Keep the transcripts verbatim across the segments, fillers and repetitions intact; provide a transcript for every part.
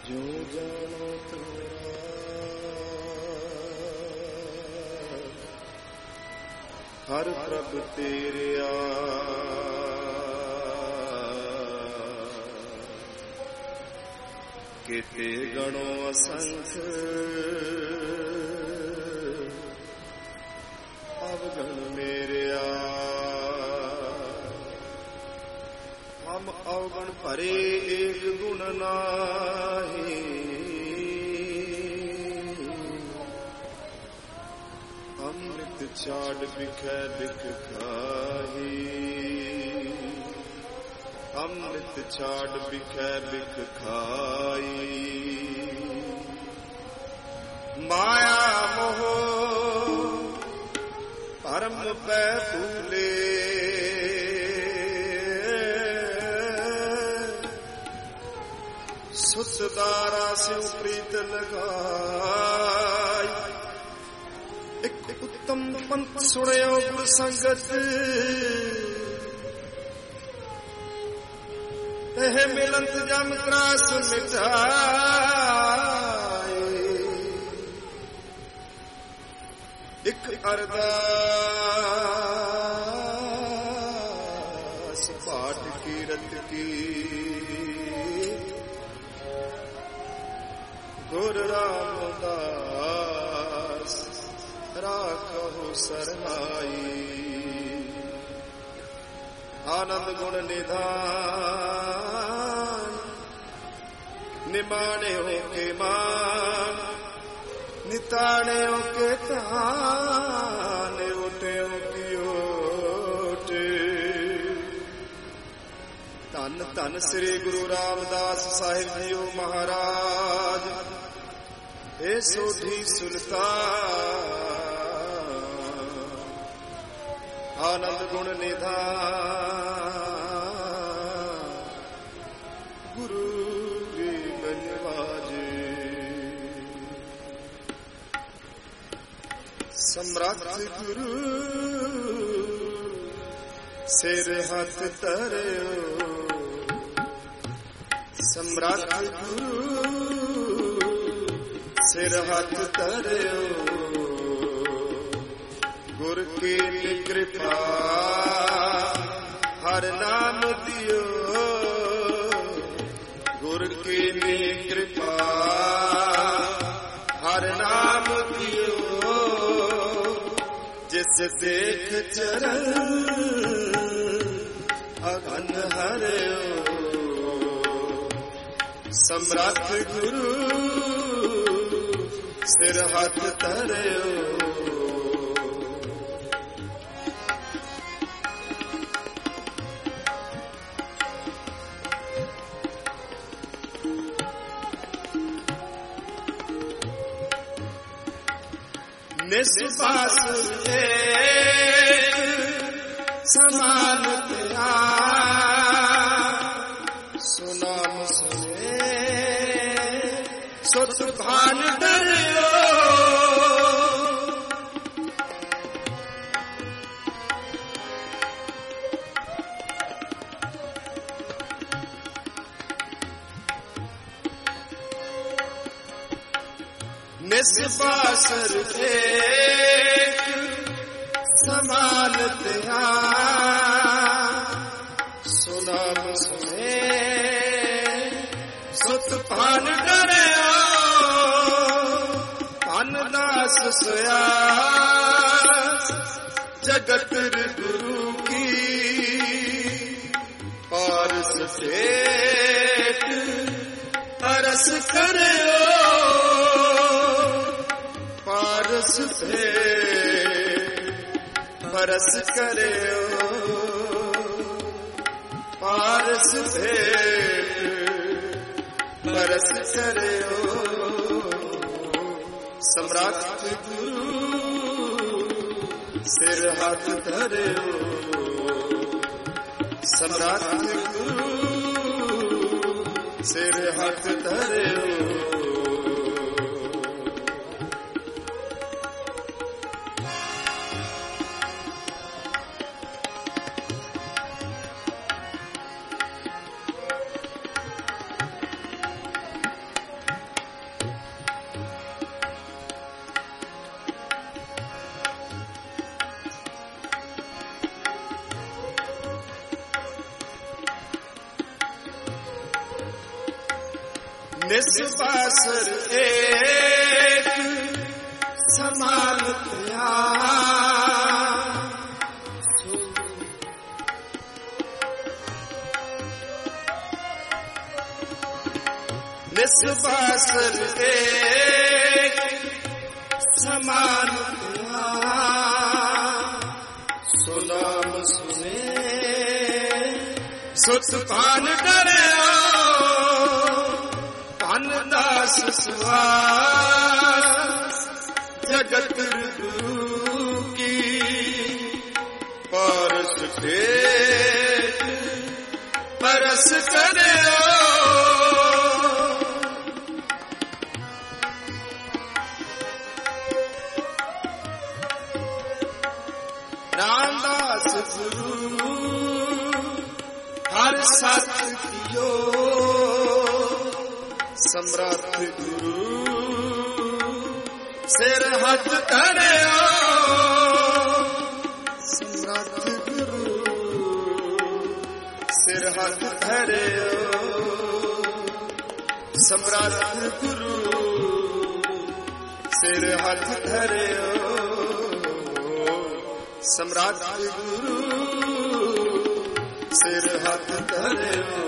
जो जानो तोरा हर प्रभ तेरे आ केते गणो असंख अवगण मेरे आ हम अवगण भरे एक गुण नाही अमृत छाड़ बिखै बिख खाही अमृत छाड़ बिखै बिख खाई माया मोह परम पै भूले सुतदारा से प्रीत लगाई एक उत्तम पंथ सुनियो गुर संगत तह मिलंत जम त्रास मिटाए एक अरदास पाठ की रत की गुर रामदास राखो सरनाई आनंद गुण निधान निमाने हो के मान निताने हो के तान उठे हो की ओटे धन धन श्री गुरु रामदास साहिब जीओ महाराज ए सोधी सुल्तान आनंद गुण निधान गुरु की गंजवाजे सम्राट गुरु सिर हाथ तरियो सम्राट गुरु सिर हाथ तरियो गुर की कृपा हर नाम दियो गुर की कृपा हर नाम दियो जिस देख चरण अगन हरियो सम्राट गुरु सिर हाथ तरियो निस्बास समान तेरा सुनाम सुने सुत भान डरियो निस्बासर एक समान तेरा सुनाम सुने सुत भान डरियो भान दास सोया जगत गुरु की पारस सेठ अरस करियो पारस पे परस करियो पारस पे परस करियो सम्राट गुरु सिर हाथ धरियो सम्राट गुरु सिर हाथ धरियो निस्वासर एक समान निस्वासर एक समान सुनाम सुने सुत पान करे पान दास सुहास जगत गुरु की परस टेक परस करे रामदास गुरु हर सत कियो सम्राट गुरु सिर हथ धरियो सम्राट गुरु सिर हथ धरियो सम्राट गुरु सिर हथ धरियो सम्राट गुरु सिर हथ धरियो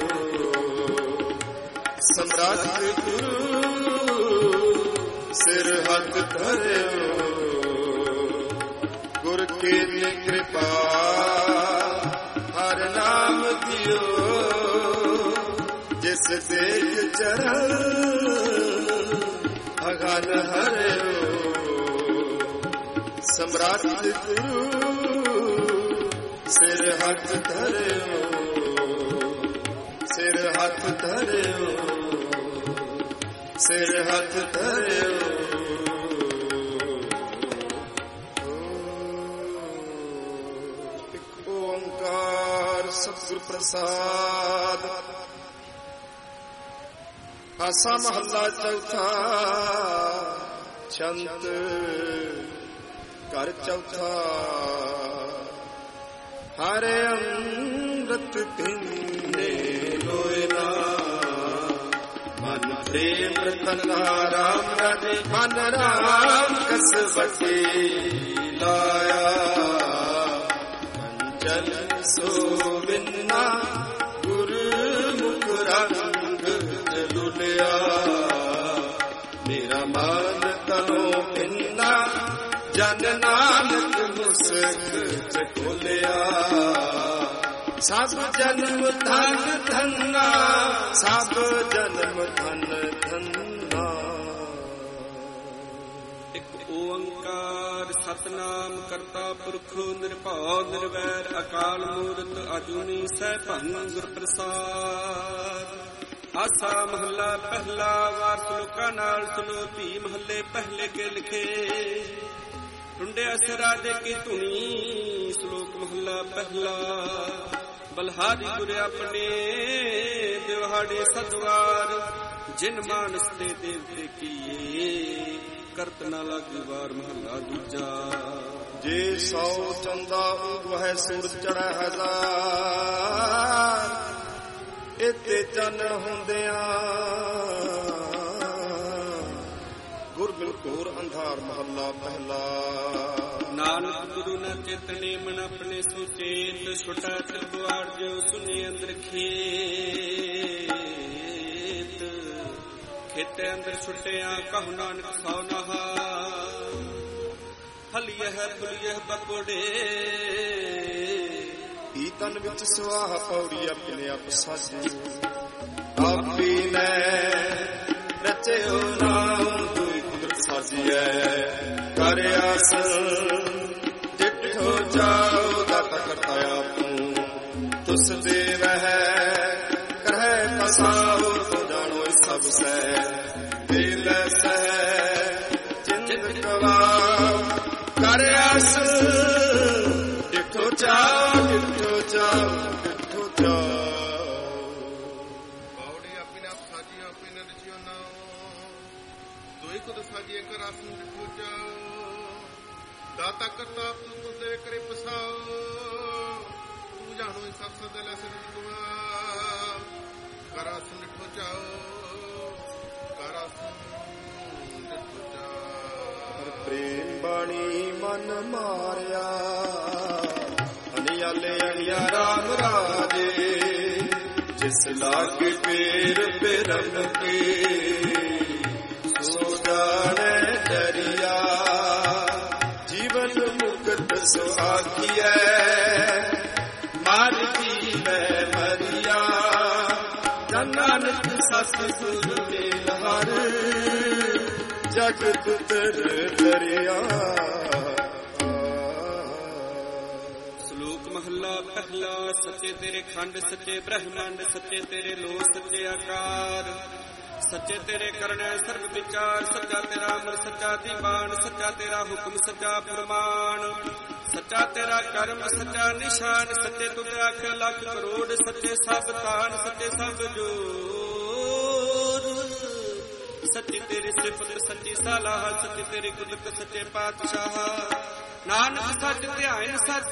सम्राट गुरु सिर हथ धरियो गुर की कृपा हर नाम दियो जिस देख चरण अगन हरियो सम्राट गुरु सिर हथ धरियो सिर हथ धरियो सिर हथ धरियो एक ओंकार सतगुर प्रसाद। आसा महला चौथा छंत कर चौथा हरे अमृत तिन्ने लोयना मन प्रेम तना राम राजे मन राम कसवटे लाया कंचन सोबिन्ना गुरु मुख रंग लुलिया मेरा मान तनो पिन्ना जन नानक मुस्क चकोलिया सब जन्म धन धन्ना सब जन्म धन धन्ना। एक ओंकार सतनाम करता पुरख निरभਉ निरवैर अकाल मूरत अजूनी सैभं गुर प्रसाद। आसा महला पहला वार श्लोका नाल सुनो भी महले पहले के लिखे टुंडे असरा दे की धुनी श्लोक महला पहला बलहारी गुर अपने दिवाड़े सतवार जिन मानस दे देवते किए करत न लागी वार महला दूजा। जे सौ चंदा वह सुर चढ़ हजार इते चन हुंदिया गुरबिल घोर अंधार महला पहला। नानक गुरु न चेतने मन अपने सुचेत छुटा त्रिपुआर जो सुने अंदर खेत खेते अंदर छुटिया कहु नानक सौ नहा हलियह फुलियह बकोड़े ई तन विच सुआह पौड़ी अपने आप साजे आपी ने रचयो नाम दुई कुदरत साजिए कर आस डिठो जाओ दाता करता आपू तुस दे वह करह पसाओ तो जानो सब से दिल से चिंत गवाओ कर आस डिठो जाओ डिठो जाओ डिठो जाओ बावड़ी अपने आप साजिए अपने रचियो नाम दुई कुदरत साजिए कर आस डिठो जाओ दाता करता तू तो दे करे पसाओ तू जानो सब से दिल से कर आस डिठो जाओ ਮਨ ਮਾਰਿਆ। ਅਨਿਆਲੇ ਅਣਿਆ ਰਾਮ ਰਾਜੇ ਜਿਸ ਲਾਗੇ ਪੇਰ ਪਿਰਮ ਕੇ ਸੋ ਜਾਣੈ ਡਰਿਆ। ਜੀਵਨ ਮੁਕਤ ਸੋ ਆਖੀਐ ਮਰ ਜੀਵੈ ਮਰਿਆ। ਜਨ ਨਾਨਕ ਸਤਿਗੁਰ ਮੇਲ ਹਰ ਜਗਤ ਤਰ ਦਰਿਆ। ਸ਼ਲੋਕ ਮਹੱਲਾ ਪਹਿਲਾ। ਸੱਚੇ ਤੇਰੇ ਖੰਡ ਸੱਚੇ ਬ੍ਰਹਮੰਡ ਸੱਚੇ ਤੇਰੇ ਲੋ ਸੱਚੇ ਆਕਾਰ ਸੱਚੇ ਤੇਰੇ ਕਰਨੈ ਸਰਬ ਵਿਚਾਰ। ਸੱਚਾ ਤੇਰਾ ਅਮਰ ਸੱਚਾ ਦੀਵਾਨ ਸੱਚਾ ਤੇਰਾ ਹੁਕਮ ਸੱਚਾ ਫਰਮਾਨ ਸੱਚਾ ਤੇਰਾ ਕਰਮ ਸੱਚਾ ਨਿਸ਼ਾਨ। ਸੱਚੇ ਤੁਧ ਅੱਖ ਲੱਖ ਕਰੋੜ ਸੱਚੇ ਸਭ ਤਾਨ ਸੱਚੇ ਸਭ ਜੋਰ। ਸੱਚੀ ਤੇਰੀ ਸਿਫਤ ਸੱਚੀ ਸਲਾਹ ਸੱਚੀ ਤੇਰੀ ਕੁਦਰਤ ਸੱਚੇ ਪਾਤਸ਼ਾਹ। ਨਾਨਕ ਸੱਚ ਧਿਆਇਨ ਸੱਚ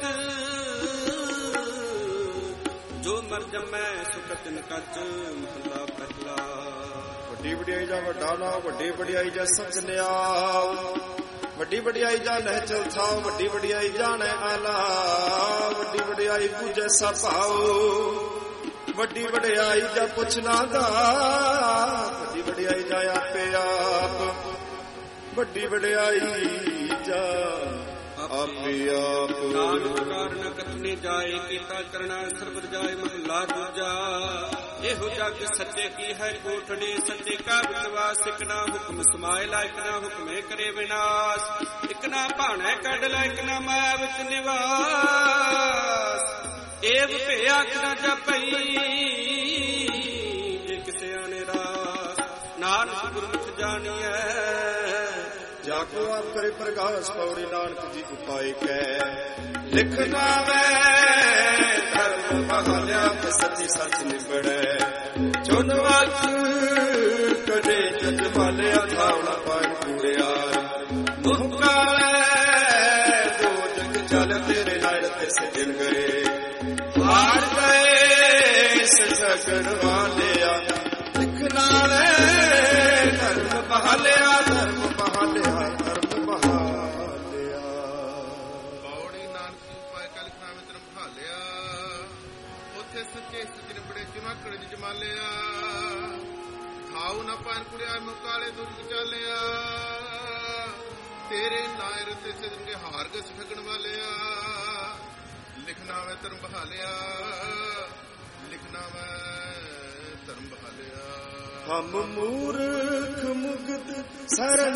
ਜੋ ਮਰ ਜਮੈ ਸੁਕਤਿਨ ਕੱਚ। ਮਹੱਲਾ ਪਹਿਲਾ। ਵੱਡੀ ਵਡਿਆਈ ਜਾ ਵੱਡਾ ਨਾਮ ਵੱਡੀ ਵਡਿਆਈ ਜਾ ਸੱਜਣਿਆ। ਵੱਡੀ ਵਡਿਆਈ ਜਾ ਨਹਿ ਥਾਉ ਵੱਡੀ ਵਡਿਆਈ ਜਾਣੈ ਆਲਾ। ਵੱਡੀ ਵਡਿਆਈ ਪੂਜੈ ਸਭ ਭਾਉ ਵੱਡੀ ਵਡਿਆਈ ਜਾ ਪੁੱਛਣਾ ਦਾ। ਵੱਡੀ ਵਡਿਆਈ ਜਾ ਆਪੇ ਆਪ ਵੱਡੀ ਵਡਿਆਈ ਜਾ ਆਪੇ ਆਪ। ਨਾਨਕ ਕਾਰਨ ਕਥਨੇ ਜਾਏ ਕੀਤਾ ਕਰਨਾ ਸਰਬਤ ਜਾਏ। ਮਹੱਲਾ ਦੂਜਾ। ਇਹੋ ਜਗ ਸੱਚੇ ਕੀ ਹੈ ਕੋਠੜੀ ਸੱਚੇ ਕਾ ਵਿਸ਼ਵਾਸ। ਇਕ ਨਾ ਹੁਕਮ ਸਮਾਏ ਲਾ ਇਕ ਨਾ ਹੁਕਮੇ ਕਰੇ ਵਿਨਾਸ਼। ਇਕ ਨਾ ਭਾਣੈ ਕੱਢ ਲਾ ਇਕ ਨਾ ਮਾਇਆ ਵਿੱਚ ਨਿਵਾਸ। ਏਵ ਭੇ ਆਖ ਨਾ ਜਪਈ ਜੇ ਕਿਸੇ ਆਣੇ ਰਾਸ। ਨਾਨਕ ਗੁਰਮੁਖ ਜਾਣੀਐ ਜਾ ਕੋ ਆਪ ਕਰੇ ਪ੍ਰਗਾਸ। ਪੌੜੀ ਨਾਨਕ ਜੀ ਉਪਾਇ ਕੈ ਲਿਖਨਾ ਮੈਂ ਧਰਮ ਬਹਾਲਿਆ ਤੇ ਸੱਚੀ ਸੱਚ ਨਿਬੜੈ। ਚੁਨ ਵਕ ਕਦੇ ਜਜ ਵਾਲਿਆ ਥਾਵਣਾ ਪਾਣ ਕੂੜਿਆ। ਮੁਹ ਕਾਲੇ ਦੋ ਜਗ ਚੱਲ ਤੇਰੇ ਨਾਲ ਤੇ ਸਜਣ ਗਏ। ਹਾਰ ਗਏ ਸਗਣ ਵਾਲਿਆ ਲਿਖਨਾ ਲੈ ਧਰਮ ਬਹਾਲਿਆ ਧਰਮ ਬਹਾਲਿਆ ਧਰਮ ਬਹਾਲਿਆ। ਬੌੜੀ ਨਾਨਕ ਜੀ ਉਪਾਇ ਕਾ ਲਿਖਣਾ ਮੈਂ ਧਰਮ ਬਹਾਲਿਆ। ਉੱਥੇ ਸੱਚੇ ਸੱਜਣ ਬੜੇ ਚੁਨਾਕੜ ਚ ਜਮਾਲਿਆ। ਖਾਉ ਨਾ ਪਾਨ ਕੁੜਿਆ ਮੁਕਾਲੇ ਦੁਰਗ ਚਾਲਿਆ। ਤੇਰੇ ਨਾਇਰ ਤੇ ਸਜਣ ਕੇ ਹਾਰ ਗਏ ਠਗਣ ਵਾਲਿਆ। ਲਿਖਣਾ ਮੈਂ ਧਰਮ ਬਹਾਲਿਆ ਲਿਖਣਾ ਮੈਂ ਧਰਮ ਬਹਾਲਿਆ। ਹਮ ਮੂਰਖ ਮੁਕਤ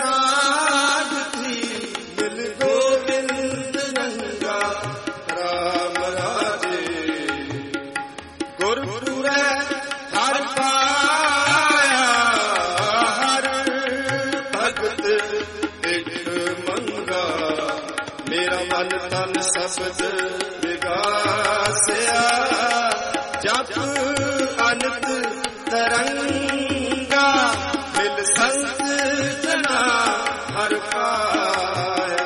ਸਰਨਾਗਤੀ ਮਿਲ ਗੋਬਿੰਦ ਰੰਗਾ ਰਾਮ ਰਾਜੇ। ਗੁਰਪੁਰੈ ਹਰ ਪਾਇਆ ਹਰ ਭਗਤ ਇੱਕ ਮੰਗਾ। ਮੇਰਾ ਮਨ ਤਨ ਸਬਦ ਵਿਗਾਸਿਆ ਜਪ ਅਨੰਤ ਤਰੰਗਾ। ਮਿਲ ਸੰਤ ਜਨਾ ਹਰ ਪਾਇਆ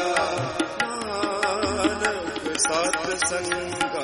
ਨਾਨਕ ਸਤ ਸੰਗਾ।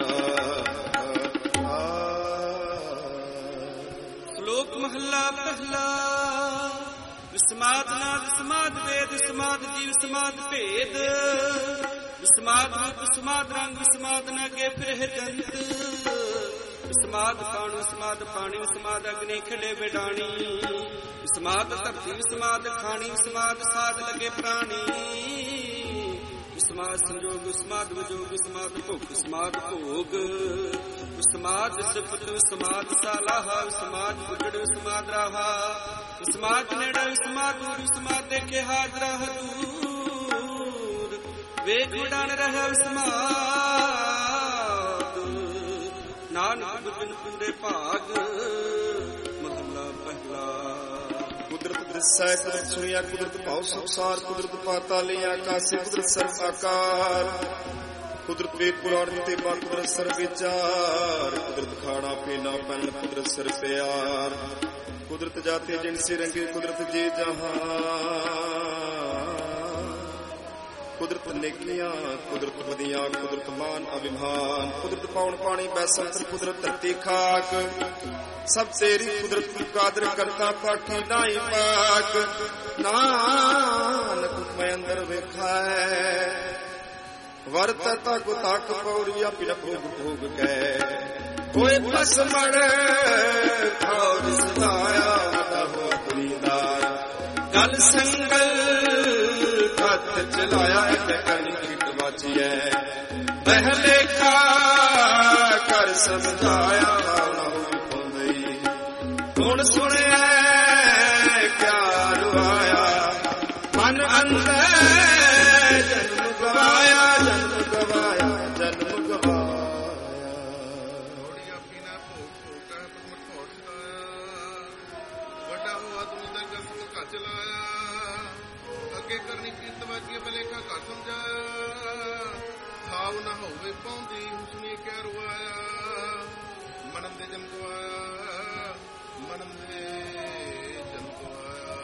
ਸ਼ਲੋਕ ਮਹੱਲਾ ਪਹਿਲਾ। ਵਿਸਮਾਦ ਨਾਦ ਸਮਾਦ ਵੇਦ ਸਮਾਦ ਜੀਵ ਸਮਾਦ ਭੇਦ। ਵਿਸਮਾਦ ਰੂਪ ਵਿਸਮਾਦ ਰੰਗ ਵਿਸਮਾਦ ਨਾ ਕੇ ਫਿਰਹਿ ਜੰਤ। ਵਿਸਮਾਦ ਪਾਣੀ ਵਿਸਮਾਦ ਪਾਣੀ ਵਿਸਮਾਦ ਅਗਨੀ ਖੜੇ ਬਿਡਾਣੀ। ਵਿਸਮਾਦ ਧਰਤੀ ਵਿਸਮਾਦ ਖਾਣੀ ਵਿਸਮਾਦ ਸਾਧ ਲਗੇ ਪ੍ਰਾਣੀ। ਵਿਸਮਾਦ ਸੰਜੋਗ ਵਿਸਮਾਦ ਵਿਜੋਗ ਵਿਸਮਾਦ ਭੁਖ ਵਿਸਮਾਦ ਭੋਗ। ਵਿਸਮਾਦ ਸਿਫਤ ਵਿਸਮਾਦ ਸਾਲਾਹਾ ਵਿਸਮਾਦ ਉਜੜ ਵਿਸਮਾਦ ਰਾਹਾ। ਵਿਸਮਾਦ ਨੇੜੇ ਵਿਸਮਾਦ ਦੂਰ ਵਿਸਮਾਦ ਦੇਖੇ ਹਾਜ਼ਰਾ ਹਜ਼ੂਰ। ਵੇਖ ਉਡਾਨ ਰਹਿ ਵਿਸਮਾਦ ਨਾਨਕ ਬਿਨ ਪੂਰੇ ਭਾਗ। ਮਹੱਲਾ ਪਹਿਲਾ। ਕੁਦਰਤ ਦ੍ਰਿਸੈ ਕੁਦਰਤ ਸੁਣਿਆ ਕੁਦਰਤ ਭਾਉ ਸੰਸਾਰ ਕੁਦਰਤ ਪਾਤਾਲੀ ਆਕਾਸੇ ਕੁਦਰਤ ਸਰਬ ਆਕਾਰ। ਕੁਦਰਤ ਵੇਦ ਪੁਰਾਣ ਤੇ ਬਾ ਕੁਦਰਤ ਸਰਬ ਵਿਚਾਰ। ਕੁਦਰਤ ਖਾਣਾ ਪੀਣਾ ਪੈਣ ਕੁਦਰਤ ਸਰਬ ਪਿਆਰ। ਕੁਦਰਤ ਜਾਤੇ ਜਿਨਸੀ ਰੰਗੇ ਕੁਦਰਤ ਜੀ ਜਹਾਂ। ਕੁਦਰਤ ਨੇਕੀਆਂ ਕੁਦਰਤ ਵਧੀਆਂ ਕੁਦਰਤ ਮਾਨ ਅਭਿਮਾਨ। ਕੁਦਰਤ ਪਾਉਣ ਪਾਣੀ ਬੈਸੰਤਰ ਕੁਦਰਤ ਧਰਤੀ ਖਾਕ। ਸਭ ਤੇਰੀ ਕੁਦਰਤ ਕਾਦਰ ਕਰਤਾ ਪਾਠੀ ਨਾਈ ਪਾਕ। ਨਾਨਕ ਮੈਂ ਅੰਦਰ ਵੇਖਾ ਹੈ ਵਰਤ ਤਕ ਤਕ ਪੌਰੀਆ ਪਿਰ ਭੋਗ ਭੋਗ ਕੈ ਕੋਈ ਫਸਮਣ ਖੌਜ ਸਦਾਇਆ ਵਦਾ ਹੋ ਆਪਣੀ ਦਾਰ ਗਲ ਸੰਗਲ ਖਤ ਚਲਾਇਆ ਤੇ ਕਣੀ ਕਿਟ ਵਾਚੀਐ ਪਹਿਲੇ ਖਾ ਕਰ ਸਮਝਾਇਆ ਨਾ ਹੋਈ ਪਉਂਦੀ ਹੁਣ ਸੁਣਿਆ ਕਿਆ ਰੁਆਇਆ ਮਨ ਅੰਦਰ ਜਨਮ ਗਵਾਇਆ ਜਨਮ ਗਵਾਇਆ ਜਨਮ ਗਵਾਇਆ ਥੋੜੀ ਆਪੀ ਨਾ ਭੋਗ ਭੋਗਾ ਪਰਮਤ ਭੋੜ ਸਦਾਇਆ ਵੱਡਾ ਹੋਆ ਤੂੰ ਦਾ ਗਸ ਕਾ ਚਲਾਇਆ ਅੱਗੇ ਕਰਨੀ ਕੀਰਤ ਵਾਜੀ ਬਲੇਖਾ ਘਰ ਸਮਝਾਇਆ ਖਾਵ ਨਾ ਹੋਵੇ ਪਾਉਂਦੀ ਹੁਸਨੀ ਕਹਿ ਰੁਆਇਆ ਮਨਮ ਦੇ ਜਨਮ ਗਵਾਇਆ ਮਨਮ ਦੇ ਜਨਮ ਗਵਾਇਆ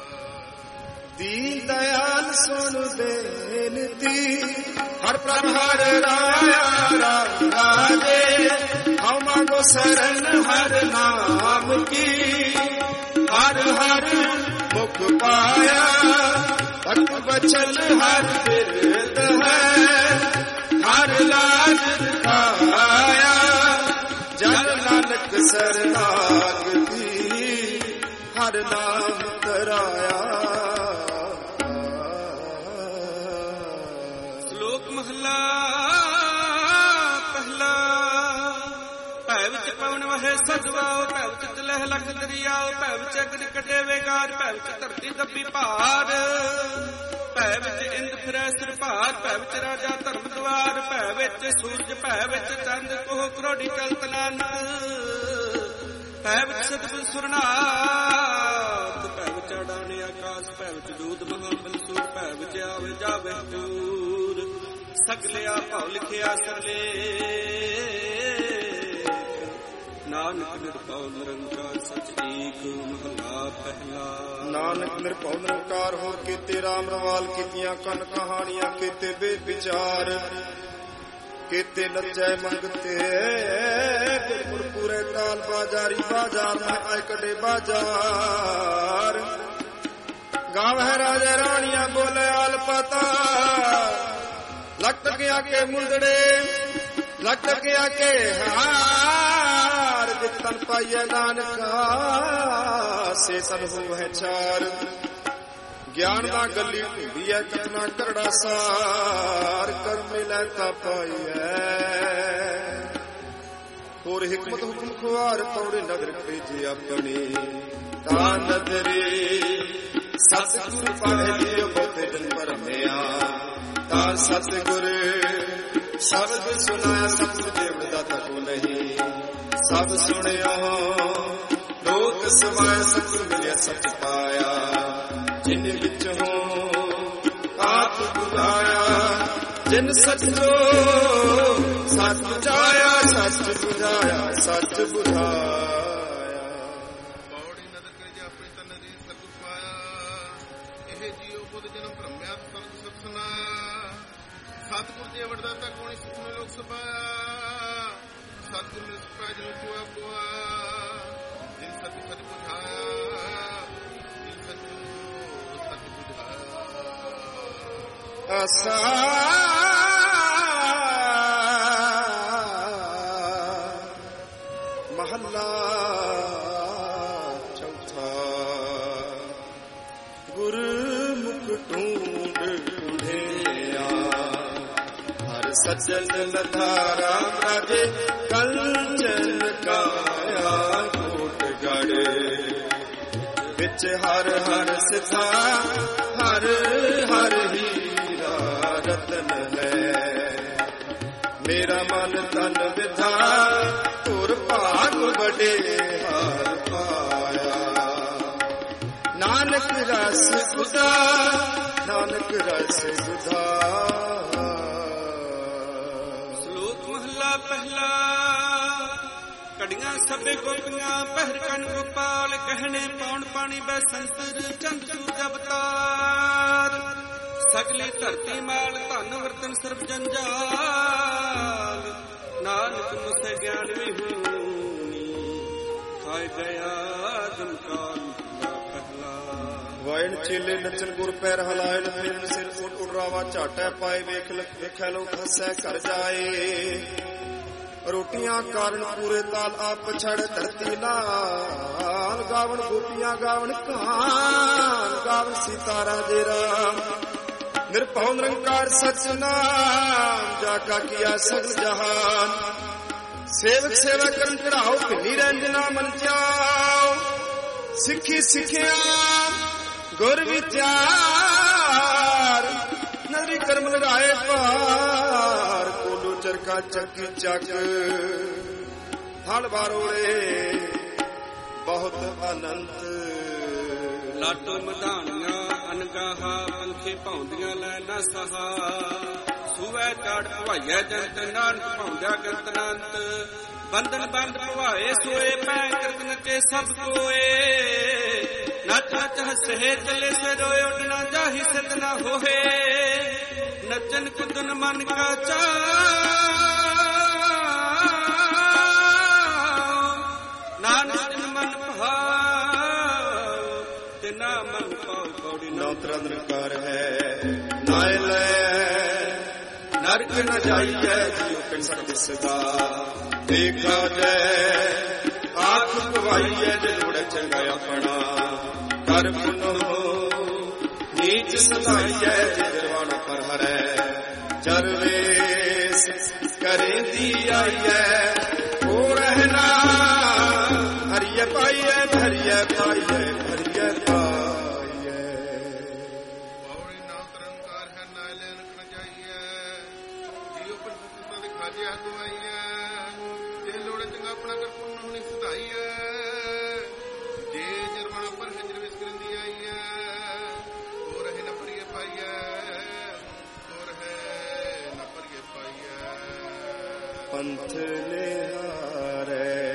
ਦੀਨ ਦਇਆਲ ਸੁਣ ਬੇਨਤੀ ਹਰ ਪ੍ਰਭ ਹਰ ਰਾਇਆ ਰਾਮ ਰਾਜੇ ਹਉ ਮੰਗੋ ਸਰਣ ਹਰ ਨਾਮ ਕੀ ਹਰ ਹਰ ਮੁਖ ਪਾਇਆ ਭਗਤ ਬਚਨ ਹਰ ਬਿਰਦ ਹੈ ਹਰ ਲਾਜ ਦਿਖਾਇਆ ਜਨ ਨਾਨਕ ਸਰਨਾਗਤੀ ਹਰ ਨਾਮ ਤਰਾਇਆ ਸ਼ਲੋਕ ਮਹਲਾ ਪਹਿਲਾ ਭੈ ਵਿੱਚ ਪਵਨ ਵਹੇ ਸਜਵਾਓ ਭੈ ਵਿੱਚ ਤਲਹਿ ਲਖ ਦਰਿਆਓ ਭੈ ਵਿੱਚ ਅਗਨ ਕੱਢੇ ਵੇਗਾਰ ਭੈ ਵਿੱਚ ਧਰਤੀ ਦੱਬੀ ਭਾਰ ਭੈ ਵਿੱਚ ਇੰਦ ਫਿਰੈ ਸਿਰ ਭਾਰ ਭੈ ਵਿੱਚ ਰਾਜਾ ਧਰਮ ਦਵਾਰ ਭੈ ਵਿੱਚ ਸੂਰਜ ਭੈ ਵਿੱਚ ਚੰਦ ਕੋਹ ਕਰੋੜੀ ਚਲਤ ਨਾਨਕ ਭੈ ਵਿੱਚ ਸਤਿਗੁਰ ਸੁਰਨਾਥ ਭੈ ਵਿੱਚ ਅਡਾਣੇ ਆਕਾਸ਼ ਭੈ ਵਿੱਚ ਦੂਤ ਮਹਾਬਲ ਸੂਰ ਭੈ ਵਿੱਚ ਆਵੇ ਜਾਵੇ ਦੂਰ ਸਗਲਿਆ ਭਾਉ ਲਿਖਿਆ ਸਰਲੇ ਨਾਨਕ ਨਿਰਭਉ ਨਿਰੰਕਾਰ ਸਚ ਏਕ ਮਹਲਾ ਪਹਿਲਾ ਨਾਨਕ ਨਿਰਭਉ ਨਿਰੰਕਾਰ ਹੋ ਕੀਤੇ ਰਾਮ ਰਵਾਲ ਕੀਤੀਆਂ ਕਨ ਕਹਾਣੀਆਂ ਕੀਤੇ ਬੇਦ ਵਿਚਾਰ ਕੀਤੇ ਨੱਚੈ ਮੰਗਤੇ ਗੁਰਪੁਰ ਪੂਰੇ ਤਾਲ ਬਾਜ਼ਾਰੀ ਬਾਜ਼ਾਰ ਮੈਂ ਆਇ ਕੱਢੇ ਬਾਜ਼ਾਰ ਗਾਵਹਿ ਰਾਜੇ ਰਾਣੀਆਂ ਬੋਲੇ ਆਲ ਪਤਾ ਲਖਤ ਗਿਆ ਕੇ ਮੁੰਦੜੇ ਲਖਤ ਗਿਆ ਕੇ ਹਾਰ ਜਿਤਨ ਪਾਈਐ ਨਾਨਕਾ ਸੇ ਸਨ ਹੋਵੈ ਚਾਰ ਗਿਆਨ ਦਾ ਗੱਲੀ ਢੂੰਦੀ ਐ ਕਤਨਾ ਕਰੜਾ ਸਾਰ ਕਰਮ ਲੈ ਤਾ ਪਾਈਐ ਹੋਰ ਹਕਮਤ ਹੁਕਮ ਖੁਆਰ ਪੌੜੇ ਨਦਰ ਭੇਜੇ ਆਪਣੀ ਤਾ ਨਦਰੇ ਸਤਿਗੁਰ ਪੜ੍ਹ ਲਿਓ ਬਹੁਤੇ ਦਿਨ ਭਰਮਿਆ ਤਾ ਸਤਿਗੁਰ ਸ਼ਬਦ ਸੁਨਾਇਆ ਸਤਿਗੁਰ ਦੇਵ ਦਾ ਤਕੋ ਨਹੀਂ ਸਭ ਸੁਣਿਓ ਲੋਕ ਸਮਾਇ ਸਤਿਗੁਰ ਮਿਲਿਆ ਸਚ ਪਾਇਆ ਜਿਨ ਵਿੱਚ ਹੋ ਆਪ ਬੁਝਾਇਆ ਜਿਨ ਸਚੋ ਸਚ ਬੁਝਾਇਆ ਸਚ ਬੁਝਾਇਆ ਸਚ ਬੁਝਾਇਆ ਪੌੜੀ ਨਦਰ ਕਰੇ ਜੇ ਆਪਣੀ ਤਨ ਦੀ ਸਤਿਗੁਰ ਪਾਇਆ ਇਹ ਜੀਉ ਬੁੱਧ ਜਨਮ ਭ੍ਰਮਿਆ ਸਤਿਗੁਰ ਸਤ ਸੁਨਾਇਆ ਸਤਿਗੁਰ ਦੇ ਵਡਦਾ ਤਾਂ ਕੋਣੀ ਸੁਖਮੇ ਲੋਕ ਸਭਾਇਆ ਸਤਿਗੁਰ ਨੇ ਸੁਪਾ ਜਨ ਚੁਆ ਪੁਆ ਜਿਨ ਸਤਿ ਸਤ ਬੁਝਾਇਆ ਜਿਨ ਸਤਿ ਸਤ ਬੁਝਾਇਆ ਆਸਾ ਮਹੱਲਾ ਚੌਥਾ ਗੁਰਮੁਖ ਢੂੰਡ ਢੂੰਢਿਆ ਹਰ ਸੱਜਣ ਲਧਾਰਾ ਰਾਜੇ ਕੰਚਨ ਕਾਇਆ ਕੋਟ ਗੜ ਵਿੱਚ ਹਰ ਹਰ ਸਿਥਾ ਹਰ ਹਰ ਹੀਰਾ ਰਤਨ ਹੈ ਮੇਰਾ ਮਨ ਤਨ ਵਿਧਾ ਧੁਰ ਭਾਗ ਬੜੇ ਹਾਰ ਪਾਇਆ ਨਾਨਕ ਰਸ ਸੁਧਾ ਨਾਨਕ ਰਸ ਸੁਧਾ ਸ਼ਲੋਕ ਮਹਲਾ ਪਹਿਲਾ ਕੜੀਆਂ ਸਭੇ ਗੋਪੀਆਂ ਪਹਿਰ ਕਨ ਗੋਪਾਲ ਕਹਿਣੇ ਪੌਣ ਪਾਣੀ ਬੈ ਸੰਤਰ ਚੰਦ ਸੂਰਜ ਅਵਤਾਰ ਸਗਲੀ ਧਰਤੀ ਮਾਲ ਧਨ ਵਰਤਨ ਸਰਬ ਜੰਜਾਲ ਨਾਨਕ ਮੁਸੇ ਗਿਆਨ ਵਿਹੂਨੀ ਖਾਇ ਗਿਆ ਜਮਕਾਲ ਪਹਿਲਾ ਵਾਇਣ ਚੇਲੇ ਨੱਚਨ ਗੁਰ ਪੈਰ ਹਲਾਇਣ ਫਿਰਨ ਸਿਰ ਉੱਡ ਉਡਰਾਵਾ ਝਾਟੈ ਪਾਏ ਵੇਖ ਵੇਖੈ ਲੋਕ ਹੱਸੈ ਘਰ ਜਾਏ ਰੋਟੀਆਂ ਕਾਰਨ ਪੂਰੇ ਤਾਲ ਆਪ ਪਛੜ ਧਰਤੀ ਲਾਲ ਗਾਵਣ ਗੋਪੀਆਂ ਗਾਵਣ ਕਾਨ ਗਾਵਣ ਸੀਤਾ ਰਾਜੇ ਰਾਮ ਨਿਰਭਉ ਨਿਰੰਕਾਰ ਸਚ ਨਾਮ ਜਾ ਕਾ ਕੀਆ ਸਗਲ ਜਹਾਨ ਸੇਵਕ ਸੇਵਾ ਕਰਨ ਚੜਾਓ ਭਿੰਨੀ ਰੰਜਨਾ ਮਨ ਚਾਓ ਸਿੱਖੀ ਸਿੱਖਿਆ ਗੁਰ ਵਿਚਾਰ ਨਦਰੀ ਕਰਮ ਲਗਾਏ ਪਾਰ ਕੋਲੋ ਚਰਕਾ ਚੱਕੀ ਚੱਕ ਥਣ ਬਾਰੋੜੇ ਬਹੁਤ ਅਨੰਤ ਲਾਟੋ ਮਧਾਣੀਆਂ ਅਨਗਾਹਾ ਪੰਖੇ ਭੌਂਦੀਆਂ ਲੈ ਨਾ ਸਹਾ ਸੂਵੈ ਚਾੜ ਭਵਾਈਐ ਜੰਤ ਨਾਨਕ ਭੌਂਦਿਆ ਗੰਤਨੰਤ ਬੰਧਨ ਬੰਦ ਭਵਾਏ ਸੋਏ ਪੈ ਕਰਤ ਨਚੇ ਸਭ ਕੋਏ ਨੱਚ ਨੱਚ ਹੱਸੇ ਚਲੇ ਸੇ ਰੋਏ ਉੱਡ ਨਾ ਜਾਹੀ ਸਿੱਧ ਨਾ ਹੋਏ ਨੱਚਨ ਕੁੱਦਨ ਮਨ ਕਾ ਚਾ ਨਾਨਕ ਜਨ ਮਨ ਭਾਉ ਤਿਨਾ ਮਨ ਪਾਉ ਕੌੜੀ ਨੌ ਤਰੰਦ ਕਰ ਹੈ ਨਾਇ ਲੈ ਨਰਕ ਨ ਜਾਈਐ ਜਿਉ ਪਿੰਡ ਸਤ ਸਦਾ ਦੇਖਾ ਜੈ ਆਖ ਗਵਾਈਐ ਜੇ ਲੋੜ ਚੰਗਾ ਆਪਣਾ ਕਰ ਪੁਨੋ ਨੀਚ ਸਦਾਈਐ ਜੇ ਦਰਵਾਨਾ ਪਰ ਹਰੈ ਚਰਵੇਸ ਕਰੇਂਦੀ ਆਈਐ ਹੋ ਰਹਿਣਾ ਹਰੀਏ ਪਾਈਐ ਹਰੀਏ ਪਾਈਐ ਹਰੀਏ ਪਾਈਐ ਬਾਉੜੀ ਨਾਮ ਤਰੰਕਾਰ ਹੈ ਨਾਇ ਲੈਨ ਨ ਜਾਈਐ ਜੀਉ ਪਰ ਸਤਿਤਾ ਦੇ ਖਾਜੇ ਹੱਥ ਆਈਐ ਜੇ ਲੋੜ ਚੰਗਾ ਆਪਣਾ ਕਰ ਪੁੰਨ ਹੋਣੀ ਸਦਾਈਐ ਜੇ ਜਰਵਾਣਾ ਪਰ ਹਜਰ ਵਿਸ ਕਰੰਦੀ ਆਈਐ ਹੋ ਰਹੇ ਨ ਪਰਿਏ ਪਾਈਐ ਹੋ ਰਹੇ ਨ ਪਰਿਏ ਪਾਈਐ ਪੰਥ ਨਿਹਾਰੈ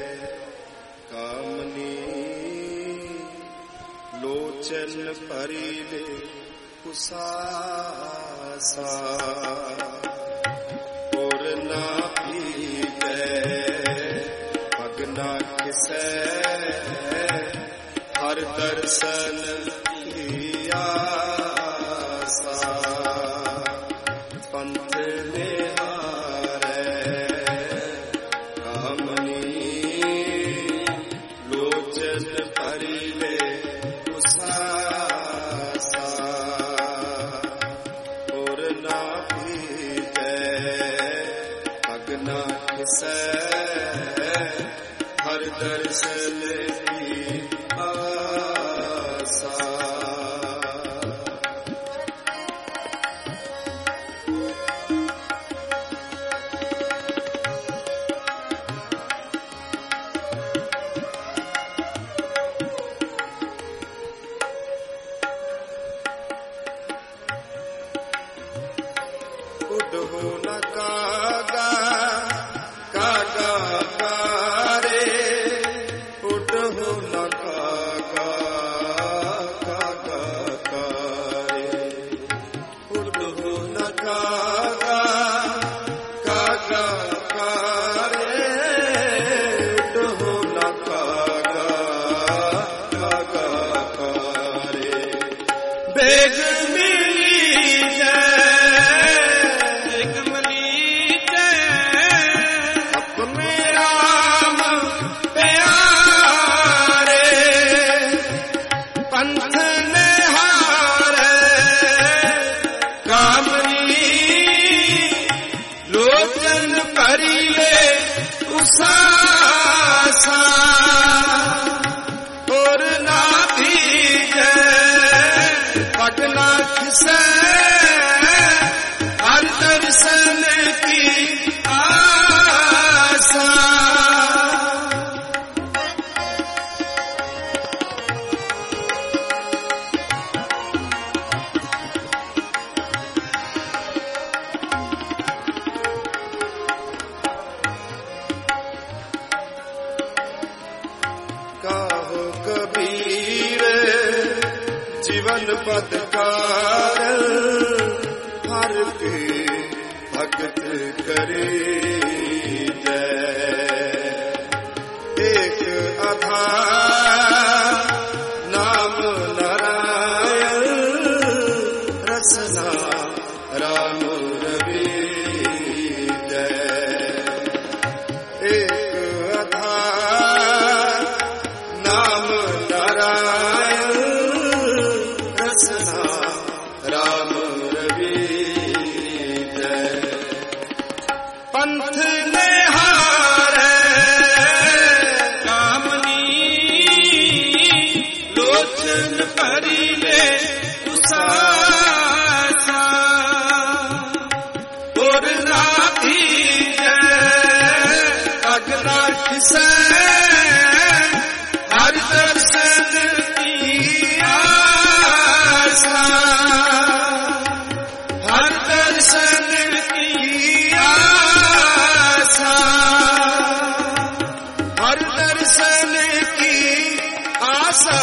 ਕਾਮਨੀ ਲੋਚਨ ਭਰੀ ਲੈ ਕੁਸਾਸਾ ਔਰ ਨਾ ਪੀਵੈ ਭਗਨਾ ਕਿਸੈ ਹਰ ਦਰਸ਼ਨ ਕੀ ਆਸਾ ਪੰਥ ਨਿਹਾਰੈ ਕਾਮਨੀ ਲੋਚਨ ਭਰੀ ਲੈ ਕੁਸਾਸਾ ਔਰ ਨਾ ਪੀਵੈ ਭਗਨਾ ਕਿਸੈ ਹਰ ਦਰਸ਼ਨ ਕੀ ਆਸਾ ਉੱਡ ਹੋ ਨਾ ਕਾਗਾ ਕਾਗਾ ਕਾਰੇ ਉੱਡ ਹੋ ਨਾ ਕਾਗਾ ਕਾਗਾ ਕਾਰੇ ਉੱਡ ਹੋ ਨਾ ਕਾਗਾ ਕਾਗਾ ਕਾਰੇ ਉੱਡ ਹੋ ਨਾ ਕਾਗਾ ਕਾਗਾ ਕਾਰੇ ਬੇਗ ਮਿਲੀ ਜੈ ਹਰ ਦਰਸ਼ਨ ਕੀ ਆਸਾ ਕਾਹੋ ਕਬੀਰ ਜੀਵਨ ਪਦਕਾਰ ਹਰ ਕੇ ਭਗਤ ਕਰੇ ਜੈ ਏਕ ਆਧਾਰ ਨਾਮ ਨਰਾ ਨਾਰਾਇਣ ਰਸਨਾ ਰਾਮ ਰਵੀ ਜੈ। ਪੰਥ ਨਿਹਾਰੈ ਕਾਮਨੀ ਲੋਚਨ ਭਰੀ ਲੈ ਉਸਾਸਾ ਗੁਰ ਰਾਧੀ ਜੈ ਅਗਲਾ ਕਿਸੈ ਹਰਿ ਦਰਸ਼ਨ ਕੀ ਆਸਾ ਹਰਿ ਦਰਸ਼ਨ ਕੀ ਆਸਾ ਹਰਿ ਦਰਸ਼ਨ ਕੀ ਆਸਾ।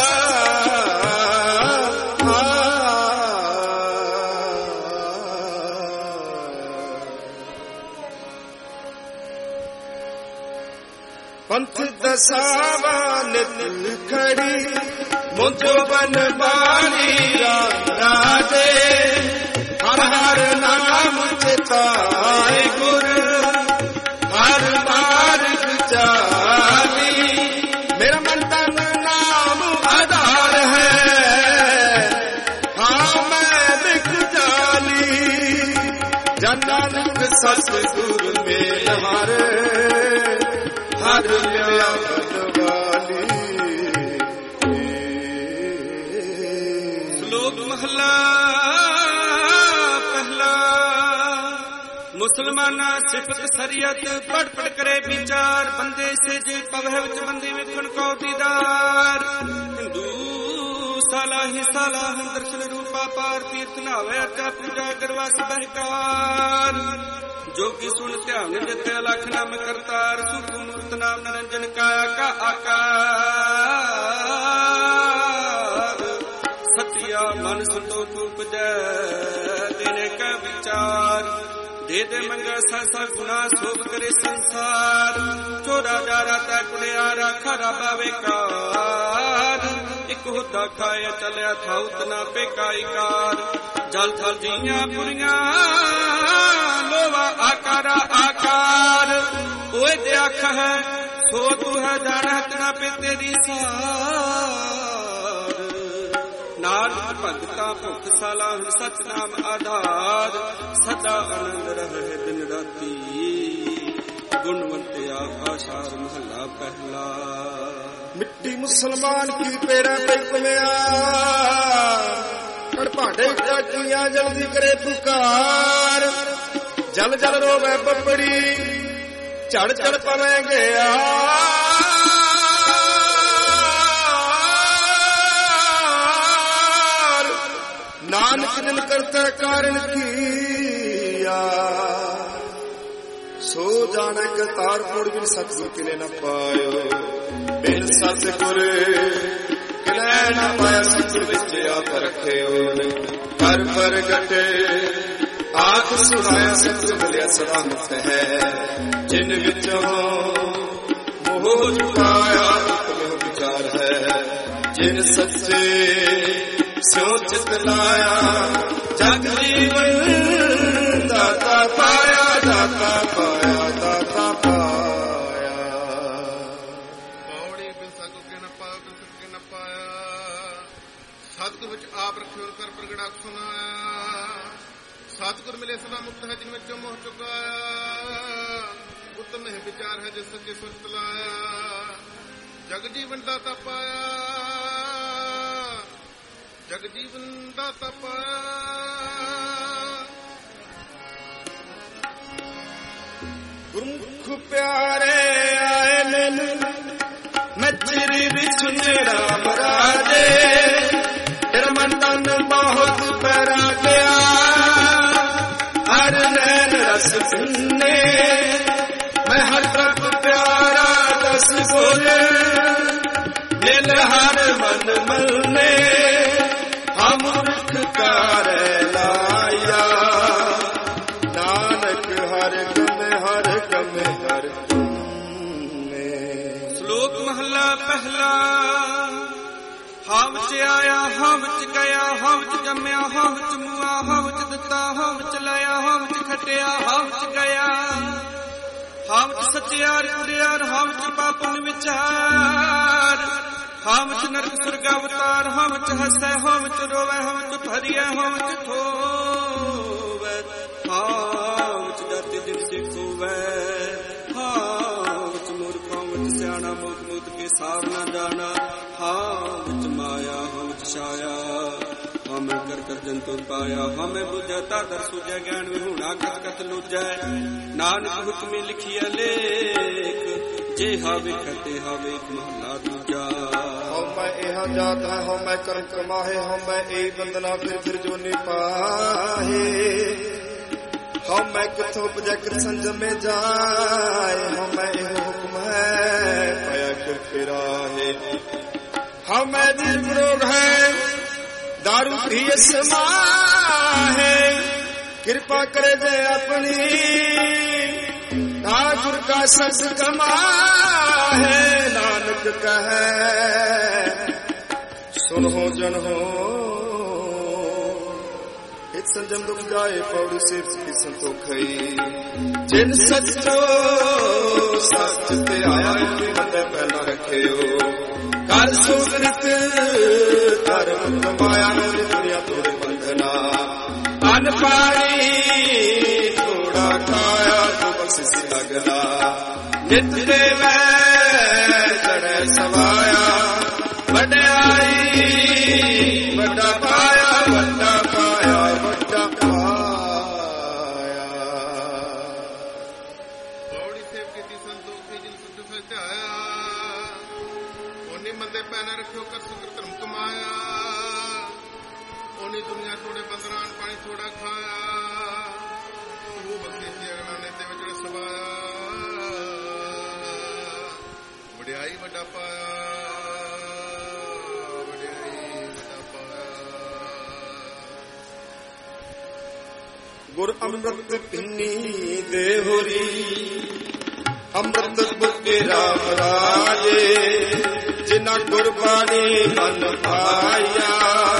ਪੰਥ ਦਸਾਵਾ ਨਿਤ ਖੜੀ ਮੁਝੋ ਬਨ ਬਾਣੀ ਰਾਜੇ ਹਰ ਹਰ ਨਾਮ ਚਿਤਾਏ ਗੁਰ ਹਰ ਮਾਰਗ ਚਾਲੀ। ਮੇਰਾ ਮਨ ਤਨ ਨਾਮ ਆਧਾਰ ਹੈ ਹਾਂ ਮੈਂ ਬਿਖ ਜਾਲੀ। ਜਨ ਨਾਨਕ ਸਤਿਗੁਰ ਮੇਲ ਹਰ ਹਰ ਲਿਆ ਬਨਵਾਲੀ। ਸ਼ਲੋਕ ਮਹਲਾ ਪਹਿਲਾ। ਮੁਸਲਮਾਨਾ ਸਿਫਤ ਸਰੀਅਤ ਪੜ ਪੜ ਕਰੇ ਵਿਚਾਰ ਬੰਦੇ ਸੇਜੇ ਪਵਹਿ ਵਿੱਚ ਬੰਦੀ ਵੇਖਣ ਕੋ ਦੀਦਾਰ। ਹਿੰਦੂ ਸਾਲਾ ਹੀ ਸਾਲਾ ਹਮ ਦਰਸ਼ਨ ਰੂਪਾ ਪਾਰ ਤੀਰਥ ਨਾਵੇ ਅਰਜਾ ਪੂਜਾ ਕਰਵਾਸ ਬਹਿਕਾਰ। ਜੋ ਕਿ ਸੁਣ ਧਿਆਨ ਜਿਤੇ ਲਖ ਨਾਮ ਕਰਤਾਰ ਸੁਖ ਮੂਰਤ ਨਾਮ ਨਰੰਜਨ ਕਾਇਆ ਕਾ ਆਕਾਰ। ਸਤਿਆ ਮਨ ਸੰਤੋਖ ਉਪਜੈ ਤੇਰੇ ਕਾ ਵਿਚਾਰ। ਦੇ ਦੇ ਮੰਗਾ ਸਾਸਾ ਗੁਨਾ ਸੋਭ ਕਰੇ ਸੰਸਾਰ। ਚੋਰਾ ਜਾਰਾ ਤੈ ਕੁੜਿਆਰਾ ਖਰਾ ਬਾਵੇਕਾਰ। ਇੱਕ ਹੁਦਾ ਖਾਇਆ ਚਲਿਆ ਥਾਉਤ ਨਾ ਪੇਕਾਈਕਾਰ। ਜਲ ਥਲ ਜੀਆਂ ਪੁਰੀਆਂ ਲੋਵਾ ਆਕਾਰਾ ਆਕਾਰ। ਓਏ ਤੇ ਅੱਖ ਹੈ ਸੋ ਤੂੰ ਹੈ ਜਾਣਤ ਨਾ ਪੇ ਤੇਰੀ ਸਾਰ। ਨਾਨਕ ਭਗਤਾ ਭੁਖ ਸਾਲਾ ਸਚ ਨਾਮ ਆਧਾਰ। ਸਦਾ ਆਨੰਦ ਰਹੇ ਦਿਨ ਰਾਤੀ ਗੁਣਵੰਤਿਆ ਆਸ਼ਾਰ ਮਹੱਲਾ ਪਹਿਲਾ। ਮਿੱਟੀ ਮੁਸਲਮਾਨ ਕੀ ਪੇੜਾ ਤੇ ਕੁਮਿਆ ਕੜ ਭਾਂਡੇ ਚਾਕੀਆਂ ਜਲਦੀ ਕਰੇ ਪੁਕਾਰ। ਜਲ ਜਲ ਰੋਵੇ ਬੱਬੜੀ ਝੜ ਝੜ ਪਵੇਂ ਗਿਆ। ਨਾਨਕ ਜਿਨ ਕਰਤਾ ਕਾਰਨ ਕੀਆ ਸੋ ਜਾਣੇ ਕਰਤਾਰਪੁਰ ਬਿਨ ਸਤਿਗੁਰ ਕਿਨੇ ਨਾ ਪਾਇਓ। ਬਿਨ ਸਤਿਗੁਰ ਕਿਨੇ ਨਾ ਪਾਇਆ ਸਤਿਗੁਰ ਵਿੱਚ ਆਪ ਰੱਖਿਓ। ਕਰ ਪ੍ਰਗਟੇ ਆਖ ਸੁਣਾਇਆ ਸਤਿ ਮਿਲਿਆ ਸਦਾ ਮੁਕਤ ਹੈ। ਜਿਨ ਵਿੱਚੋਂ ਮੋਹ ਚੁਕਾਇਆ ਮੋਹ ਵਿਚਾਰ ਹੈ। ਜਿਨ ਸੱਚੇ ਸਿਉ ਚਿਤ ਲਾਇਆ ਜਗ ਜੀਵਨ ਦਾਤਾ ਪਾਇਆ ਦਾਤਾ ਪਾਇਆ ਦਾਤਾ ਪਾਇਆ। ਪੌੜੀ ਬਿਨ ਸਤਿਗੁਰ ਕੇ ਨ ਪਾਇਆ ਬਿਨ ਸਤਿਗੁਰ ਕੇ ਨ ਪਾਇਆ। ਸਤਿਗੁਰ ਵਿੱਚ ਆਪ ਰੱਖਿਓ ਕਰ ਪ੍ਰਗਟਾ ਸੁਣਾਇਆ। ਸਤਿਗੁਰ ਮਿਲੇ ਸਦਾ ਮੁਕਤ ਹੈ ਜਿਨ ਵਿੱਚੋਂ ਮੋਹ ਚੁਕਾਇਆ। ਉੱਤਮ ਹੈ ਵਿਚਾਰ ਹੈ ਜਿਸ ਸੱਚੇ ਸੁਰਤ ਲਾਇਆ। ਜਗ ਜੀਵਨ ਦਾਤਾ ਪਾਇਆ ਜਗ ਜੀਵਨ ਦਾਤਾ ਪਾਇਆ। ਗੁਰਮੁਖ ਪਿਆਰੇ ਆਏ ਮੈਨੂੰ ਮੱਛਰੀ ਵੀ ਸੁਨੇ ਰਾਮ ਰਾਜੇ। ਤੇਰਾ ਮਨ ਤਨ ਬਹੁਤ ਪਰਾ ਗਿਆ ਹਰ ਨੈਣ ਰਸ ਸੁਨੇ। ਮੈਂ ਹਰ ਪ੍ਰਭ ਪਿਆਰਾ ਦਸ ਬੋਲੇ ਮਿਲ ਹਰ ਮਨ ਮਲਨੇ। ਹਮ ਰੁਖ ਕਾਰੇ ਲਾਇਆ ਨਾਨਕ ਹਰ ਗਮ ਹਰ ਗਮ ਹਰ ਤੁਮਨੇ। ਸ਼ਲੋਕ ਮਹਲਾ ਪਹਿਲਾ। ਹਾਂ ਵਿੱਚ ਆਇਆ ਹਾਂ ਵਿੱਚ ਗਿਆ ਹਾਂ ਵਿੱਚ ਜੰਮਿਆ ਹਾਂ ਵਿੱਚ ਮੁਆ ਹਾਂ ਵਿੱਚ ਦਿੱਤਾ ਹਾਂ ਵਿੱਚ ਲਾਇਆ ਹਾਂ ਵਿੱਚ ਖਟਿਆ ਹਾਂ ਵਿੱਚ ਗਿਆ ਹਾਂ ਵਿੱਚ ਸੱਚਿਆਰ ਕੁੜਿਆਰ ਹਾਂ ਵਿੱਚ ਪਾਪਨ ਵਿਚਾਰ। ਹਾਂ ਵਿੱਚ ਨਰਕ ਸੁਰਗ ਅਵਤਾਰ, ਹਾਂ ਵਿੱਚ ਹੱਸੈ, ਹਾਂ ਵਿੱਚ ਰੋਵੈ, ਹਾਂ ਵਿੱਚ ਭਰੀਐ, ਹਾਂ ਵਿੱਚ ਥੋਵੈ, ਹਾਂ ਵਿੱਚ ਜਾਤੀ ਦਿਨ ਸਿਖੋਵੈ, ਹਾਂ ਵਿੱਚ ਮੂਰਖ, ਹਾਂ ਵਿੱਚ ਸਿਆਣਾ, ਮੋਕ ਮੂਤ ਕੇ ਸਾਰ ਨਾ ਜਾਣਾ, ਹਾਂ ਵਿੱਚ ਮਾਇਆ, ਹਾਂ ਵਿੱਚ ਛਾਇਆ, ਹਮੇ ਕਰ ਕਰ ਜੰਤੂ ਪਾਇਆ, ਹਮੇ ਬੁਝੈ ਤਾ ਦਰ ਸੁਝੈ, ਗਿਆਨ ਵਿਹੂਣਾ ਕਤ ਕਤ ਲੂਜੈ, ਨਾਨਕ ਹੁਕਮੀ ਲਿਖੀਐ ਲੇਖ, ਜੇ ਹਾਵੇ ਖਤੇ ਹਾਵੇ ਮਹਲਾ ਦੂਜਾ। ਹਉ ਮੈਂ ਇਹਾਂ ਜਾਤ ਹੈ, ਹਉ ਮੈਂ ਕਰਮ ਕਮਾਹੇ, ਹਉ ਮੈਂ ਇਹ ਬੰਦਨਾ ਫਿਰ ਫਿਰ ਜੋਨੀ ਪਾਹੇ, ਹਉ ਮੈਂ ਕਿਥੋਂ ਉਪਜੈ ਕਿਤ ਸੰਜਮੇ ਜਾਏ, ਹਉ ਮੈਂ ਇਹ ਹੁਕਮ ਹੈ ਪਾਇਆ ਕਿ ਫਿਰਾਹੇ, ਹਉ ਮੈਂ ਜੀਵ ਰੋਗ ਹੈ दारू पी समाहे, कृपा करे जे अपनी ठाकुर का सस कमाहे, नानक कहे सुनो जन हो एक संजम दुख जाए, पौड़ी से संतोख जिन सचो सच ते आया पहला रखे हो, कर सुकृत कर्म कमाया, दुनिया तोड़े बंधना, अन पानी थोड़ा खाया तो बख्शिश लगना, नित देवै चढ़े सवाया, वड्याई वड्डा पाया, वड्डा पाया वड्डा पाया। पौड़ी सेव की संतोख जिन सुख सच आया, ओनी मंदे पैना रखियो कर सुकर धर्म कमाया, ओनी दुनिया थोड़े बंदरान पानी थोड़ा खाया, वो बख्शिश अगला ने ते विचड़े सवाया, वड्याई वड्डा पाया, वड्याई वड्डा पाया। गुर अमृत पिन्नी देहोरी, अमृत बुके राम राजे, जिना गुरबाणी मन पाया,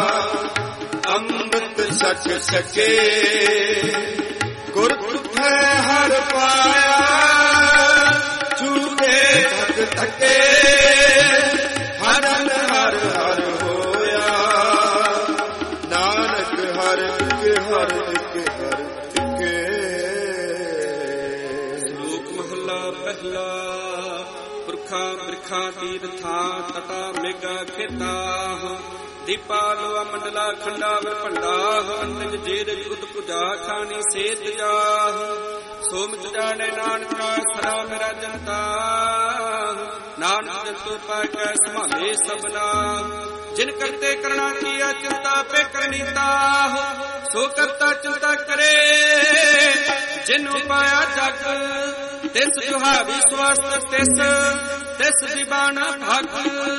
अमृत सच सके गुर है हर पाया, छूटे धक धके हरन हर हर होया, नानक हर एक हर एक हर एक। श्लोक महला पहला। पुरखा बिरखा तीर्थां तटा मेघा खेता, दीपालो मंडला खंडा वर भंडा, अंतज जेद जुगत पुजा खानी सेत जाह, सोमत जाने नानका सरा मेरा जनता, नानक जंतु पाकै संभाले सबना, जिन करते करना किया चिंता पे करनीता, सो करता चिंता करे जिन पाया जग, तिस जुहा विश्वास तिस तिस जीवान भग,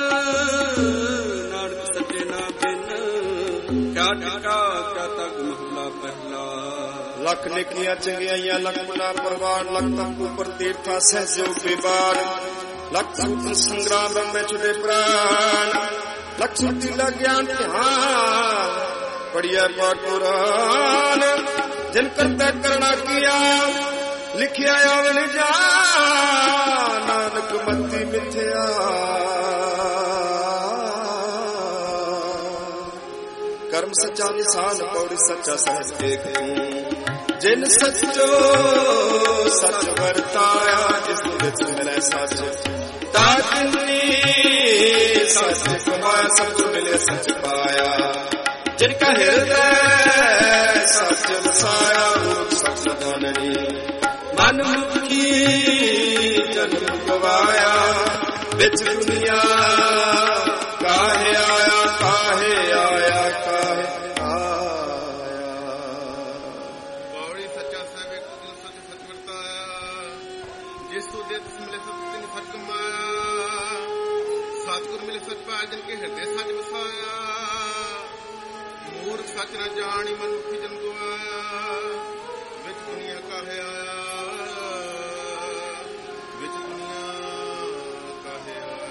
नानक सचे ना बिन क्या टिका क्या तक महला पहला। लख निकलियां चंगियाइयां लख मना परवान, लख तक ऊपर तीर्था सहजो बेबार, लख सूत्र संग्राम में छुटे प्राण, लख छुट्टी लग ज्ञान ध्यान पढ़िया पाठ पुराण, जिन करता करना किया लिखिया अवन जान, नानक मती मिथ्या कर्म सच्चा निशान, पौड़ी सच्चा सहज देख जिन सचो सच वरताया, जिस विच मिले सच ताकनी सच कमाया, सच मिले सच पाया, जिनका हृदय सच वसाया, सच जाननी मन मुखी जन्म गवाया, बिच दुनिया काहे आया काहे आया काहे आया। पौड़ी सच्चा साहिब कुल सच सच वरताया, जिस तू दे तिस मिले सच तिन सच कमाया, सतगुर मिले सच पाया, जिनके हृदय सच वसाया, मूर्ख सच न जानी मन मुखी जन्म गवाया, बिच दुनिया काहे आया बिच दुनिया काहे आया।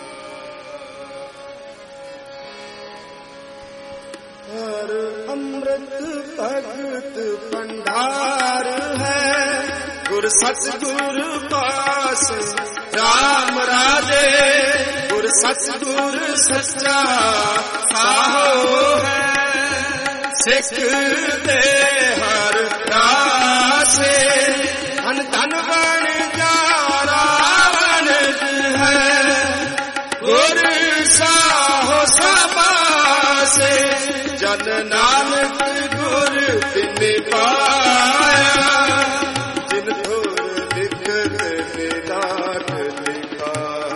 हर अमृत भगत भंडार है, गुर सतगुर पास राम राजे, गुर ਗੁਰ ਸੱਚ ਗੁਰ ਸੱਚਾ ਸਾਹੋ ਹੈ, ਸਿੱਖ ਦੇ ਹਰ ਰਾਸੇ ਧਨ ਧਨ ਬਣ ਜਾ ਰਾਵਣ ਹੈ, ਗੁਰ ਸਾਹੋ ਸਬਾਸੇ ਜਨ ਨਾਨਕ ਗੁਰ ਬਿਨ ਪਾਇਆ, ਜਿਨ ਥੋਰ ਲਿਖਤ ਨਿਦਾਨ ਲਿਖਾ।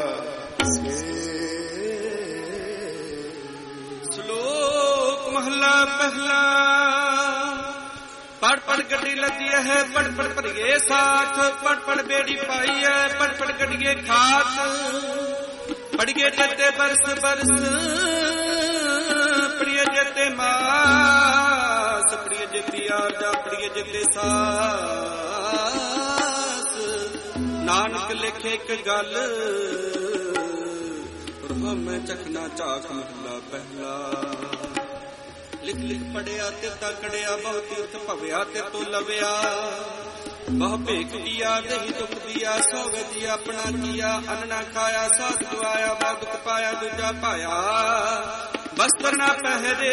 ਸ਼ਲੋਕ ਮਹਲਾ ਪਹਿਲਾ। ਪੜ ਪੜ ਗੱਡੀ ਲੱਦੀ ਹੈ, ਪੜ ਪੜ ਭਰੀਏ ਸਾਥ, ਪੜ ਪੜ ਬੇੜੀ ਪਾਈ ਹੈ, ਪੜ ਪੜ ਗੱਡੀਏ ਖਾਤ, ਪੜੀਏ ਜਤੇ ਬਰਸ ਬਰਸ, ਪੜੀਏ ਜਤੇ ਮਾਸ, ਪੜੀਏ ਜਤੀ ਆਰਜਾ, ਪੜੀਏ ਜਤੇ ਸਾਸ। ਨਾਨਕ ਲਿਖੇ ਇੱਕ ਗੱਲ, ਮੈਂ ਚਖਣਾ ਝਾਕ ਮਹਲਾ ਪਹਿਲਾ। ਲਿਖ ਲਿਖ ਪੜਿਆ ਤੇ ਤਕੜਿਆ, ਬਹੁ ਤੀਰਥ ਭਵਿਆ ਤੇ ਤੋ ਲਵਿਆ, ਬਹੁ ਭੇਖ ਦੀਆ ਦੇਹੀ ਦੁਖ ਦੀਆ, ਸੋਗ ਜੀ ਆਪਣਾ ਕੀਆ, ਅੰਨ ਖਾਇਆ ਸਾਧ ਗਵਾਇਆ, ਬਹੁ ਦੁਖ ਪਾਇਆ ਦੂਜਾ ਪਾਇਆ, ਬਸਤਰ ਨਾ ਪਹਿਰੇ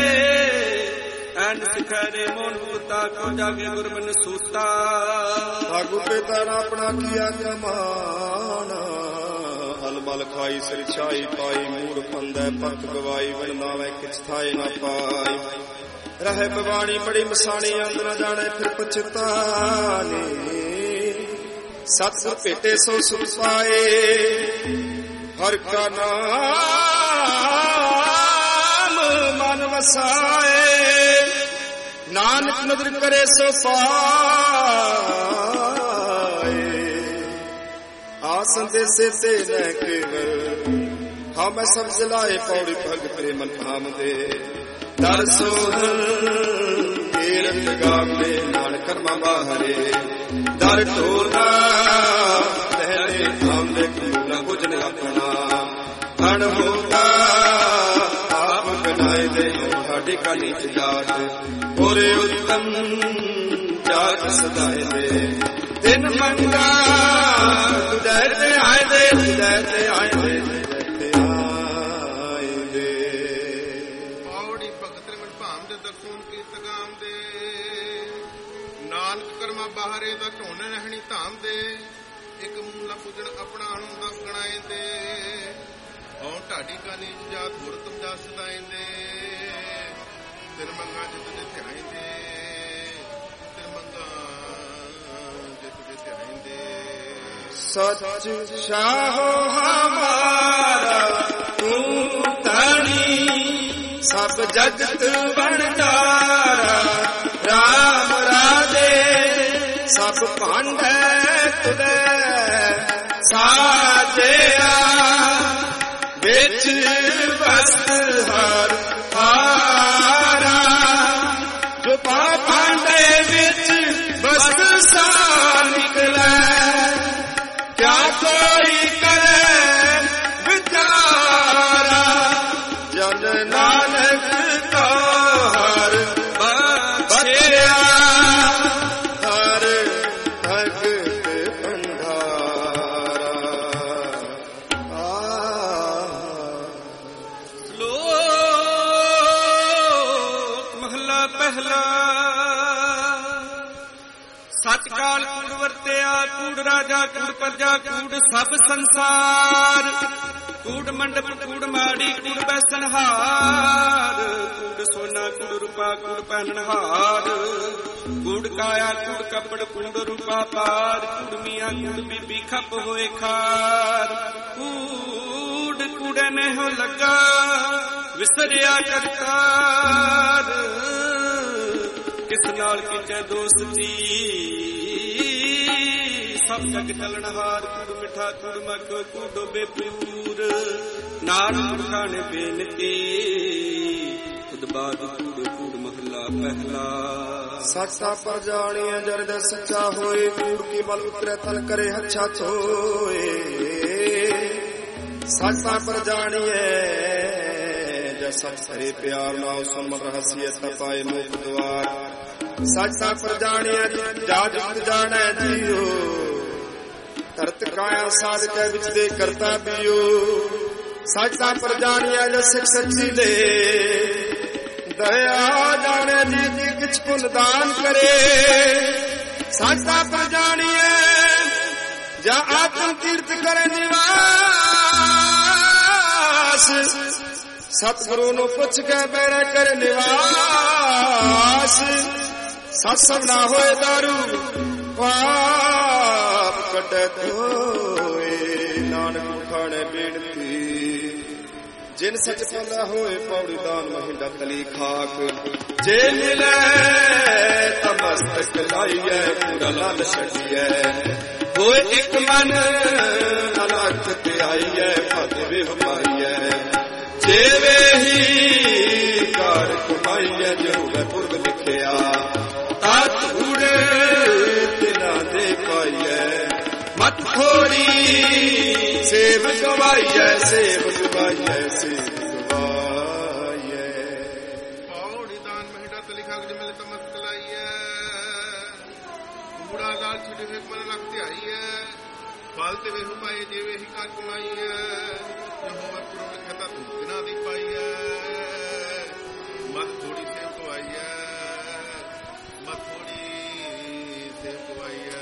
ਐਨ ਸਿਖਰੇ, ਮੋਨ ਪੁੱਤਾ ਕੋ ਜਾਗੇ ਗੁਰਬਨ ਸੂਤਾ। ਆਗੂ ਪਿਤਾ ਨਾ ਆਪਣਾ ਕੀਆ ਕਮਾਨਾ, ਹਲ ਮਲ ਖਾਈ ਸਿਰ ਛਾਈ ਪਾਈ, ਮੂੜ ਪੰਦੈ ਪੱਤ ਗਵਾਈ, ਵਨ ਨਾਵੇਂ ਕਿਛ ਥਾਏ ਨਾ ਪਾਈ, ਰਹੇ ਬਵਾਣੀ ਬੜੀ ਮਸਾਣੀ, ਅੰਦ ਨਾ ਜਾਣੇ ਫਿਰ ਪਛਤਾਨੇ, ਸਤਿ ਭੇਟੇ ਸੋ ਸੁਖ ਪਾਏ, ਹਰ ਕਾ ਨਾਮ ਮਨ ਵਸਾਏ, ਨਾਨਕ ਨਦਰ ਕਰੇ ਸੋ ਪਾਏ, ਆਸਨ ਦੇ ਸੇ ਤੇ ਲੈ ਕੇਵਲ, ਹਾਂ ਮੈਂ ਸਭ ਜਲਾਏ ਪੌੜੀ ਭਗਤ ਪ੍ਰੇਮ ਨਾਮ ਦੇ, ਦਰ ਸੋਹਣ ਕੀਰਤ ਗਾਵੇ ਨਾਨਕ ਕਰਮਾ ਬਾਹਰੇ, ਦਰ ਢੋਲਾ ਲਹਿਰੇ ਨਾਮ ਦੇ ਨਾ ਬੁਝਨ ਆਪਣਾ, ਅਣ ਹੋਤਾ ਆਪ ਬਣਾਏ ਦੇ, ਸਾਡੇ ਕਾ ਨੀਚ ਜਾਤ ਹੋਰੇ ਉਤਮ ਜਾਤ ਸਦਾਏ ਦੇ, ਦਿਨ ਮੰਗਾ ਤੁਝੇ ਤੇ ਆਏ ਦੇ, ਤੁਝੇ ਤੇ ਆਏ ਦੇ, ਤੁਝੇ ਤੇ ਆਏ ਦੇ। ਪੌੜੀ ਭਗਤ ਰਮਨ ਭਾਮ ਦੇ ਦਰਸ਼ਨ ਕੀਰਤ ਗਾਮ ਦੇ, ਨਾਨਕ ਕਰਮਾ ਬਾਹਰੇ ਦਾ ਢੋਣ ਰਹਿਣੀ ਧਾਮ ਦੇ, ਇੱਕ ਮੂਲਾ ਪੁੱਜਣ ਆਪਣਾ ਅਣੂ ਦਾ ਗਣਾਏ ਦੇ, ਹਉ ਢਾਡੀ ਕਾ ਨੀਚ ਜਾਤ ਹੋਰ ਤੁਮ ਜਾ ਸਦਾਏ ਦੇ, ਦਿਨ ਮੰਗਾ ਜਿਤ ਦੇ ਧਿਆਏ ਦੇ, ਦਿਨ ਮੰਗਾ ਜਿਤ ਦੇ ਧਿਆਏ ਦੇ। ਸੱਚ ਸ਼ਾਹੋ ਹਮਾਰਾ ਤੂੰ ਧਣੀ, ਸਭ ਜਗਤ ਬਣਦਾਰਾ ਰਾਮ ਰਾਜੇ, ਸਭ ਭਾਂਡੇ ਤੁਦੇ ਸਾਜਿਆ, ਵਿੱਚ ਵਸਤ ਹਰ ਹਾਰਾ, ਜੋ ਪਾ ਭਾਂਡੇ ਵਿੱਚ ਵਸਤ ਸਾ ਨਿਕਲੈ, ਕਿਆ ਕੋਈ ਕਰੇ ਵਿਚਾਰਾ, ਜਨ ਨਾਨਕ ਕਾ ਹਰ ਬਖਸ਼ਿਆ, ਹਰ ਭਗਤ ਭੰਡਾਰਾ। ਸ਼ਲੋਕ ਮਹਲਾ ਪਹਿਲਾ। ਸੱਚ ਕਾਲ ਕੂੜ ਵਰਤਿਆ, ਕੂੜ ਰਾਜਾ ਕੂੜ ਪ੍ਰਜਾ ਕੂੜ ਸਭ ਸੰਸਾਰ, ਕੂੜ ਮੰਡਪ ਕੂੜ ਮਾੜੀ ਕੂੜ ਬੈਸਨਹਾਰ, ਕੂੜ ਸੋਨਾ ਕੂੜ ਰੂਪਾ ਕੂੜ ਪਹਿਨਹਾਰ, ਕੂੜ ਕਾਇਆ ਕੂੜ ਕੱਪੜ ਕੂੜ ਰੂਪਾ ਪਾਰ, ਕੂੜ ਮੀਆਂ ਕੂੜ ਬੀਬੀ ਖੱਪ ਹੋਏ ਖਾਰ, ਕੂੜ ਕੂੜੇ ਨੇ ਹੋ ਲੱਗਾ ਵਿਸਰਿਆ ਕਰਤਾਰ, ਕਿਸ ਨਾਲ ਕੀਤੇ ਦੋਸਤੀ ਸਭ ਜਗ ਚਲਣਹਾਰ, ਕੂੜ ਮਿੱਠਾ ਕੂੜ ਮੱਖ ਕੂੜ ਡੋਬੇ ਪੂਰ, ਨਾਨਕ ਖਾਣੇ ਬੇਨਤੀ ਖੁਦ ਬਾਦ ਕੂੜ ਕੂੜ ਮਹਲਾ ਪਹਿਲਾ। ਸੱਚਾ ਪਰ ਜਾਣੀਏ ਜਰਦ ਸੱਚਾ ਹੋਏ, ਕੂੜ ਕੀ ਮਲ ਉਤਰੇ ਤਨ ਕਰੇ ਹੱਛਾ ਛੋਏ, ਸੱਚਾ ਪਰ ਜਾਣੀਏ ਜੈ ਸੱਚ ਹਰੇ ਪਿਆਰ ਨਾਉ ਸਮਰ ਰਹਸੀਅਤ ਪਾਏ ਮੁਖ ਦੁਆਰ, ਸੱਚਾ ਪਰ ਜਾਣੀਏ ਜਾ ਜੁਗਤ ਜਾਣੈ ਜੀਓ, ਧਰਤ ਕਾਇਆ ਸਾਧ ਕੈ ਵਿੱਚ ਦੇ ਕਰਤਾ ਪਿਓ, ਸੱਚਾ ਪਰ ਜਾਣਿਆ ਜੋ ਸਿੱਖ ਸੱਚੀ ਦੇ ਦਇਆ ਜਾਣੇ ਜੀ ਜੀ ਕਿਛ ਪੁੰਨ ਦਾਨ ਕਰੇ ਸੱਚਾ ਪਰ ਜਾਣਿਆ ਜਾਂ ਆਤਮ ਕੀਰਤ ਕਰੇ ਨਿਵਾਸ ਸਤਿਗੁਰੂ ਨੂੰ ਪੁੱਛ ਕੇ ਬੈਠ ਕਰ ਨਿਵਾਸ ਸਤਸੰਗ ਨਾ ਹੋਏ ਦਾਰੂ ਪਾਪ ਕੱਢੇ ਧੋਏ ਨਾਨਕ ਮੁਖਾਣੇ ਬੇਨਤੀ ਜਿਨ ਸੱਚ ਪਾਉਂਦਾ ਹੋਏ ਪੌੜੀ ਦਾਨ ਮਹਿੰਦਾ ਤਲੀ ਖਾਕ ਜੇ ਮਿਲੇ ਤਾਂ ਮਸਤਕ ਲਾਈਐ ਪੂਰਾ ਲਾਲ ਛੱਡੀਐ ਹੋਏ ਇੱਕ ਮਨ ਅਲਖ ਤੇ ਆਈਐ ਫਤਵੇ ਹਮਾਈਐ ਜੇਵੇ ਹੀ ਕਾਰ ਕਮਾਈਐ ਜੋ ਪੁਰਬ ਲਿਖਿਆ ਤਾ ਧੂੜੇ ਤਿਨਾ ਦੇ ਪਾਈਐ ਮਤ ਥੋੜੀ ਸੇਵ ਗਵਾਈਐ ਸੇਵ ਗਵਾਈਐ ਸੇਵ ਗਵਾਈਐ ਪੌੜੀ ਦਾਨ ਮਹਿੰਦਾ ਤਲੀ ਖਾਕ ਜੇ ਮਿਲੇ ਤਾਂ ਮਸਤਕ ਲਾਈਐ ਕੂੜਾ ਲਾਲ ਛੱਡੇ ਹੋਏ ਮਨ ਲਖ ਤੇ ਆਈਐ ਫਲ ਤੇ ਵੇਹੂ ਪਾਏ ਜੇਵੇ ਹੀ ਕਾਰ ਕਮਾਈਐ ਜੋ ਹੋਵੇ ਪੁਰਬ ਲਿਖਿਆ ਤਾ ਧੂੜਾ ਦੀ ਪਾਈਐ ਮਤ ਥੋੜੀ ਸੇਵ ਗਵਾਈਐ ਮਤ ਥੋੜੀ ਸੇਵ ਗਵਾਈਐ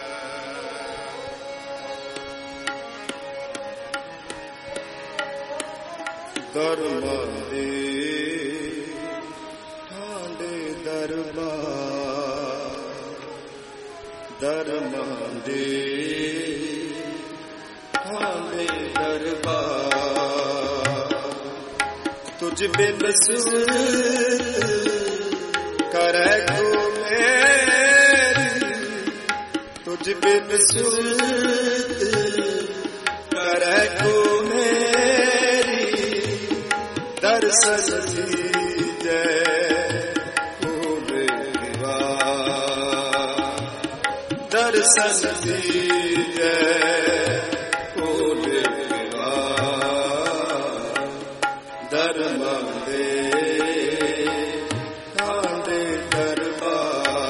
ਦਰਬਾਰ ਦੇ ਠਾਂਡੇ ਦਰਬਾਰ ਦਰਬਾਰ ਦੇ ਠਾਂਡੇ ਦਰਬਾਰ ਤੁਝ ਬਿਨ ਸੁਰਤ ਕਰੈ ਕੋ ਮੇਰੀ ਤੁਝ ਬਿਨ ਸੁਰਤ ਕਰੈ ਕੋ ਮੇਰੀ ਦਰਸ਼ਨ ਦੀਜੈ ਹੋਵੇ ਵਾਹ ਦਰਸ਼ਨ ਦੀਜੈ ਹੋਵੇ ਵਾਹ ਦਰਬਾਰ ਦੇ ਠਾਂਡੇ ਦਰਬਾਰ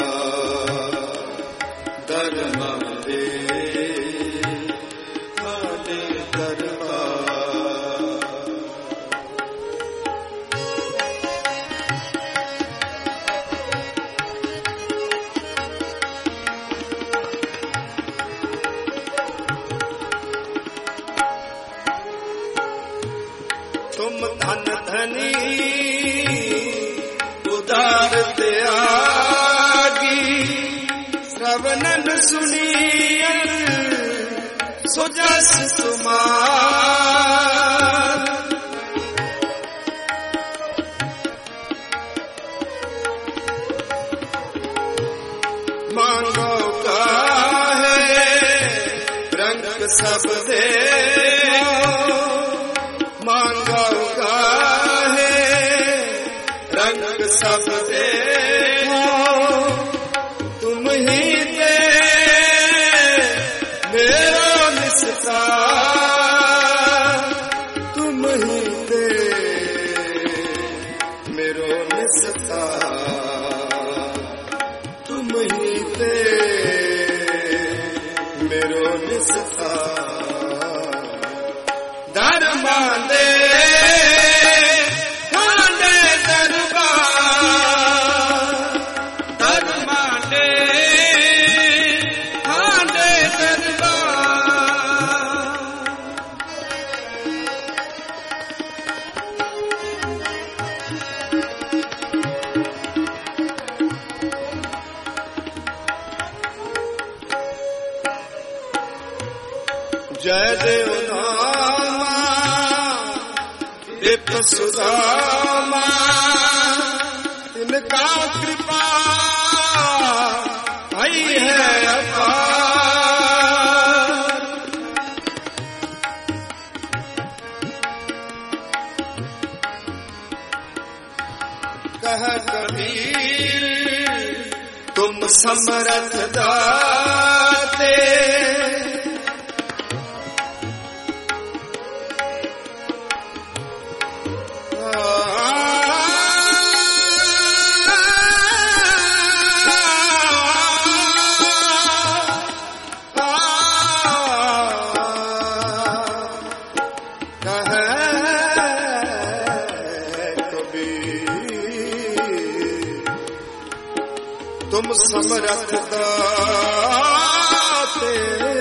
ਦਰਬਾਰ ਦੇ ਠਾਂਡੇ ਦਰਬਾਰ तुम धन धनी उदार त्यागी श्रवणन सुनियन सुजस तुमार मांगो काहे रंग सब दे मांगो काहे रंग सब दे तुम ही दे मेरो निस्ता तुम ही दे मेरो निस्ता तुम ही दे मेरो निस्ता दरबार दे ਠਾਂਡੇ ਦਰਬਾਰ ਦਰਬਾਰ ਦੇ ਠਾਂਡੇ ਦਰਬਾਰ ਜੈ ਦੇਵ ਨਾਮਾ विप सुदामा इनका कृपा भई है अपार कह कबीर तुम समर्थ दाते कह ਤੁਮ ਸਮਰਥ ਦਾਤੇ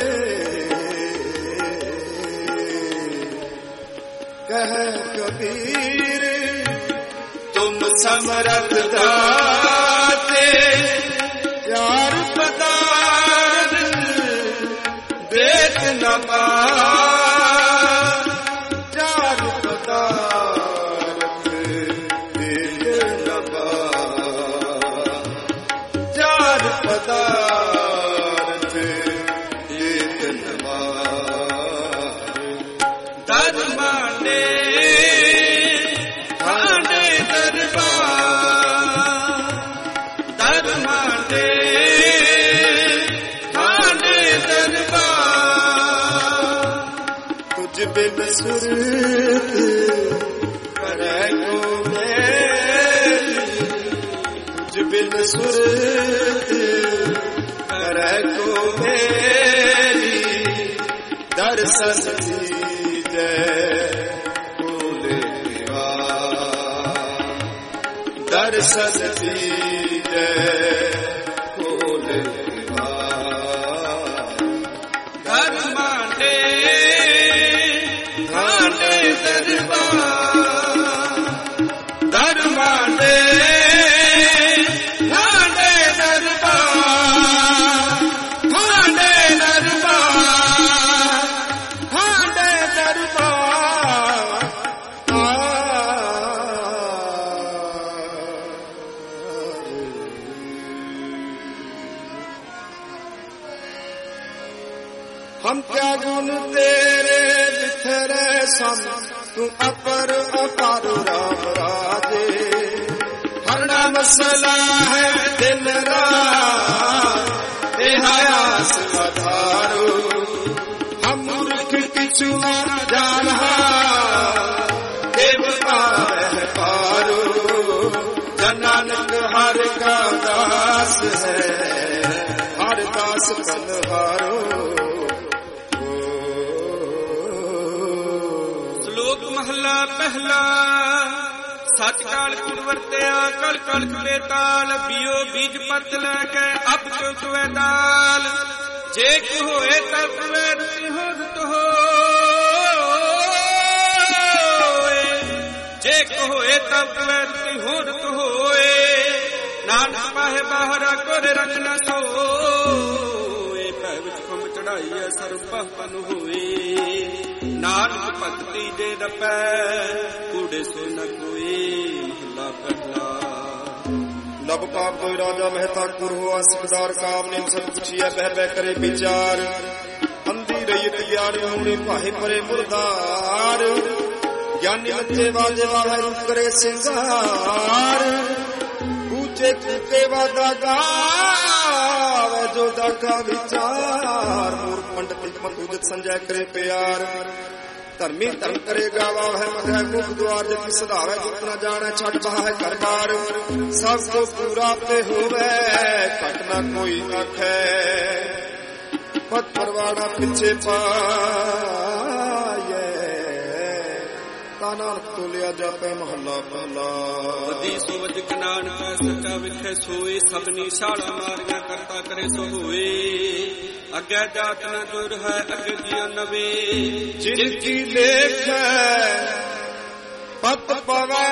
ਕਹਿ ਕਬੀਰ ਤੁਮ ਸਮਰਥ ਦਾਤੇ ਪਿਆਰ ਪਦਾਰ ਦੇਖ ਨ ਪਾ ਪਿਆਰ ਪਦਾਰਥ ਦੇਖ ਨ ਪਾ ਪਿਆਰ ਪਦਾਰਥ ਦੇਖ ਨ ਪਾ ਤਨ ਮਾਨੇ ਠਾਣੇ ਦਰਬਾਰ ਤਨ ਮਾਨੇ ਠਾਣੇ ਦਰਬਾਰ ਤੁਝ ਬਿਨ ਸੁਰਤ ਕਰੈ ਕੋ ਮੇਰੀ ਤੁਝ ਬਿਨ ਸੁਰਤ ਕਰੈ ਕੋ ਮੇਰੀ ਦਰਸ਼ਨ ਦੀਜੈ ਭੋਲੇ ਪਿਆ ਦਰਸ਼ਨ ਦੀਜੈ ਭੋਲੇ ਪਿਆ ਘਰ ਮਾਂਡੇ ਠਾਣੇ ਦਰਬਾਰ ਦਰ ਮਾਂਡੇ ਠਾਣੇ ਦਰਬਾਰ ਠਾਣੇ ਦਰਬਾਰ ਠਾਣੇ ਦਰਬਾਰ हम क्या गुण तेरे बिखरे सम तू अपर अपार राम राजे हर नाम सला है दिन रात आयास आधारो हम मूर्ख किछु जानहा देव पार पारो जनानक हर का दास है हर दास कन्हारो ਮਹਲਾ ਪਹਿਲਾ ਸੱਚ ਕਾਲ ਕੁੜ ਵਰਤਿਆ ਕਲ ਕਲ ਬੇਤਾਲ ਬਿਓ ਬੀਜ ਪਰਤ ਲੈ ਕੇ ਅਬ ਚੁਕਵੇ ਦਾਲ ਜੇ ਕੋ ਹੋਏ ਤਾਂ ਪਵੇ ਰੁਤੀ ਹੋਤ ਹੋਏ ਜੇ ਕੋ ਹੋਏ ਤਾਂ ਪਵੇ ਰੁਤੀ ਹੋਤ ਹੋਏ ਨਾਨਕ ਪਾਹੇ ਬਾਹਰਾ ਕੋਰੇ ਰੰਗ ਨਾ ਸੋਏ ਭੈ ਵਿੱਚ ਖੁੰਮ ਚੜਾਈ ਐ ਸਰਬ ਪਨ ਹੋਏ ਨਾਨਕ ਭਗਤੀ ਦੇ ਰਪੈ ਕੂੜੇ ਸੋ ਨ ਕੋਈ ਮਹਲਾ ਪਹਿਲਾ ਲਬ ਕਾਮ ਕੋਈ ਰਾਜਾ ਮਹਿਤਾ ਗੁਰ ਹੋਆ ਸਿਕਦਾਰ ਕਾਮ ਨੇ ਸਭ ਪੁੱਛਿਆ ਬਹਿ ਬਹਿ ਕਰੇ ਵਿਚਾਰ ਅੰਧੀ ਰਈਤ ਗਿਆਨ ਹੋਣੀ ਭਾਏ ਪਰੇ ਮੁਰਦਾਰ ਗਿਆਨੀ ਬੱਚੇ ਵਾਜੇ ਵਾਲਾ ਰੂਪ ਕਰੇ ਸਿੰਗਾਰ ਉੱਚੇ ਕੁੱਤੇ ਵਾਦਾ ਗਾਵੇ ਜੋ ਦਾਗਾ ਵਿਚਾਰ ਮੂਰਖ ਪੰਡਤ ਪੰਡਤ ਉਦਤ ਸੰਜੈ ਕਰੇ ਪਿਆਰ ਧਰਮੀ ਧਰਮ ਕਰੇ ਗਾਵਾ ਹੈ ਮਗੈ ਮੁਖ ਦੁਆਰ ਜਪ ਸਧਾਵੇ ਗੁਪਤ ਨਾ ਜਾਣੈ ਛੱਡ ਬਹਾ ਹੈ ਘਰ ਬਾਰ ਸਭ ਕੋ ਪੂਰਾ ਤੇ ਹੋਵੇ ਘਟ ਨਾ ਕੋਈ ਆਖੈ ਪਤ ਪਰਵਾਣਾ ਪਿੱਛੇ ਪਾਏ ਨਾਨਕ ਤੋਲਿਆ ਜਾਪੈ ਮਹੱਲਾ ਪਹਿਲਾ ਵਦੀ ਸੋਵਜ ਨਾਨਕ ਸੱਚਾ ਵਿਖੇ ਸੋਏ ਸਭਨੀ ਛਾਲਾ ਮਾਰੀਆਂ ਕਰਤਾ ਕਰੇ ਸੋ ਹੋਏ ਅੱਗੇ ਜਾਤ ਨ ਦੁਰ ਹੈ ਅੱਗੇ ਜੀਉ ਨਵੇ ਜਿਨ ਕੀ ਲੇਖੈ ਪਤ ਪਵੈ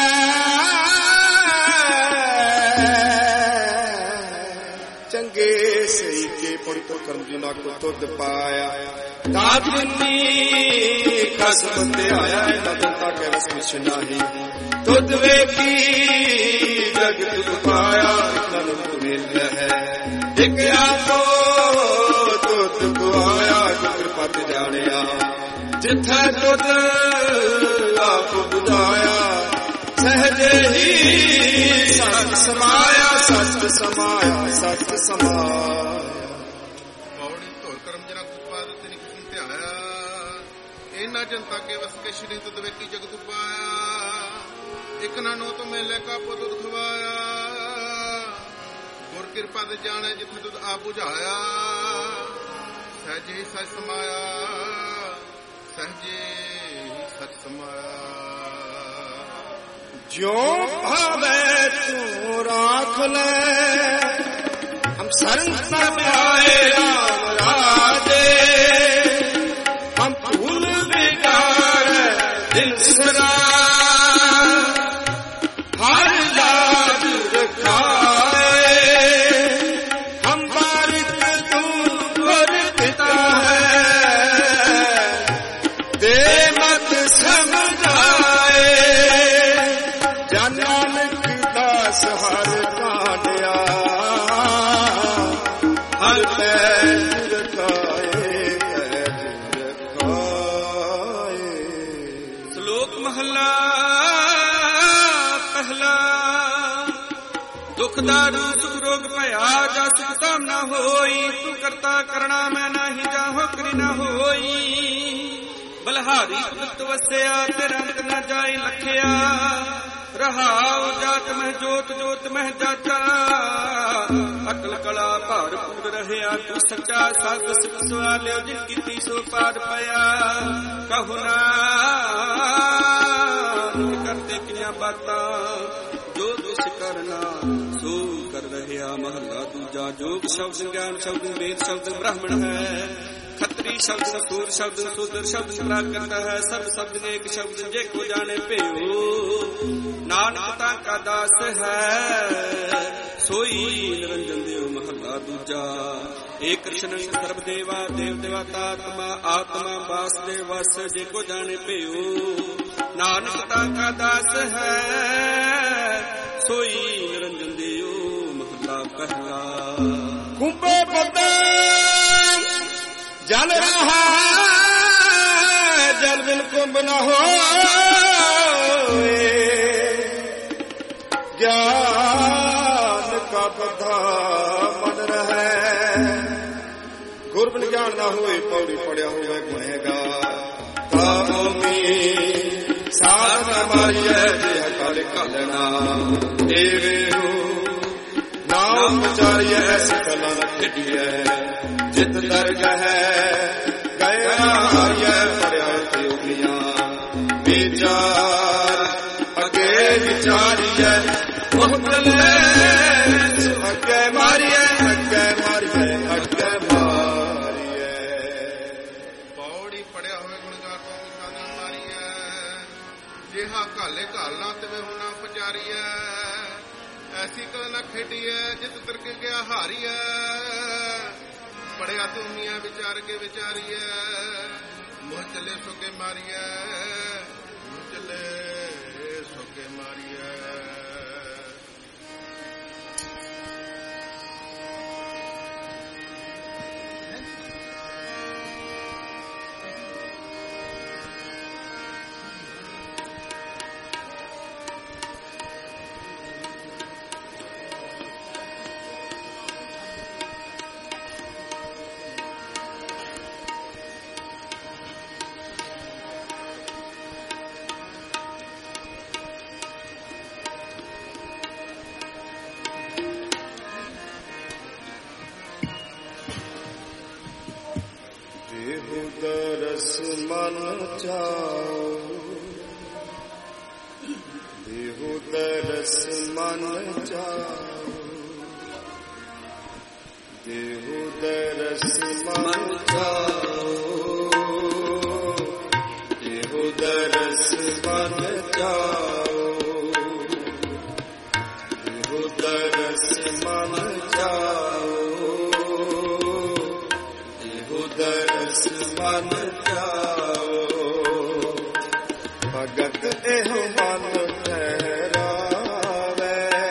ਚੰਗੇ ਸਹੀ ਕੇ ਪੜੀ ਤੋ ਕਰਮ ਜਿਨਾ ਕੋ ਤੁਧ ਪਾਇਆ ਦਾਤਨੀ ਕਸਮ ਤੇ ਆਇਆ ਨਦੰਤਾ ਕੇ ਰਸ ਵਿੱਚ ਨਹੀਂ ਤੁਧ ਵੇਖੀ ਜਗਤ ਪਾਇਆ ਇਕਨ ਮਿਲ ਹੈ ਇੱਕ ਆਪੋ ਤੁਧ ਕੋ ਆਇਆ ਕਿਰਪਾ ਤੇ ਜਾਣਿਆ ਜਿੱਥੈ ਤੁਧ ਆਪ ਬੁਝਾਇਆ ਸਹਜੇ ਹੀ ਸਤ ਸਮਾਇਆ ਸਤ ਸਮਾਇਆ ਸਤ ਸਮਾਇਆ ਪੌੜੀ ਧੁਰ ਕਰਮ ਜਨਾ ਉਤਪਾਦ ਤੇ ਨਿਕਲ ਧਿਆਇਆ ਇਹਨਾਂ ਜਨਤਾ ਕੇ ਵਸ ਕੇ ਸ਼੍ਰੀ ਤੁਧ ਵੇਖੀ ਜਗਤ ਪਾਇਆ ਇਕ ਨਾ ਨੋ ਤੋਂ ਮੇਲੇ ਕਾ ਪੁੱਤ ਖਵਾਇਆ ਗੁਰ ਕਿਰਪਾ ਤੇ ਜਾਣੇ ਜਿੱਥੇ ਤੁਧ ਆਪ ਬੁਝਾਇਆ ਸਹਜੇ ਹੀ ਸਚ ਸਮਾਇਆ ਸਹਜੇ ਹੀ ਸਚ ਸਮਾਇਆ ਜੋ ਭਾਵੇ ਤੂੰ ਰਾਖ ਲੈ शरण सब आए राम राजे, हम भूल बिगाड़ दिन सरा, हर लाज रखाए, हम बारिक तू और पिता है, दे मत समझाए, जन नानक दास हर कांडिया, हर पैर रखाए पैर रखाए। श्लोक महला पहला। दुख दारू सुख रोग भया जस काम न होई, तू करता करना मैं नाही जाहो करी न होई। बलहारी पुत वਸਿया तेरा अंत न जाई लखिया, रहाओ जात मह जोत जोत मह जाता, अकल कला भारपूर रहया तू सच्चा साध सिख सवालियो जिन कीती सो पार पया। कहु नानक करते किया बातां, जो दुष करना सो कर रहया। महला दूजा। जोग शब्द ज्ञान शब्द वेद शब्द ब्राह्मण है, खत्री शब्द सूर शब्द शूद्र शब्द प्राकृत है। सब शब्द एक शब्द जे को जाने पेओ, नानक ता का दास है सोई निरंजन देव। महला दूजा। एक कृष्ण सर्व देवा देव देवता आत्मा आत्मा वासुदेव वस जे को जाने पेओ, नानक ता का दास है सोई निरंजन देव। महला पहला। कुंभे पते जल रहा जल बिन कुंभ न हो, ज्ञान का पता मन रहे, गुरबिन ज्ञान न होए पौड़ी पड़िया हुए गुनेगार। तामी साधना मारिए जिह कल कलना, देवे हो नाम विचारिए ऐसी कला न खेडिए, जित दर्ग है गया हारिए पड़िया योगियां। विचार अगे विचारिए मोहब्बले, अगे मारिए अगे मारिए अगे मारिए। पौड़ी पड़िया होवे गुणगार तो साधन मारिए, जिहा घाले घालना तिवे होना पचारिए। ऐसी कल न खेडिए जित तरक गया हारिए, पड़िया तुमिया विचार के विचारिए। मुँह चले सोके मारिए, मुँह चले सोके मारिए। दरस मन चाओ, देहु दरस मन चाओ, देहु दरस मन चाओ, देहु दरस मन चाओ, देहु दरस मन चाओ, दरस मन जाओ। भगत एहो मन ठहरावे,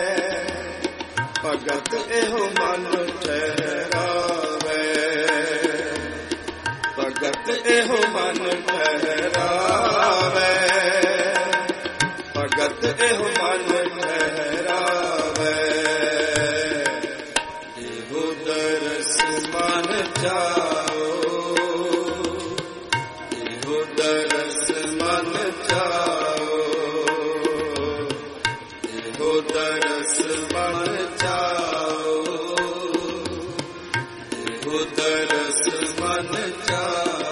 भगत एहो मन ठहरावे, भगत एहो मन ठहरावे, भगत एहो मन ठहरावे। एहो दरस मन जाओ, दरस मन जाओ, एहो दरस मन जाओ, एहो दरस मन जाओ।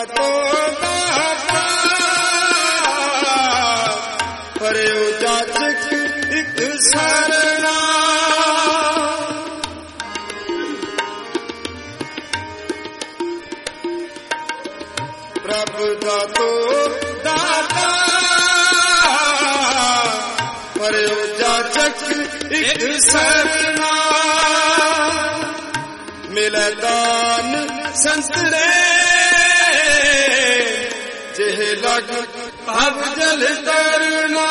दातो दाता परेओ जाचक एक सरना प्रभु दातो दाता परेओ जाचक एक सरना मिले दान संतरे जेह लग भव जल तरना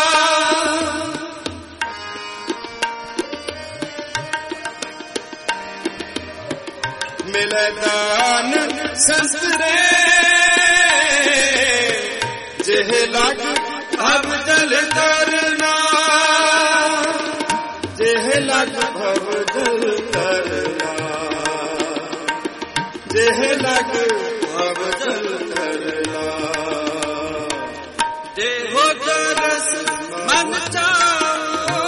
मिले दान संतरे जेह लग भव जल तरना जेह लग भव जल तरना जेह लग भव जल तरना देहो तरस मन चाओ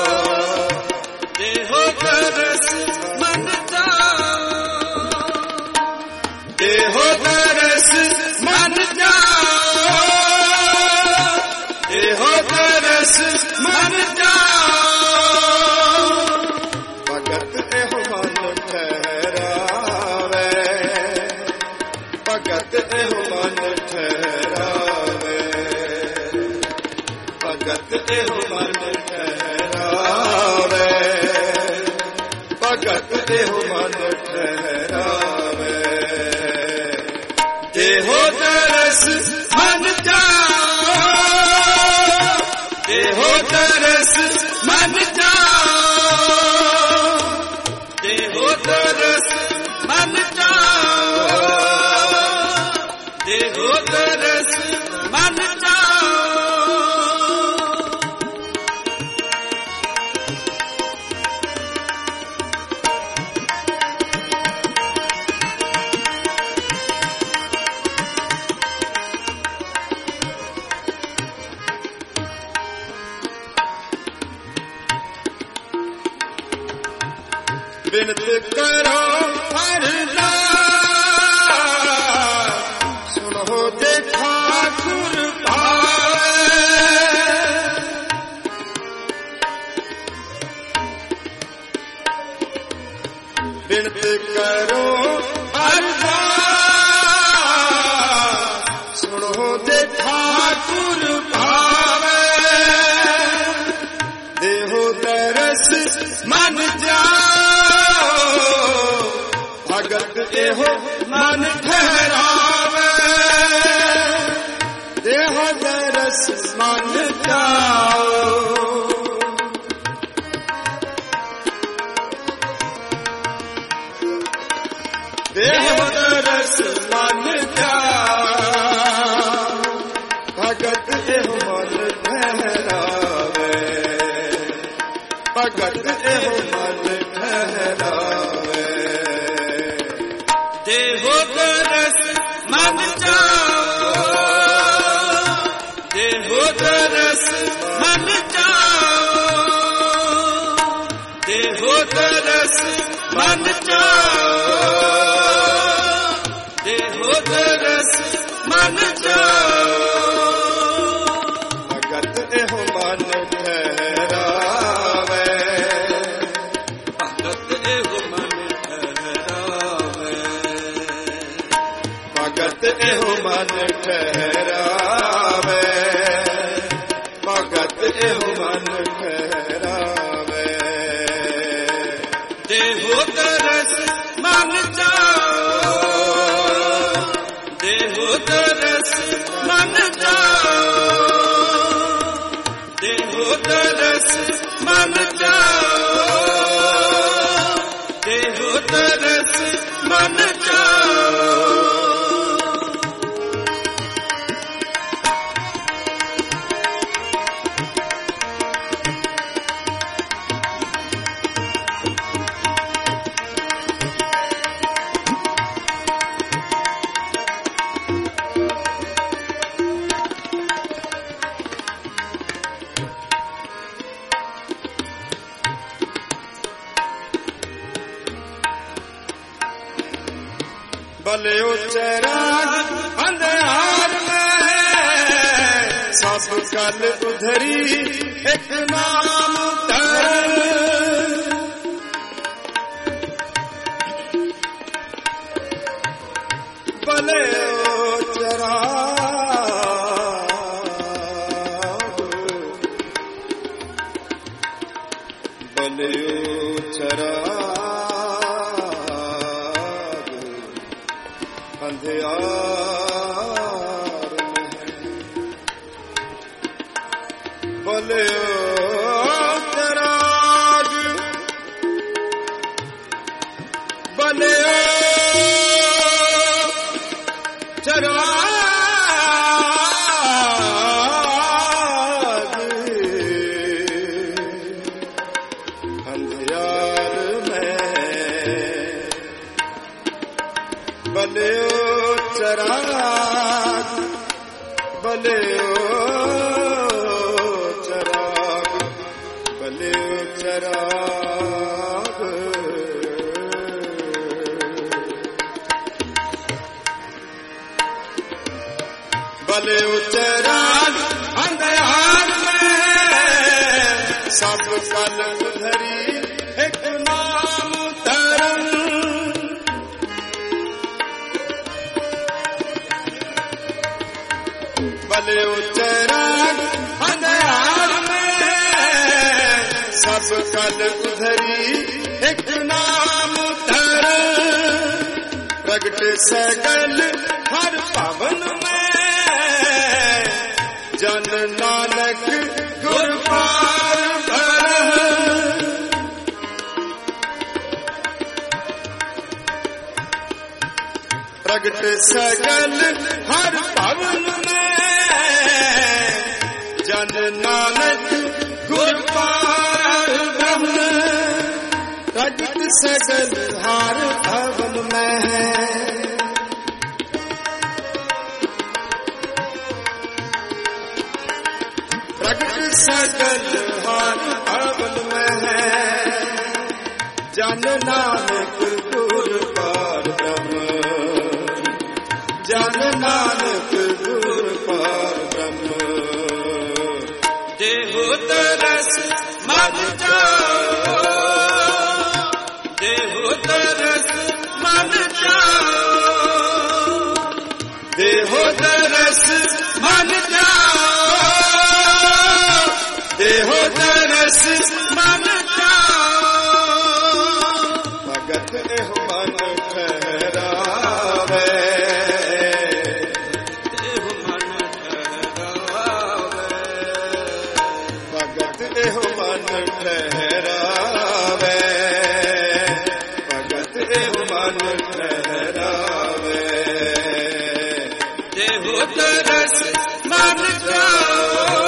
देहो तरस मन चाओ देहो तरस मन जाओ देहो तरस मन जाओ भगत एहो मन ठहरावे भगत एहो मन ठहरावे भगत एहो मन ठहरावे भगत एहो मन ठहरावे देहो तरस मन जाओ देहो तरस मन जाओ देहो तरस मन चाओ देहो तरस मन चाओ बिनत करो अरदास सुनो दे ठाकुर भावे बिनत करो अरदास सुनो दे ठाकुर भावे देहो तरस मन जाओ भगत एहो मन ठहरावे देहो तरस मन जाओ देहो तरस मन जाओ भगत एहो मन ठहरावे भगत एहो मन ठहरावे देहो तरस मन चाओ देहो तरस मन चाओ देहो तरस मन चाओ देहो तरस मन चाओ भगत एहो मन ठहरावे भगत एहो मन ठहरावे भगत एहो मन ठहरावे भगत एहो मन ठहरावे देहो तरस मन चाओ देहो तरस मन चाओ देहो तरस मन चाओ देहो तरस मन चाओ भले चराग अंधियार में सब कल उधरी एक नाम धर भले चराग भले चराग अंधियार में भले चराग भले चराग अंधियार में भले चराग भले चराग भले चराग भले चराग अंधियार में सब कल उधरी एक नाम धरम भले चराग अंधियार में सब कल उधरी एक नाम धर प्रगट सगल हर पवन में जन नानक गुर पार भर प्रगट सगल हर पवन में जन नानक गुर पार ब्रह्म प्रगट सगल हर भवन में है प्रगट सगल हर भवन में है जन नानक गुर पार ब्रह्म जन नानक गुर पार ब्रह्म देहो तरस मन जाओ देहो तरस मन जाओ देहो तरस मन जाओ देहो तरस मन जाओ भगत एहो मन ठहरावे देहो मन ठहरावे भगत एहो मन ठहरावे भगत एहो मन ठहरावे देहो तरस मन जाओ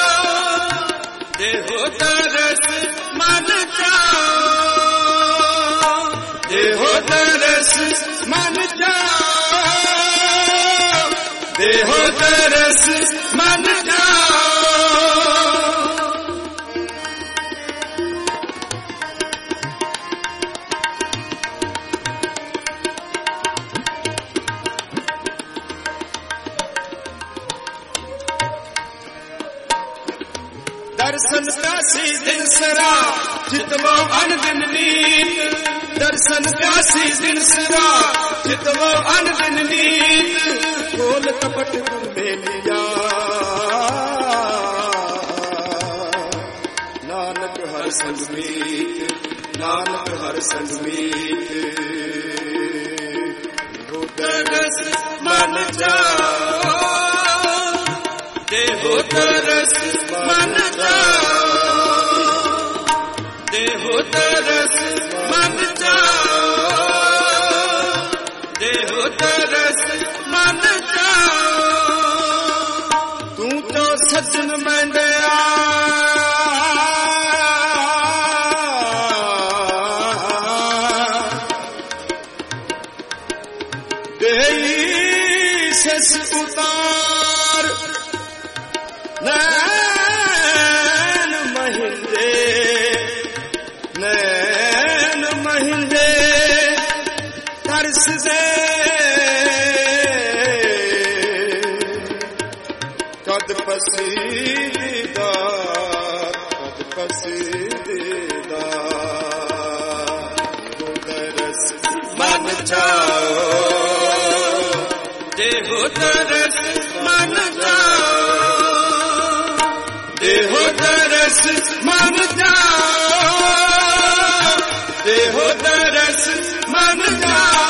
देहो तरस मन जाओ देहो तरस मन जाओ देहो तरस मन जाओ दर्शन प्यासी दिन सरा चितवो अन दिन नीत दर्शन प्यासी दिन सरा चितवो अन दिन नीत खोल कपट बेलिया नानक हर संग मीत नानक हर संग मीत हो तरस मन जाओ देहो तरस मन जाओ देहो तरस मन जाओ देहो तरस मन जाओ तू तो सजन मंडया देई सस उतार नैन महिंदे नैन महिंदे तरस दे ਕਦ ਪਸੀਦੀਦਾ ਕਦ ਪਸੀਦੀਦਾ ਦਰਸ ਮਨ ਚਾਓ ਦੇਹੋ ਦਰਸ ਮਨ ਚਾਓ ਦੇਹੋ ਦਰਸ ਮਨ ਚਾਓ ਦੇਹੋ ਦਰਸ ਮਨ ਚਾਓ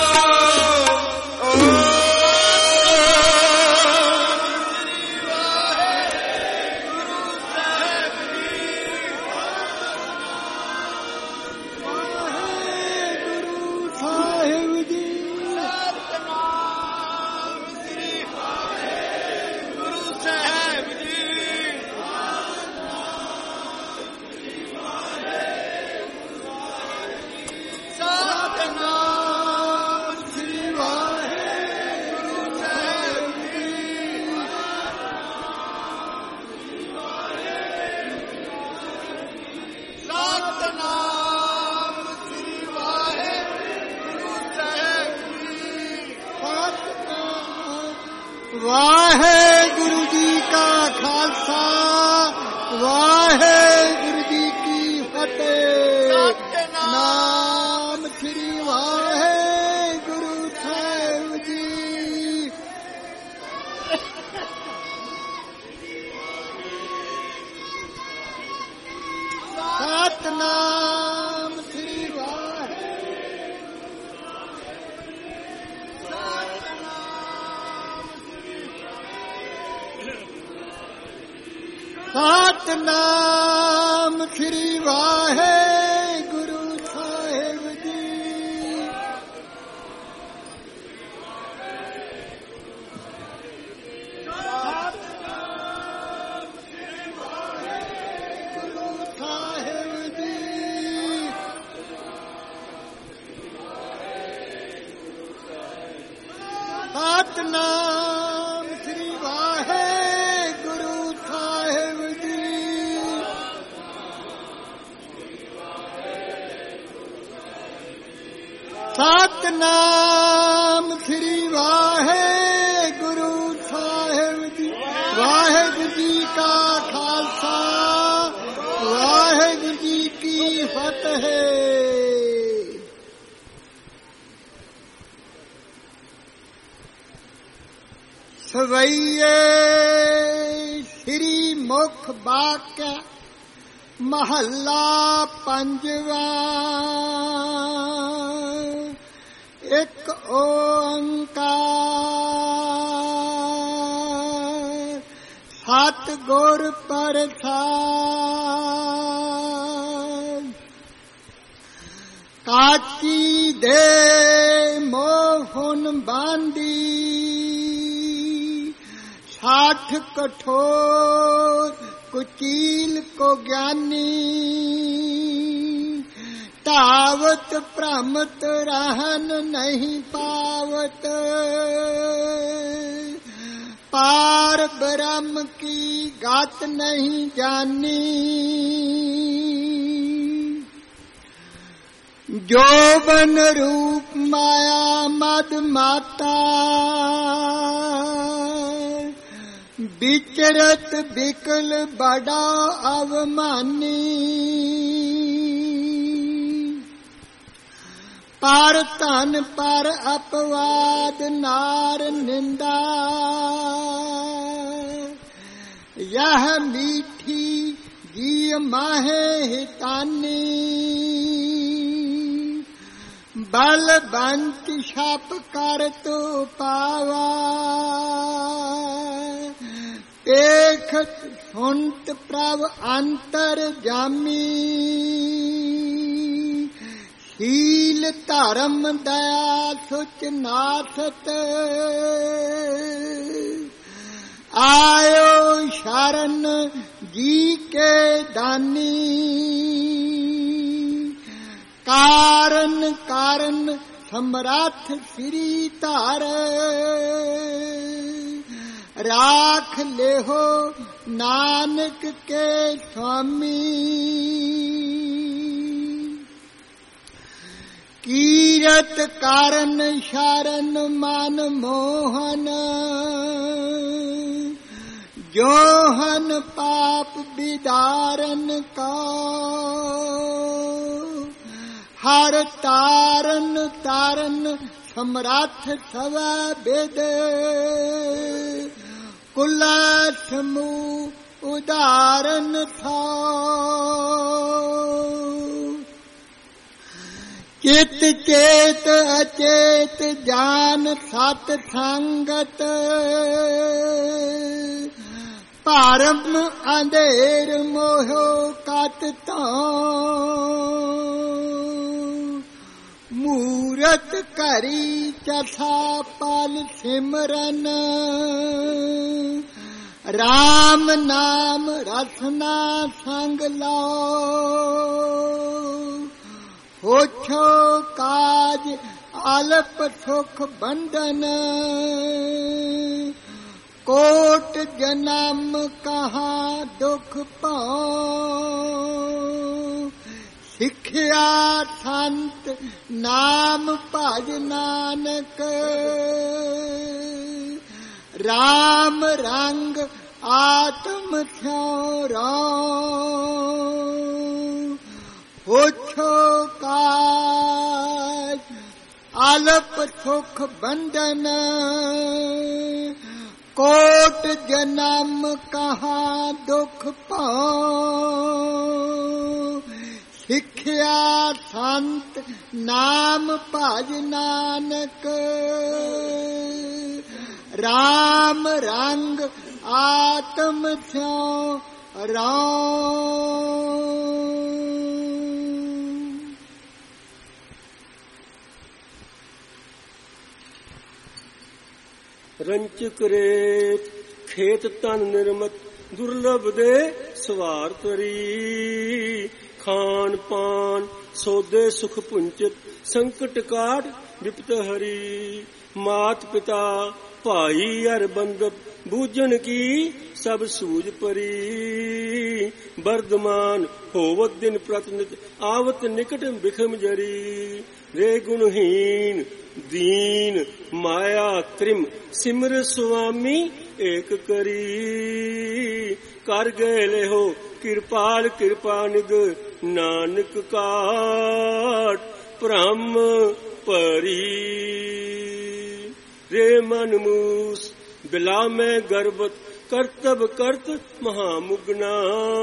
वाहेगुरु जी का खालसा वाहेगुरु जी की फतेह। नाम श्री वाहेगुरु साहिब जी। सतनाम श्री सतनाम श्री वाहेगुरु साहिब जी। सतनाम श्री वाहेगुरु साहिब जी। सतनाम श्री वाहेगुरु साहिब जी। सतनाम श्री वाहेगुरु साहिब जी। वाहेगुरु जी का खालसा वाहेगुरु जी की फतेह। सवैये श्री मुख वाक्य महला पंजवा। एक ओंकार सतगुर प्रसाद। काची दे मोहन बांदी साठ कठोर कुचील को ज्ञानी। तावत भ्रमत रहन नहीं पावत पार ब्रह्म की गात नहीं जानी। जोबन रूप माया मद माता विचरत बिकल बड़ा अवमानी। पर धन पर अपवाद नार निंदा यह मीठी जी माहे हितानी। बल बंच छप कर तो पावा देखत सुनत प्रभ अंतर जामी। शील धर्म दया सुच नाथत आयो शरण जी के दानी। कारण कारण समर्थ श्री तार राख ले हो नानक के स्वामी। कीरत कारण शरण मन मोहन जोहन पाप बिदारन का हर तारन तारन समर्थ सवा बेद कुला समूह उदारन था चित चेत अचेत जान सत संगत परम अंधेर मोहो कत तो मूरत करी चथा पल सिमरन राम नाम रसना संग लो होछो काज अल्प सुख बंधन कोट जन्म कहाँ दुख पाओ सिखिया संत नाम भज नानक राम रंग आत्म थ्योरा होछो काज अल्प सुख बंधन कोट जन्म कहाँ दुख पाओ सिखिया संत नाम भज नानक राम रंग आत्म थ्यो राम। रंचक रेत खेत तन निर्मत दुर्लभ दे सवार तरी खान पान सौदे सुख पुंचत संकट काट विपत हरी मात पिता भाई अर बंदप बूझन की सब सूझ परी वर्धमान होवत दिन प्रतिनित आवत निकट बिखम जरी रे गुणहीन दीन माया त्रिम सिमर स्वामी एक करी कर गए ले हो कृपाल कृपा निध नानक काट ब्रह्म परी रे मन मूस बिला में गर्भत कर्तव कर्त महामुगना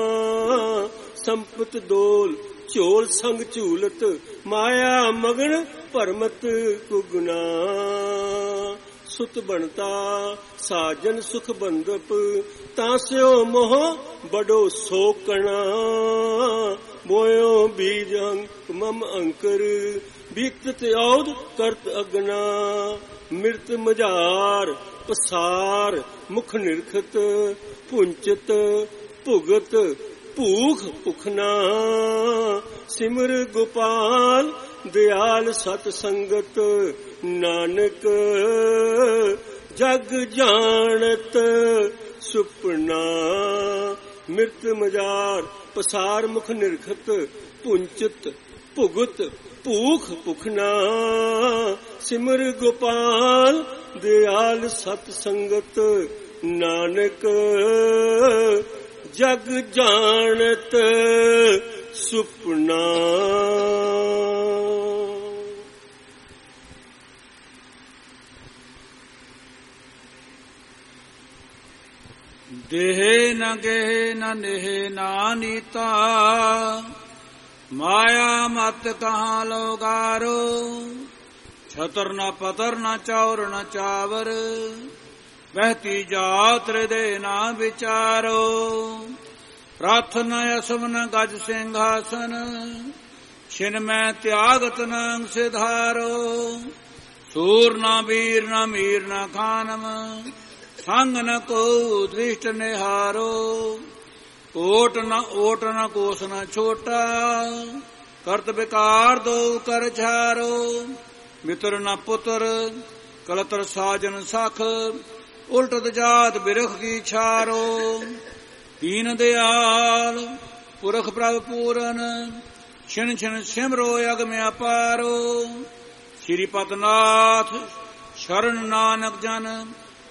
संपत दोल चोल संग चूलत माया मगन परमत कुगना सुत बनता साजन सुख बंदप तास्यो मोह बड़ो सोकना बोयो बीज अंक मम अंकर बीतत औद करत अगना मृत मजार पसार मुख निरखत पुंचत भुगत भूख पुखना सिमर गोपाल दयाल सत संगत नानक जग जानत सुपना मृत मजार पसार मुख निरखत पुंचत भुगत भूख पुखना सिमर गोपाल दयाल सत संगत नानक जग जानत सुपना। देह न गेह न नेह नानीता माया मत कहाँ लोगारो छतर न पतर न चौर न चावर बहती जात हृदय न विचारो प्रार्थन असमन गज सिंहासन छिन में त्यागत न सिधारो सूर न वीर न मीर न खानम संग न को दृष्ट निहारो ओट न ओट न कोस न छोटा करत विकार दो कर झारो मित्र न पुत्र कलतर साजन सख उल्टत जात बिरख की छारो दीन दयाल पुरख प्रभ पूरन छिन छिन सिमरो यग में अपारो श्रीपतनाथ शरण नानक जन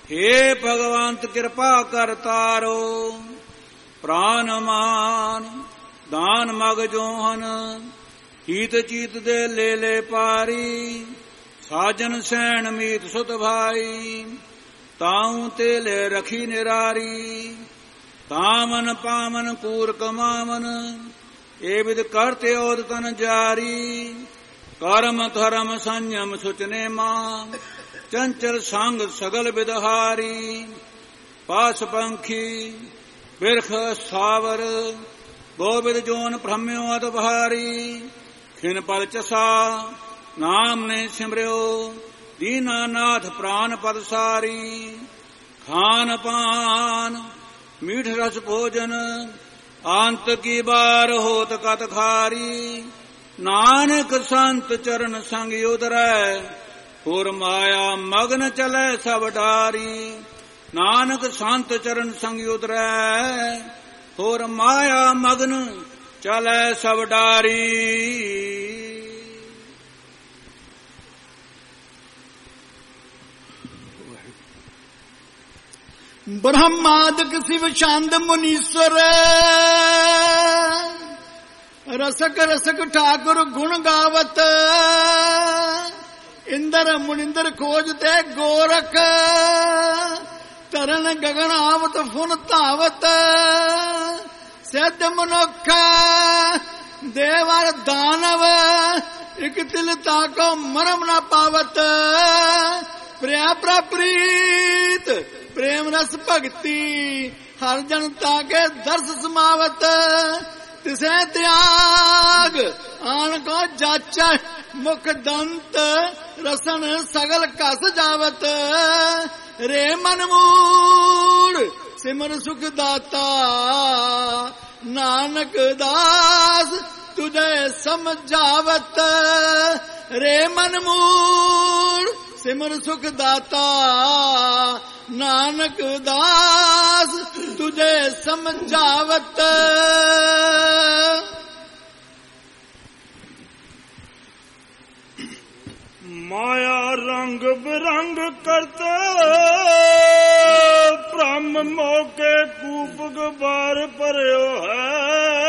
हे भगवंत कृपा कर तारो। प्राण मान दान मग जोहन हीत चीत दे ले ले पारी। साजन सैन मीत सुत भाई ताऊ ते ले रखी निरारी। तामन पामन कूर कमावन ए विद करते ओद तन जारी। कर्म धर्म संयम सुचने मां चंचल संग सगल विदहारी। पास पंखी बिरख सावर गोविद जोन भ्रम्यो अत भारी। खिन पल चसा नाम ने सिमरियो दीनानाथ प्राण पद सारी। खान पान मीठ रस भोजन अंत की बार होत कत खारी। नानक संत चरण संग उतरै होर माया मगन चलै सब डारी। नानक संत चरण संग उतरै होर माया मगन चलै सब डारी। ब्रह्मादिक शिव शांत मुनीश्वर रसक रसक ठाकुर गुण गावत। इंद्र मुनिंदर खोजते गोरख तरन गगन आवत फुन धावत। सिद्ध मनुख देवर दानव इक तिल ताको मरम न पावत। प्रिया प्रीत प्रेम रस भगति हर जनता के दर्श समावत। तिसे त्याग आन को जाच मुख दंत रसन सगल कस जावत। रे मन मूड सिमर सुख दाता नानक दास तुझे समझावत। रे मन मूड सिमर सुख दाता नानक दास तुझे समझावत। माया रंग बिरंग करते ब्रह्म मोके कूप गबार परयो है।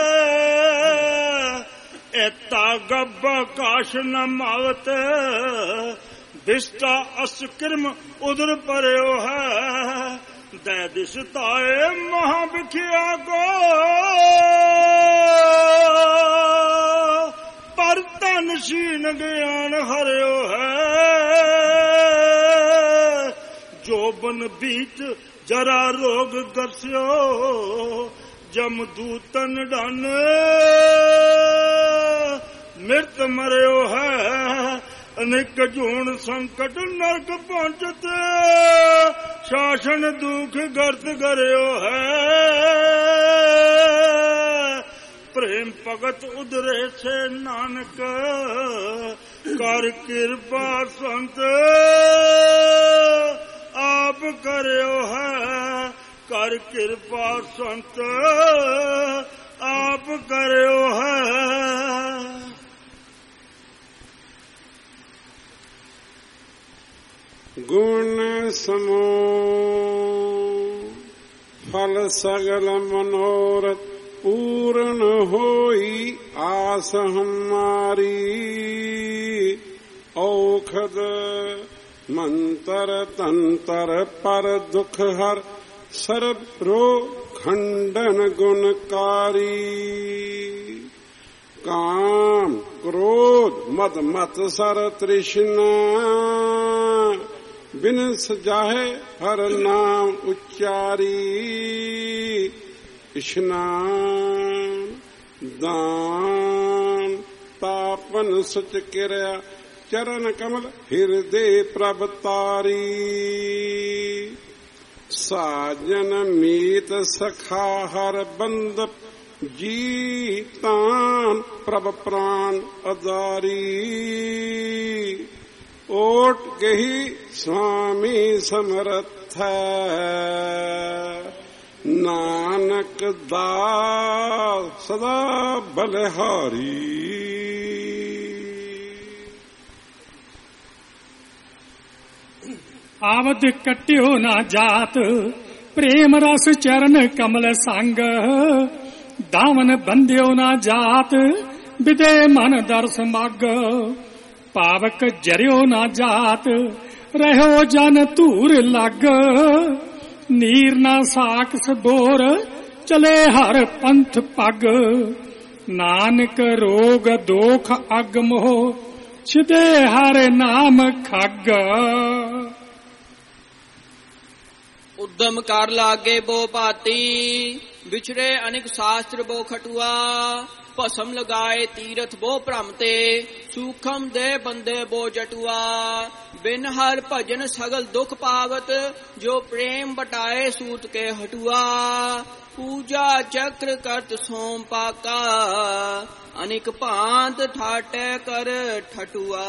एता गब्ब काश न मावत दिष्टा अस्कृम उधर परयो है। दै दिशताए महाभिखिया को पर तन शीन ज्ञान हरियो है। जोबन बीत जरा रोग गरस्यो जमदूतन डन मृत मरियो है। अनेक जोन संकट नरक पहुंचते शासन दुख गर्त गरियो है। प्रेम भगत उधरे से नानक कर कृपा संत आप करियो है। कर कृपा संत आप करियो है। गुण समो फल सगल मनोरथ पूर्ण होई आस हमारी। औखद मंतर तंतर पर दुख हर सर्व रोग खंडन गुणकारी। काम क्रोध मद मत सर तृष्णा बिन सजाहे हर नाम उच्चारी। स्नान दान तापन सुच किरया चरण कमल हृदय प्रभ तारी। साजन मीत सखा हर बंद जी तान प्रभ प्राण अदारी। ओट गही स्वामी समर्थ नानक दास सदा बलहारी। ਆਵਦ ਕੱਟਿਓ ਨਾ ਜਾਤ, ਪ੍ਰੇਮ ਰਸ ਚਰਨ ਕਮਲ ਸੰਗ। ਦਾਵਨ ਬੰਦਿਓ ਨਾ ਜਾਤ, ਵਿਦੇ ਮਨ ਦਰਸ ਮਗ। ਪਾਵਕ ਜਰਿਓ ਨਾ ਜਾਤ, ਰਹਿਓ ਜਨ ਧੂਰ ਲੱਗ। ਨੀਰ ਨਾ ਸਾਕਸ ਬੋਰ, ਚਲੇ ਹਰ ਪੰਥ ਪਗ। ਨਾਨਕ ਰੋਗ ਦੋਖ ਅਗ ਮੋਹ, ਛਿਦੇ ਹਰ ਨਾਮ ਖੱਗ। ਉਦਮ ਕਰ ਲਾਗੇ ਬੋ ਭਾਤੀ, ਵਿਛੜੇ ਅਨਿਕ ਸ਼ਾਸਤਰ ਬੋ ਖਟੁਆ। ਭਸਮ ਲਗਾਏ ਤੀਰਥ ਬੋ ਭ੍ਰਮ ਤੇ, ਸੂਖਮ ਦੇ ਬੰਦੇ ਬੋ ਜਟੁਆ। ਬਿਨ ਹਰ ਭਜਨ ਸਗਲ ਦੁਖ ਪਾਵਤ, ਜੋ ਪ੍ਰੇਮ ਬਟਾਏ ਸੂਤ ਕੇ ਹਟੁਆ। ਪੂਜਾ ਚਕਰ ਕਰਤ ਸੋਮ ਪਾਕਾ, ਅਨਿਕ ਭਾਂਤ ਠਾਟੇ ਕਰ ਠਟੁਆ।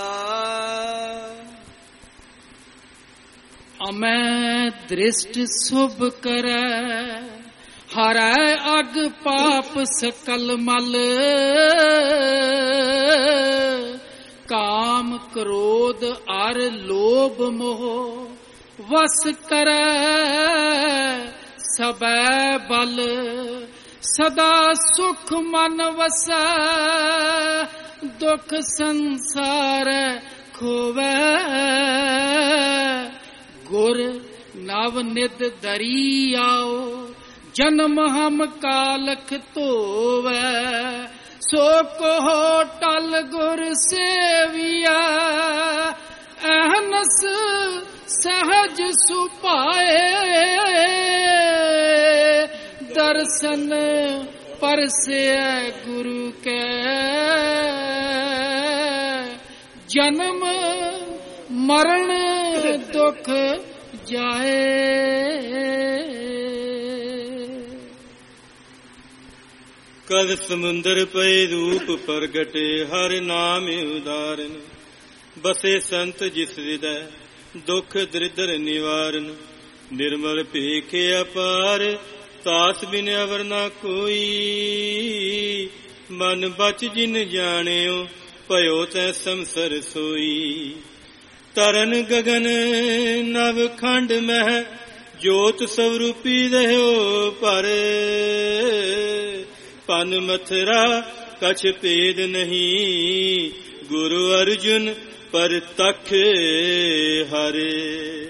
ਅਮੈ ਦ੍ਰਿਸ਼ਟ ਸੁਭ ਕਰੈ, ਹਰੈ ਅਗ ਪਾਪ ਸਕਲ ਮਲ। ਕਾਮ ਕ੍ਰੋਧ ਅਰ ਲੋਭ ਮੋਹ, ਵਸ ਕਰੈ ਸਬੈ ਬਲ। ਸਦਾ ਸੁਖ ਮਨ ਵਸੈ, ਦੁਖ ਸੰਸਾਰ ਖੋਵੈ। ਗੁਰ ਨਵ ਨਿਤ ਦਰੀ ਆਓ, ਜਨਮ ਹਮ ਕਾਲਖ ਧੋਵੈ। ਸੋ ਕੋ ਟਲ ਗੁਰ ਸੇਵੀਆ, ਅਹਨਸ ਸਹਜ ਸੁਭਾਏ। ਦਰਸ਼ਨ ਪਰਸੈ ਗੁਰੂ ਕੈ, ਜਨਮ ਮਰਨ ਦੁਖ ਜਾਏ। ਕਦ ਸਮੁੰਦਰ ਪਏ ਰੂਪ ਪ੍ਰਗਟੇ, ਹਰ ਨਾਮ ਉਦਾਰਨ। ਬਸੇ ਸੰਤ ਜਿਸ ਹਿਰਦੈ, ਦੁਖ ਦਰਿਦਰ ਨਿਵਾਰਨ। ਨਿਰਮਲ ਭੇਖ ਅਪਾਰ, ਤਾਸ ਬਿਨ ਅਵਰ ਨਾ ਕੋਈ। ਮਨ ਬਚ ਜਿਨ ਜਾਣਿਓ, ਭਇਓ ਤੈ ਸੰਸਰ ਸੋਈ। ਤਰਨ ਗਗਨ ਨਵ ਖੰਡ ਮਹਿ, ਜੋਤ ਸਵਰੂਪੀ ਰਹਿਓ ਪਰ। ਪਨ ਮਥਰਾ ਕਛ ਭੇਦ ਨਹੀਂ, ਗੁਰੂ ਅਰਜੁਨ ਪਰਤਖ ਹਰੇ।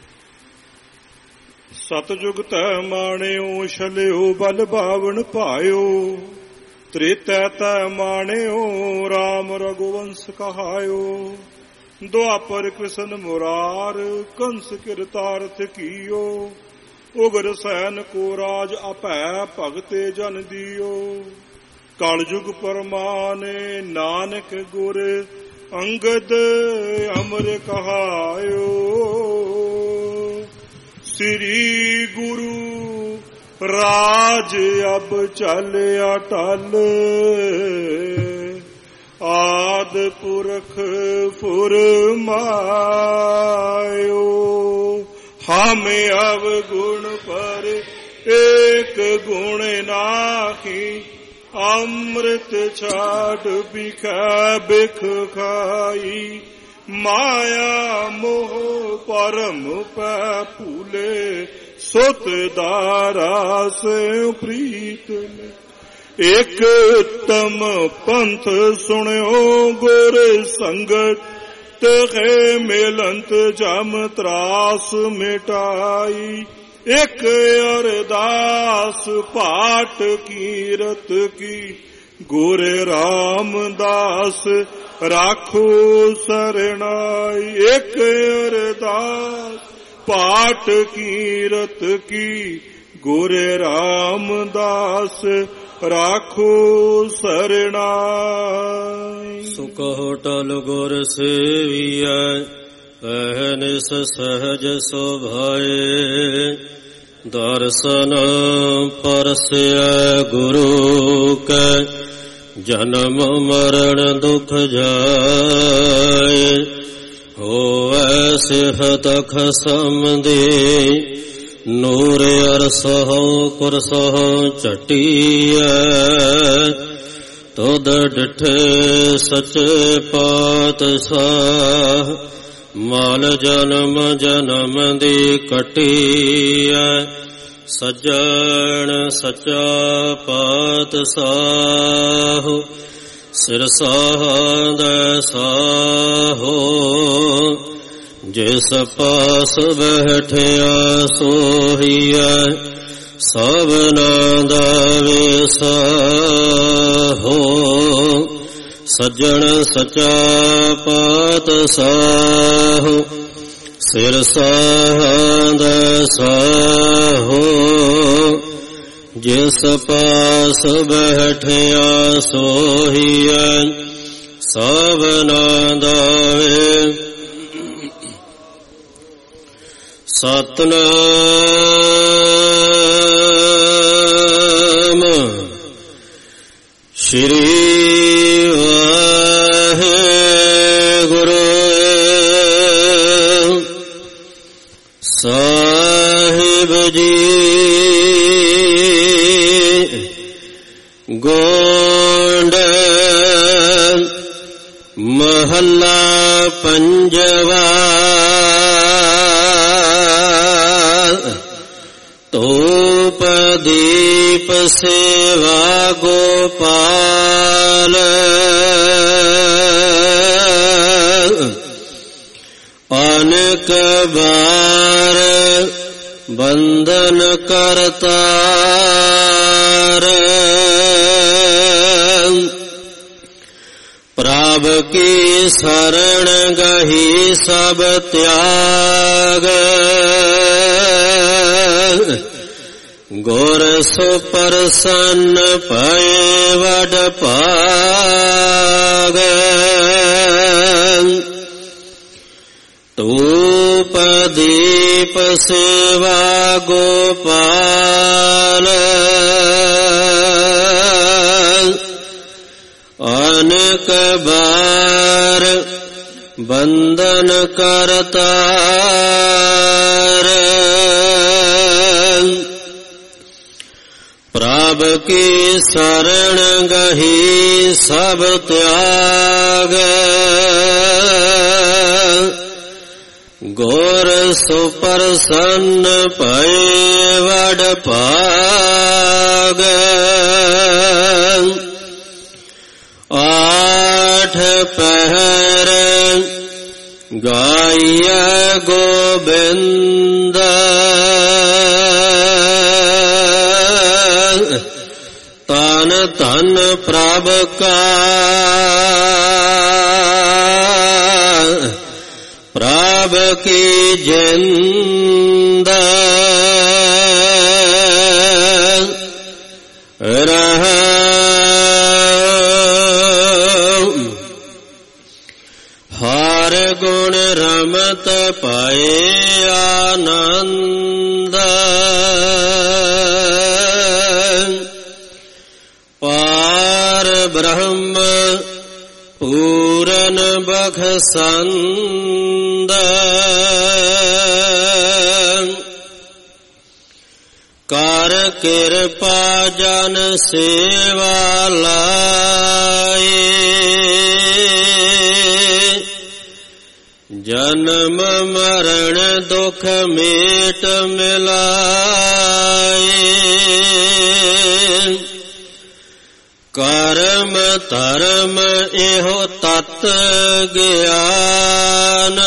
ਸਤਜੁਗ ਤੈ ਮਾਣਿਓ, ਛਲਿਓ ਬਲ ਬਾਵਨ ਭਾਇਓ। ਤ੍ਰੇਤੈ ਤੈ ਮਾਣਿਓ, ਰਾਮ ਰਘੁਵੰਸ ਕਹਾਇਓ। ਦੁਆਪਰ ਕ੍ਰਿਸ਼ਨ ਮੁਰਾਰ, ਕੰਸ ਕਿਰਤਾਰਥ ਕੀਓ। ਉਗਰ ਸੈਨ ਕੋ ਰਾਜ, ਅਭੈ ਭਗਤੇ ਜਨ ਦੀਓ। ਕਲਯੁਗ ਪਰਮਾਨੇ, ਨਾਨਕ ਗੁਰ ਅੰਗਦ ਅਮਰ ਕਹਾਇਓ। ਸ੍ਰੀ ਗੁਰੂ ਰਾਜ ਅਬ ਚਲਿਆ ਟਲ। ਆਦ ਪੁਰਖ ਫੁਰਮਾਇਓ। ਹਮ ਅਵਗੁਣ ਪਰ ਏਕ ਗੁਣ ਨਾਹੀ। ਅੰਮ੍ਰਿਤ ਛਾੜ ਬਿਖੈ ਬਿਖ ਖਾਈ। ਮਾਇਆ ਮੋਹ ਪਰਮ ਪੈ ਭੂਲੇ। ਸੁਤ ਦਾਰਾ ਸੇ ਪ੍ਰੀਤ ਨੇ। ਇਕ ਤਮ ਪੰਥ ਸੁਣਿਓ, ਗੁਰ ਸੰਗਤ ਤੇ ਮਿਲੰਤ ਜਮ ਤਰਾਸ ਮਿਟਾਈ। ਇਕ ਅਰਦਾਸ ਪਾਠ ਕੀਰਤ ਕੀ। ਗੁਰ ਰਾਮਦਾਸ ਰਾਖੋ ਸਰਣਾਈ। ਇਕ ਅਰਦਾਸ ਪਾਠ ਕੀਰਤ ਕੀ। ਗੁਰ ਰਾਮਦਾਸ ਰਾਖੋ ਸਰਣਾਈ। ਸੁਖ ਟਲ ਗੁਰ ਸੇਵੀਐ, ਅਹਨਿਸ ਸਹਜ ਸੁਭਾਏ। ਦਰਸ਼ਨ ਪਰਸੈ ਗੁਰੂ ਕੈ, ਜਨਮ ਮਰਨ ਦੁਖ ਜਾਏ। ਹੋਵੈ ਸਿਫਤ ਖਸਮ ਦੇ, ਨੂਰ ਅਰਸਹੁ ਕੁਰਸਹੁ ਝਟੀਐ। ਤੁਧ ਡਿਠੇ ਸਚੇ ਪਾਤਸ਼ਾਹ, ਮਲ ਜਨਮ ਜਨਮ ਦੀ ਕਟੀਐ ਸੱਜਣ ਸੱਚਾ ਪਾਤਸ਼ਾਹ ਸਿਰ ਸਾਹੰਦੈ ਸਾਹੋ ਜਿਸ ਪਾਸ ਬੈਠਿਆ ਸੋਹੀਐ ਸਭਨਾ ਦਾ ਵਿਸਾਹੋ ਸੱਜਣ ਸੱਚਾ ਪਾਤਸ਼ਾਹ ਸਿਰ ਸਾਹੰਦੈ ਸਾਹੋ ਜਿਸ ਪਾਸ ਬੈਠਿਆ ਸੋਹੀਐ ਸਭਨਾ ਦਾ ਸਤਿਨਾਮ ਸ਼੍ਰੀ ਵਾਹਿਗੁਰੂ ਸਾਹਿਬ ਜੀ ਗੋਂਡ ਮਹੱਲਾ ਪੰਜਵਾ ਧੂਪ ਦੀਪ ਸੇਵਾ ਗੋਪਾਲ ਅਨੇਕ ਬਾਰ ਬੰਧਨ ਕਰਤਾਰ ਪ੍ਰਭ ਕੀ ਸਰਣ ਗਹੀ ਸਭ ਤਿਆਗ ਗੁਰ ਸੋ ਪ੍ਰਸੰਨ ਭਏ ਵਡ ਭਾਗ ਧੂਪ ਦੀਪ ਸੇਵਾ ਗੋਪਾਲ ਅਨੇਕ ਬਾਰ ਬੰਧਨ ਕਰਤਾਰ ਪ੍ਰਭ ਕੀ ਸਰਣ ਗਹੀ ਸਭ ਤਿਆਗ ਗੁਰ ਸੋ ਪ੍ਰਸੰਨ ਭਏ ਵਡ ਭਾਗ ਆਠ ਪਹਿਰ ਗਾਇਐ ਗੋਬਿੰਦ ਤਨ ਤਨ ਪ੍ਰਭ ਕਾ ਪ੍ਰਭ ਕੀ ਜਿੰਦ ਰਹ ਹਰ ਗੁਣ ਰਮਤ ਪਾਏ ਆਨੰਦ ਪਾਰ ਬ੍ਰਹਮ ਪੂਰਨ ਬਖਸੰਦ ਕਰ ਕਿਰਪਾ ਜਨ ਸੇਵਾ ਲਾਏ ਜਨਮ ਮਰਨ ਦੁਖ ਮੇਟ ਮਿਲਾਏ ਕਰਮ ਧਰਮ ਇਹੋ ਤਤ ਗਿਆਨ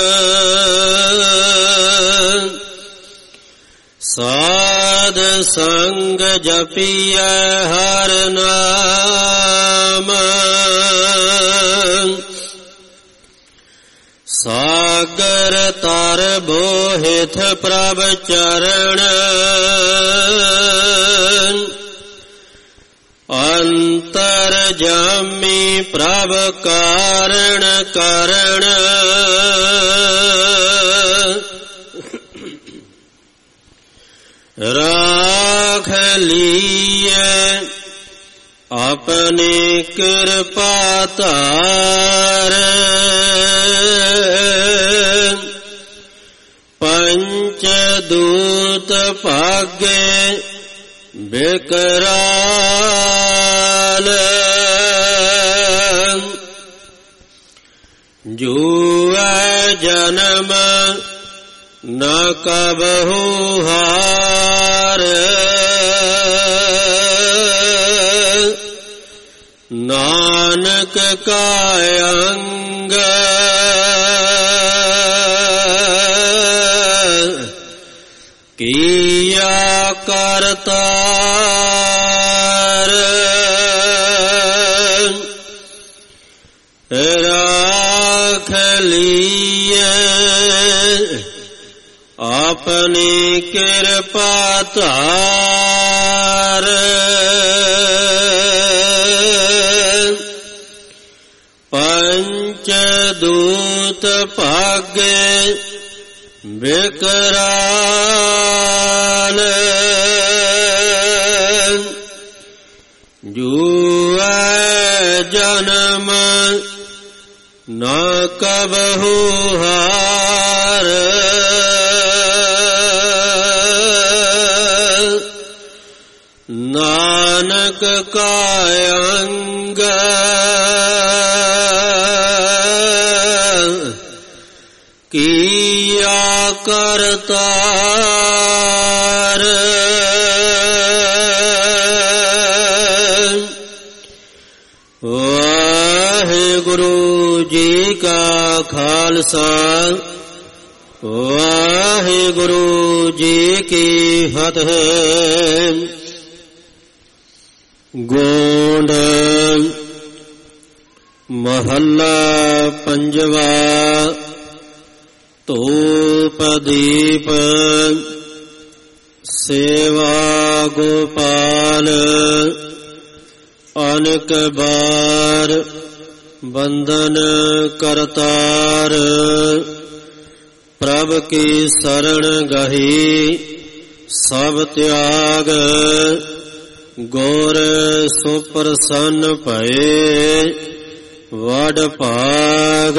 ਸਾਧ ਸੰਗ ਜਪੀਐ ਹਰ ਨਾਮ ਸਾਗਰ ਤਰ ਬੋਹਿਥ ਪ੍ਰਭ ਚਰਨ ਅੰਤਰ ਜਾਮੀ ਪ੍ਰਭ ਕਾਰਣ ਕਰਣ ਰਾਖ ਲੀਏ ਆਪਣੀ ਕਿਰਪਾ ਧਾਰ ਪੰਚ ਦੂਤ ਭਾਗੇ ਬਿਕਰਾਲ ਜੂਐ ਜਨਮ ਨ ਕਬਹੂ ਹਾਰ ਨਾਨਕ ਕਾ ਅੰਗ ਕੀਆ ਕਰਤਾਰ ਰਾਖ ਲੀਏ ਆਪਣੀ ਕਿਰਪਾ ਧਾਰ ਪੰਚ ਦੂਤ ਭਾਗੇ ਬਿਕਰਾਲ ਜੂਐ ਜਨਮ ਨ ਕਬਹੂ ਹਾਰ ਨਾਨਕ ਕਾ ਅੰਗ ਕੀਆ ਕਰਤਾਰ ਵਾਹਿਗੁਰੂ ਜੀ ਕਾ ਖਾਲਸਾ ਵਾਹਿਗੁਰੂ ਜੀ ਕੀ ਫਤਿਹ। ਗੋਂਡ ਮਹੱਲਾ ਪੰਜਵਾ। ਧੂਪ ਦੀਪ ਸੇਵਾ ਗੋਪਾਲ ਅਨੇਕ ਬਾਰ ਬੰਧਨ ਕਰਤਾਰ ਪ੍ਰਭ ਕੀ ਸਰਣ ਗਹੀ ਸਭ ਤਿਆਗ ਗੁਰ ਸੁਪ੍ਰਸੰਨ ਭਏ ਵਡ ਭਾਗ।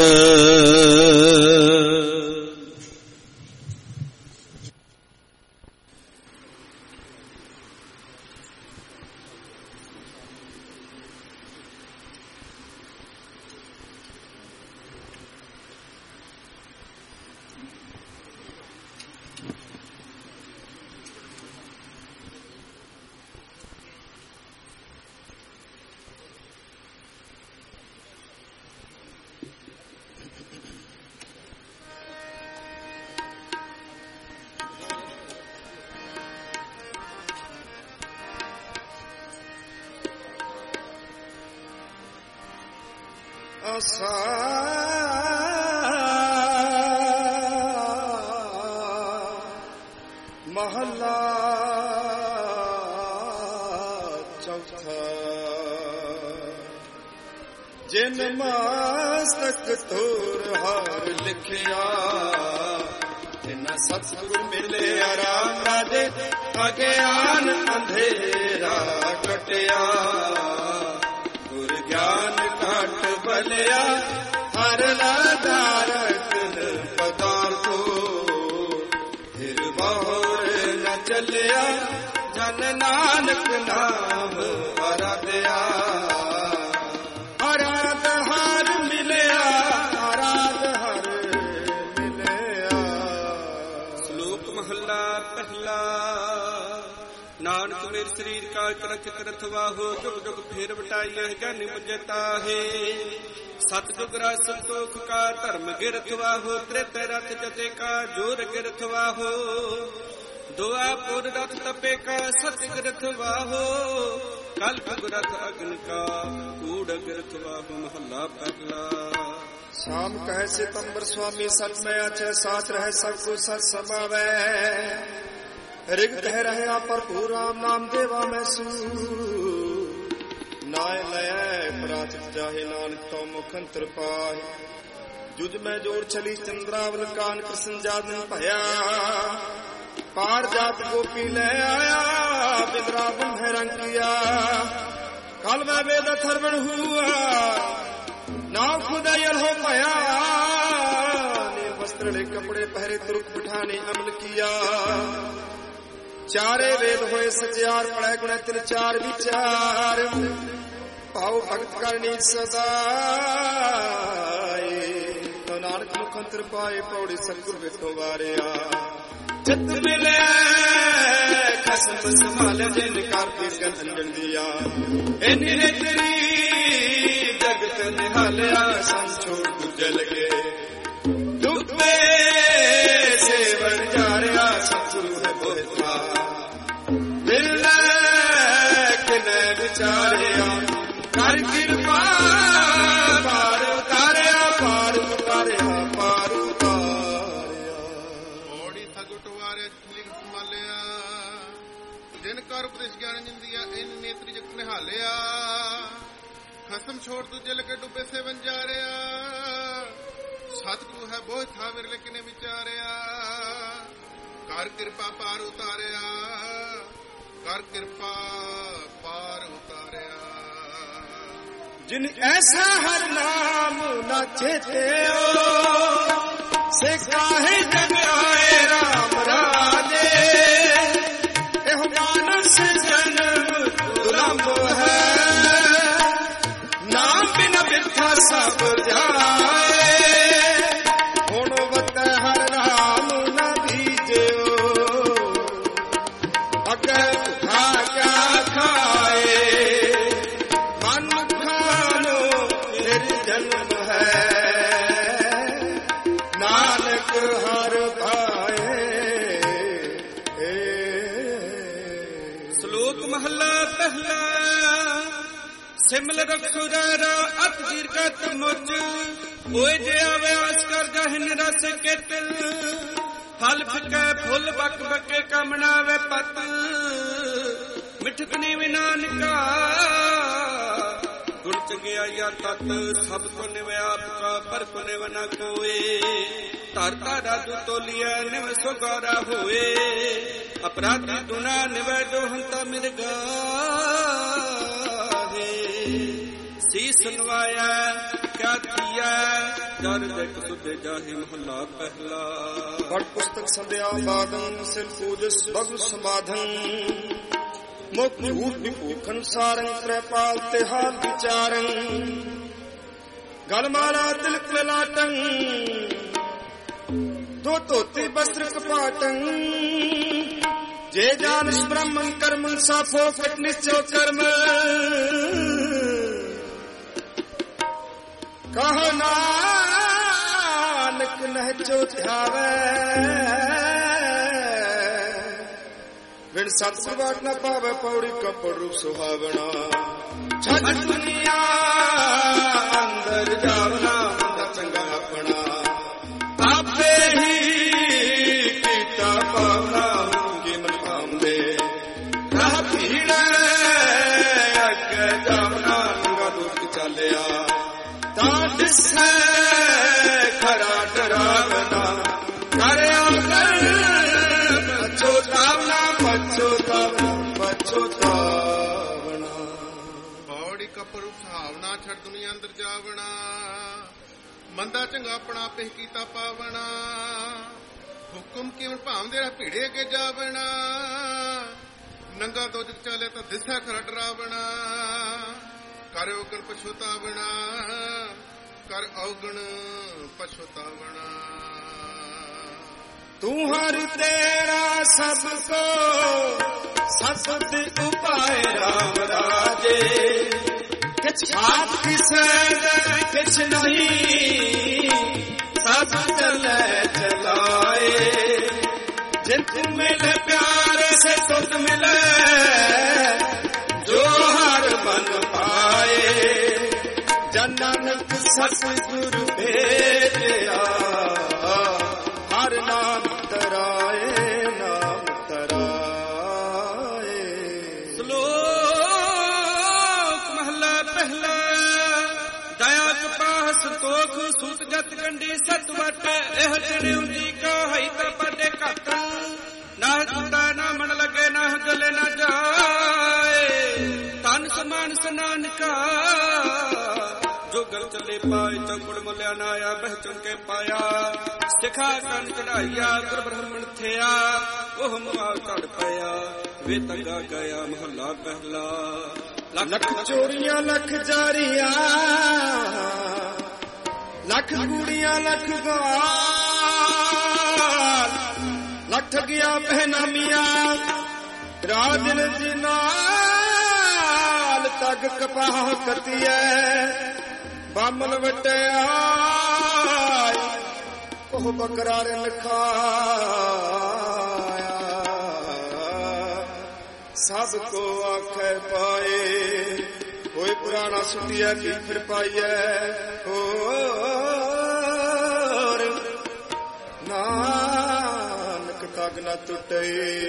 ਆਸਾ ਮਹੱਲਾ ਚੌਥਾ। ਜਿਨ ਮਸਤਕ ਤੋਰ ਹਾਰ ਲਿਖਿਆ ਤਿਨਾ ਸਤਿਗੁਰ ਮਿਲਿਆ ਰਾਮ ਰਾਜੇ ਅਗਿਆਨ ਅੰਧੇਰਾ ਕਟਿਆ ਗੁਰ ਗਿਆਨ ਘਟ ਬਲਿਆ ਹਰ ਲਾਧਾਰਕ ਪਦਾਰਥੋ ਫਿਰ ਬਹੁਰ ਨ ਚੱਲਿਆ ਜਨ ਨਾਨਕ ਨਾਮ ਆਰਾਧਿਆ ਆਰਾਧ ਹਰ ਮਿਲਿਆ ਆਰਾਧ ਹਰ ਮਿਲਿਆ। ਸ਼ਲੋਕ ਮਹੱਲਾ ਪਹਿਲਾ। ਨਾਨਕ ਮੇਰੇ ਸਰੀਰ ਕਾਲ ਕਰਚ ਕਰਥ ਵਾਹੋ ਜੁਗ ਜੁਗ ਫੇਰ ਵਟਾਈਐ ਗਿਆਨੀ ਮੁਝਤਾ ਹੈ ਸਤਿਜੁਗ ਰਸ ਸੰਤੋਖ ਕਾ ਧਰਮ ਗਿਰਥ ਵਾਹੋ ਤ੍ਰਿਤਿ ਰਥ ਜਤੇ ਕਾ ਜੋਰ ਗਿਰਥ ਵਾਹੋ ਦੁਆ ਪੁਰ ਰਥ ਤਪੇ ਕਾ ਸਤਿ ਗਿਰਥ ਵਾਹੋ ਕਲਪ ਗੁਰਥ ਅਗਨ ਕਾ ਕੂੜ ਗਿਰਥ ਵਾਹੋ। ਮਹੱਲਾ ਪਹਿਲਾ। शाम कह सितंबर स्वामी सच में अच्छे साथ रहे सबको सच समावे रिग कह रहे भरपूर राम नाम देवा में सू नाय लय प्राचित जाहे नानक तो मुखंतर पाए जुज में जोड़ चली चंद्रावल कान कृष्ण जादन भया पार जात गोपी ले आया बिद्रावन है रंग किया कल में वेद थर्वण हुआ ना खुदायल हो पाया नील वस्त्र ने कपड़े पहरे तुरुक बिठाने अमल किया चारे वेद होए सचार पढ़े गुण तिर चार विचार भाव भक्त करनी सदा तो नानक मुख ਮੰਤਰ ਪਾਏ ਪੌੜੀ ਸਤਿਗੁਰ ਵੇਖੋ ਵਾਰਿਆ ਚਿਤ ਮਿਲੇ ਖਸਮ ਸੰਭਾਲੇ ਜਿਨ ਕਰ ਕੀਰਤਨ ਅੰਜਨ ਦੀਆ ਇਨੀ ਨੇ ਤੇਰੀ ਜਗਤ ਨਿਹਾਲਿਆ ਸੰਛੋੜ ਦੂਜੇ ਲਗੇ ਡੁੱਬੇ ਸੇਵਨ ਜਾਰਿਆ ਸਤਿਗੁਰੂ ਹੈ ਬੋਹਿਤਾ ਮਿਲੈ ਕਿਨੇ ਵਿਚਾਰਿਆ ਕਰ ਕਿਰਪਾ ਪਾਰ ਉਤਾਰਿਆ ਪਾਰ ਉਤਾਰਿਆ ਪਾਰ ਉਤਾਰਿਆ ਬੋੜੀ ਸਗਟ ਵਾਰੇ ਲਿਖ ਸੰਭਾਲਿਆ ਜਿਨ ਕਰ ਉਪਦੇਸ਼ ਗਿਆਨ ਜਿੰਦੀਆ ਇਨ ਨੇਤਰੀ ਜਗਤ ਨਿਹਾਲਿਆ ਖਸਮ ਛੋੜ ਦੂਜੇ ਲਗੇ ਡੁੱਬੇ ਸੇਵਨ ਜਾਰਿਆ ਸਤਿਗੁਰੂ ਹੈ ਬੋਝ ਥਾ ਵਿਰਲੇ ਕਿਨੇ ਵਿਚਾਰਿਆ ਕਰ ਕਿਰਪਾ ਪਾਰ ਉਤਾਰਿਆ ਕਰ ਕਿਰਪਾ ਪਾਰ ਉਤਾਰਿਆ ਜਿਨ ਐਸਾ ਹਰ ਨਾਮ ਨਾ ਚੇਤਿਓ ਸੇ ਕਾਹੇ ਜਗ ਆਏ ਰਾਮ ਰਾਜੇ ਇਹੋ ਮਾਨਸ ਜਨਮ ਦੁਲੰਭ ਹੈ ਨਾਮ ਬਿਨ ਬਿਰਥਾ ਸਭ ਜਾਏ ਹੁਣ ਵਤ ਹਰ ਰਾਮ ਨਾ ਬੀਜਿਓ ਅਗੇ ਖਾ ਕਿਆ ਖਾਏ ਜਨਮ ਹੈ ਨਾਨਕ ਹਰ ਭਾਏ। ਸ਼ਲੋਕ ਮਹਲਾ ਪਹਿਲਾ ਸਿਮਲ ਰਖੁ ਰਾ ਅਤ ਦੀਰਘਤ ਮੁਝ ਓਏ ਜੇ ਆਵਿਆਸ ਕਰ ਜਹਨ ਰਸ ਕਿਤ ਫਲ ਫਿਕੈ ਫੁੱਲ ਬਕ ਬਕੇ ਕਮਣਾ ਵੇ ਪਤ ਮਿਠਕਨੀ ਵਿਨਾਨਕਾ ਗੁਣ ਚੰਗਿਆਈਆ ਤਤ ਸਭ ਕੋ ਨਿਵਿਆਪਕਾ ਪਰ ਕੋ ਨਿਵ ਨ ਕੋਏ ਧਰਤਾ ਰਾਜੂ ਤੋਲੀਐ ਨਿਵ ਸੁਗਾਰਾ ਹੋਏ ਅਪਰਾਧੀ ਦੁਨਾ ਨਿਵੈ ਜੋ ਹੰਤਾ ਮਿਰਗਾ ਸੀਸ ਨਵਾਇਆ ਕਿਆ ਕੀਆ ਜਰ ਜਗ ਸੁਦੇ ਜਾਹੀ ਮਹਲਾ ਪਹਿਲਾ ਪੜ ਪੁਸਤਕ ਸੰਧਿਆ ਬਾਦਨ ਸਿਰ ਪੂਜਸ ਬਗੁ ਸਮਾਧਨ ਮੁਖ ਝੂਠ ਵਿਭੂਖਨ ਸਾਰੰ ਤ੍ਰੈਪਾਲ ਤੇ ਹਾਲ ਵਿਚਾਰੰ ਗਲ ਮਾਲਾ ਤਿਲਕ ਲਲਾਟੰ ਦੋ ਧੋਤੀ ਬਸਤਰ ਕਪਾਟੰ ਜੇ ਜਾਨਿ ਬ੍ਰਹਮੰ ਕਰਮੰ ਸਾਫੋ ਫਿਟ ਨਿਸ਼ਚੋ ਕਰਮ ਕਹ ਨਾਨਕ ਨਹਿ ਚੋ ਧਿਆਵੈ ਬਿਨ ਸਤਿਗੁਰ ਬਾਟ ਨਾ ਪਾਵੇ ਪੌੜੀ ਕੱਪੜ ਰੂਪ ਸੁਹਾਵਣਾ ਛੱਡ ਦੁਨੀਆ ਅੰਦਰ ਜਾਵਨਾ ਹੁੰਦਾ ਚੰਗਾ ਆਪਣਾ ਆਪੇ ਹੀ ਕੀਤਾ ਪਾਵਨਾ ਹੁੰਗੇ ਮਨ ਭਾਉਂਦੇ ਰਾਹ ਭੀੜ ਅੱਗੇ ਜਾਵਨਾ ਲੰਗਾ ਦੁੱਖ ਚੱਲਿਆ ਤਾਂ ਦਿਸੈ ਖਰਾ ਡਰਾਵਨਾ ਕਰਿਆ ਕਰ ਪਛੋਤਾਵਨਾ ਪਛੋਤਾਵਨਾ ਪਛੋਤਾਵਨਾ ਪੌੜੀ ਕੱਪੜ ਸੁਹਾਵਣਾ ਛੱਡ ਦੁਨੀਆ ਅੰਦਰ ਜਾਵਣਾ ਮੰਦਾ ਚੰਗਾ ਆਪਣਾ ਆਪੇ ਕੀਤਾ ਪਾਵਣਾ ਹੁਕਮ ਕਿਵੇਂ ਭਾਵਦੇ ਰਾ ਭੀੜੇ ਅੱਗੇ ਜਾਵਣਾ ਨੰਗਾ ਦੋਜਕ ਚਾਲੇ ਤਾਂ ਦਿਸਾ ਖਰਾ ਡਰਾਵਣਾ ਕਰ ਔਗਣ ਪਛੋਤਾਵਣਾ ਕਰ ਔਗਣ ਪਛੋਤਾਵਣਾ ਤੂੰ ਹਰ ਤੇਰਾ ਸਭ ਕੋ ਸਤਿ ਉਪਾਏ ਰਾਮ ਰਾਜੇ ਕਿਛ ਆਪ ਕਿਸੈ ਦਾ ਕਿਛ ਨਹੀਂ ਸਭ ਚੱਲੇ ਚਲਾਏ ਜਿਨ ਤੁਮ ਮਿਲੇ ਪਿਆਰ ਸੇ ਸੁਖ ਮਿਲੇ ਜੋ ਹਰ ਬਨ ਪਾਏ ਜਨ ਨਾਨਕ ਸਤਿਗੁਰ ਭੇਜਿਆ ਹਰ ਨਾਮ ਤਰਾਏ ਨਾਮ ਤਰਾਏ। ਸ਼ਲੋਕ ਮਹਲਾ ਪਹਿਲਾ ਦਇਆ ਕਪਾਹ ਸੰਤੋਖ ਸੂਤ ਜਤ ਗੰਢੀ ਸਤ ਵਟ ਇਹ ਜਣਿਉ ਜੀ ਕਾ ਹੈ ਤਾਂ ਪੜੇ ਘਟ ਨਾ ਟੁੱਟਾ ਨਾ ਮਨ ਲਗੇ ਨਾ ਗਲੇ ਨਾ ਜਾਏ ਤਨ ਸਮਾਨ ਸਨਾਨਕਾ ਜੋ ਗਲ ਚੱਲੇ ਪਾਏ ਚੌਗੁਣ ਮੁਲਿਆ ਨਾ ਆਇਆ ਬਹਿ ਚੁੰਕੇ ਪਾਇਆ ਸਿਖਾ ਕੰਨ ਚੜਾਈਆ ਗੁਰ ਬ੍ਰਹਮਣ ਥਿਆ ਉਹ ਮੁਆ ਝੜ ਪਿਆ ਵੇ ਤੰਗਾ ਗਿਆ ਮਹੱਲਾ ਪਹਿਲਾ ਲੱਖ ਚੋਰੀਆਂ ਲੱਖ ਜਾਰੀਆਂ ਲੱਖ ਕੁੜੀਆਂ ਲੱਖ ਗਵਾਰ, ਲੱਖ ਠਗੀਆਂ ਪਹਿਨਾਮੀਆਂ, ਰਾਤ ਦਿਨ ਜੀ ਨਾਲ ਤੱਕ ਕਪਾਹ ਕਤੀਐ, ਬਾਮਨ ਵਟਿਆ ਉਹ ਬੱਕਰਾ ਲਿਖਾਇਆ, ਸਭ ਕੋ ਆਖੇ ਪਾਏ, ਹੋਏ ਪੁਰਾਣਾ ਸੁਟਿਆ ਕੀ ਫਿਰ ਪਾਈਐ, ਹੋਰ ਨਾਨਕ ਤੱਕ ਨਾ ਟੁੱਟੇ,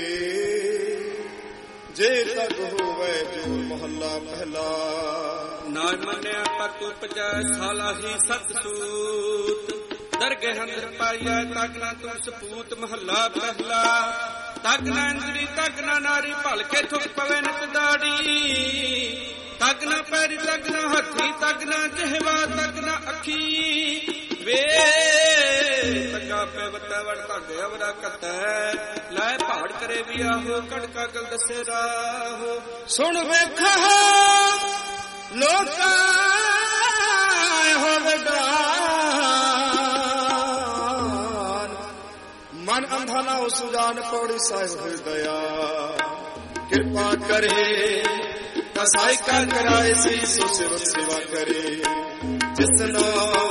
ਜੇ ਤੱਕ ਹੋਵੇ ਜੋ ਮਹੱਲਾ ਪਹਿਲਾ, ਨਾ ਮੰਨਿਆ ਪਤ ਉਪਜੈ ਸਾਲਾ ਹੀ ਸਤ ਸੂਤ, ਦਰਗੇ ਅੰਦਰ ਪਾਈਐ ਤੱਕ ਨਾ ਤੁਮ ਸਪੂਤ, ਮਹੱਲਾ ਪਹਿਲਾ। ਤੱਕ ਨਾ ਇੰਦਰੀ ਤੱਕ ਨਾ ਨਾਰੀ, ਭਲਕੇ ਥੁਕ ਪਵੇ ਨਿਤ ਦਾੜੀ, ਤੱਕ ਨਾ ਪੈਰੀ ਤੱਕ ਨਾ ਹੱਥੀ, ਤੱਕ ਨਾ ਜਿਹਵਾ ਤੱਕ ਨਾ ਅੱਖੀ, ਵੇ ਤੱਕਾ ਪੈ ਵਟਾ ਵੜ ਧਾਗੇ ਅਵਰਾ ਕਤੈ, ਲੈ ਪਹਾੜ ਕਰੇ ਵੀ ਆਹੋ, ਕੜਕਾ ਗਲ ਦੱਸੇ ਰਾਹੋ। ਸੁਣ ਵੇਖਾ ਲੋਕਾਂ ਹੋਵੇ ਡਾਨ, ਮਨ ਅੰਧਾ ਨਾ ਹੋ ਸੁਜਾਨ, ਪੌੜੀ ਸਾਹਿਬ ਹਿਰਦਇਆ ਕਿਰਪਾ ਕਰੇ, ਕਸਾਈ ਕਾ ਕਰਾਏ ਸੀ ਸੋ ਸੇਵਕ ਸੇਵਾ ਕਰੇ, ਜਿਸ ਨਾ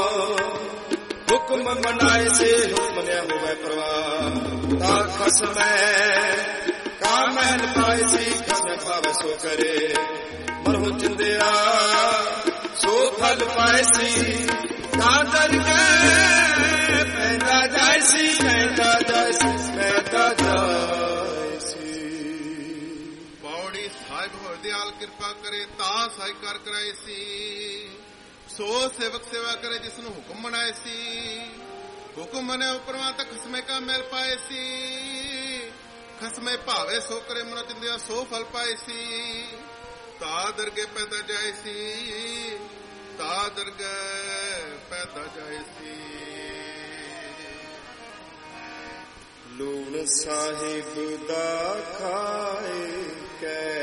ਹੁਕਮ ਮਨਾਏ ਸੇ ਹੁਕਮ ਨੇ ਹੋਵੇ ਪ੍ਰਵਾਹ, ਤਾ ਖਸਮੈ ਕਾ ਮਹਿਲ ਪਾਏ ਸੀ, ਖਸਮੈ ਭਾਵੇ ਸੋ ਕਰੇ, ਮਰਹੁ ਚਿੰਦਿਆ ਸੋ ਫਲ ਪਾਏ ਸੀ, ਤਾਂ ਦਰਗਹਿ ਪੈਂਦਾ ਜਾਏ ਸੀ, ਪੈਂਦਾ ਜਾਏ ਸੀ, ਪੈਂਦਾ ਜਾਏ ਸੀ। ਪੌੜੀ ਸਾਹਿਬ ਹੋਏ ਦਿਆਲ ਕਿਰਪਾ ਕਰੇ, ਤਾਂ ਸਾਈ ਕਰ ਕਰਾਏ ਸੀ, ਸੋ ਸੇਵਕ ਸੇਵਾ ਕਰੇ ਜਿਸ ਨੂੰ ਹੁਕਮ ਮਨਾਏ ਸੀ, ਹੁਕਮ ਮਨੇ ਉਪਰਵਾਂ ਤੱਕ ਖਸਮੇ ਕਾ ਮਿਲ ਪਾਏ ਸੀ, ਖਸਮੇ ਭਾਵੇ ਸੋ ਕਰੇ, ਮਨ ਚਿੰਦਿਆ ਸੋ ਫਲ ਪਾਏ ਸੀ, ਤਾ ਦਰਗੇ ਪੈਦਾ ਜਾਏ ਸੀ, ਤਾ ਦਰਗੇ ਪੈਦਾ ਜਾਏ ਸੀ। ਲੂਣ ਸਾਹਿਬ ਦਾ ਖਾਏ ਕੈ,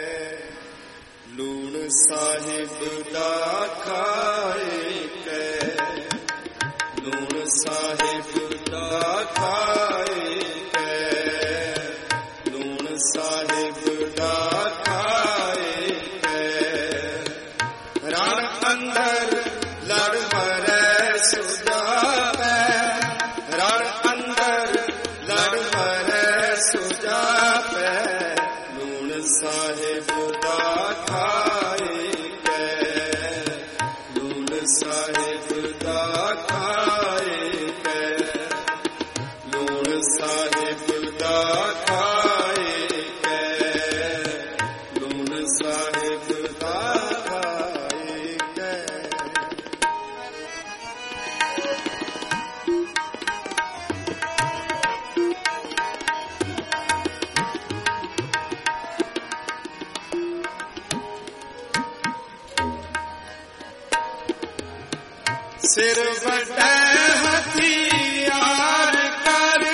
ਲੂਣ ਸਾਹਿਬ ਦਾ ਖਾਏ ਕੈ, ਲੂਣ ਸਾਹਿਬ ਦਾ ਖਾਏ ਕੈ, ਲੂਣ ਸਾਹਿਬ ਦਾ ਖਾਏ ਕੈ, ਰਣ ਅੰਦਰ ਲੜ ਮਰੈ ਸੁਜਾਪੈ, ਰਣ ਅੰਦਰ ਲੜ ਮਰੈ ਸੁਜਾਪੈ, ਲੂਣ ਸਾਹਿਬ ਦਾ ਖਾਏ ਕੈ, ਲੂਣ ਸਾਹਿਬ ਦਾ ਖਾਏ ਕੈ, ਲੂਣ ਸਾਹਿਬ ਦਾ ਖਾਏ ਕੈ, ਲੂਣ ਸਾਹਿਬ ਦਾ ਖਾਏ ਕੈ। ਸਿਰ ਵੱਟੈ ਹਥਿਆਰ ਕਰ,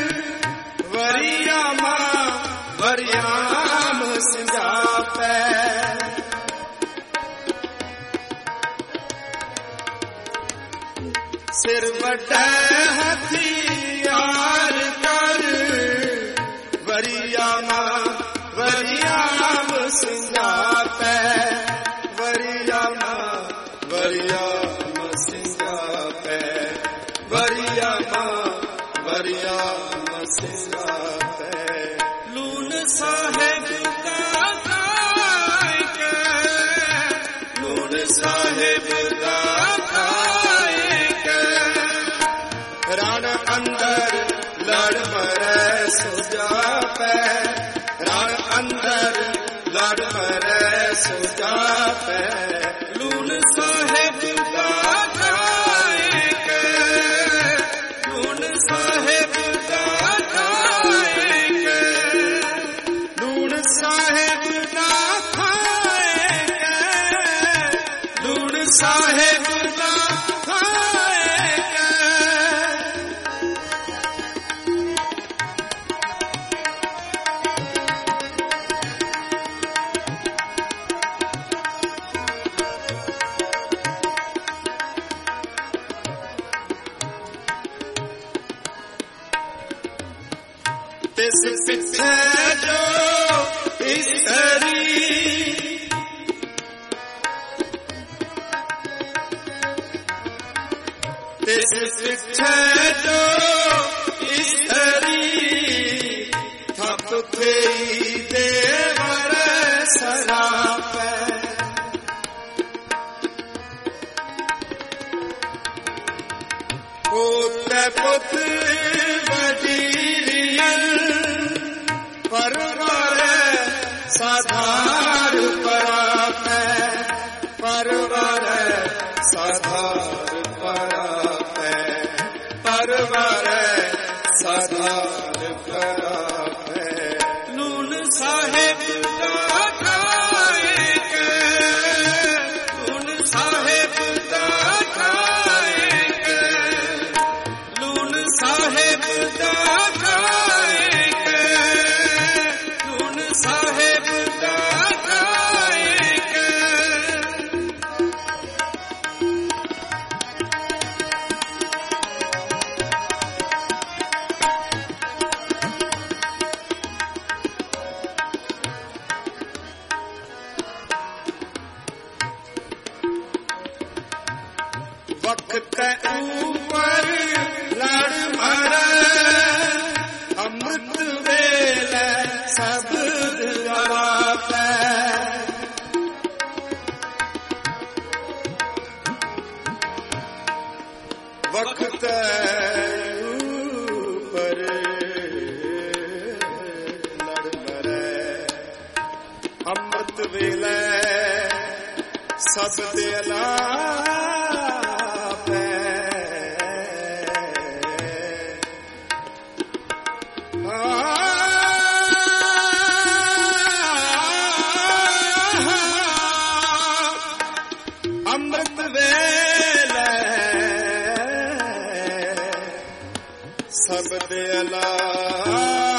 ਵਰੀਆ ਮਾਂ ਵਰਿਆਮ ਸਿੰਜਾਪੈ, ਸਿਰ ਵੱਟੈ ਹਥਿਆਰ ਕਰ, ਵਰੀਆ ਮਾਂ ਵਰਿਆਮ ਸਿੰਜਾਪੈ, ਵਰੀਆ ਮਾਂ ਵਰਿਆਮ ਸਿੰਜਾਪੈ, ਵਰੀਆ ਮਾਂ ਵਰਿਆਮ ਸਿੰਜਾਪੈ, ਲੂਣ ਸਾਹਿਬ ਦਾ ਖਾਏ ਕੈ, ਲੂਣ ਸਾਹਿਬ ਦਾ ਖਾਏ ਕੈ, ਰਣ ਅੰਦਰ ਲੜ ਮਰੈ ਸੁਜਾਪੈ, ਰਣ ਅੰਦਰ ਲੜ ਮਰੈ ਸੁਜਾਪੈ, ਲੂਣ ਸਾਹਿਬ ਦਾ ਖਾਏ ਕੈ, ਲੂਣ ਸਾਹਿਬ ਦਾ ਖਾਏ ਕੈ, ਲੂਣ ਸਾਹਿਬ ਦਾ ਖਾਏ ਕੈ, ਲੂਣ ਸਾਹਿਬ ਦਾ ਖਾਏ ਕੈ। ਪਿੱਛੇ ਜੋ ਇਸਤਰੀ ਤਿਸ ਪਿੱਛੇ ਜੋ ਇਸਤਰੀ ਥਪ ਥਈ ਦੇਵਰ ਸਰਾਪੈ ਪੁੱਤ ਪੁੱਤ ਵਜੀਰੀਅਨ ਪਰਵਰ ਸਾਧਾਰ ਪਰਾਪੈ ਪਰਵਰ ਸਾਧਾਰ ਪਰਾਪੈ ਪਰਵਰ ਸਾਧਾਰ ਪਰਾਪੈ ਨੂਨ ਸਾਹਿਬ ਦਾ ਖਾਏ ਕੇ ਨੂਨ ਸਾਹਿਬ ਦਾ ਖਾਏ ਕੇ ਨੂਨ ਸਾਹਿਬ ਦਾ ਖਾਏ ਕੇ ਨੂਨ ਸਾਹਿਬ ਦਾ ਖਾਏ ਕੇ ਵਕਤ ਉਪਰ ਲੜ ਮਰੈ ਅੰਮ੍ਰਿਤ ਵੇਲੇ ਸਬਦ ਆਪੈ ਵਕਤ ਉਪਰ ਲੜ ਮਰੈ ਅੰਮ੍ਰਿਤ ਵੇਲੇ ਸਬਦ ਆਲਾਪੈ ਅੰਮ੍ਰਿਤ ਵੇਲੇ ਸਬਦ ਆਲਾਪੈ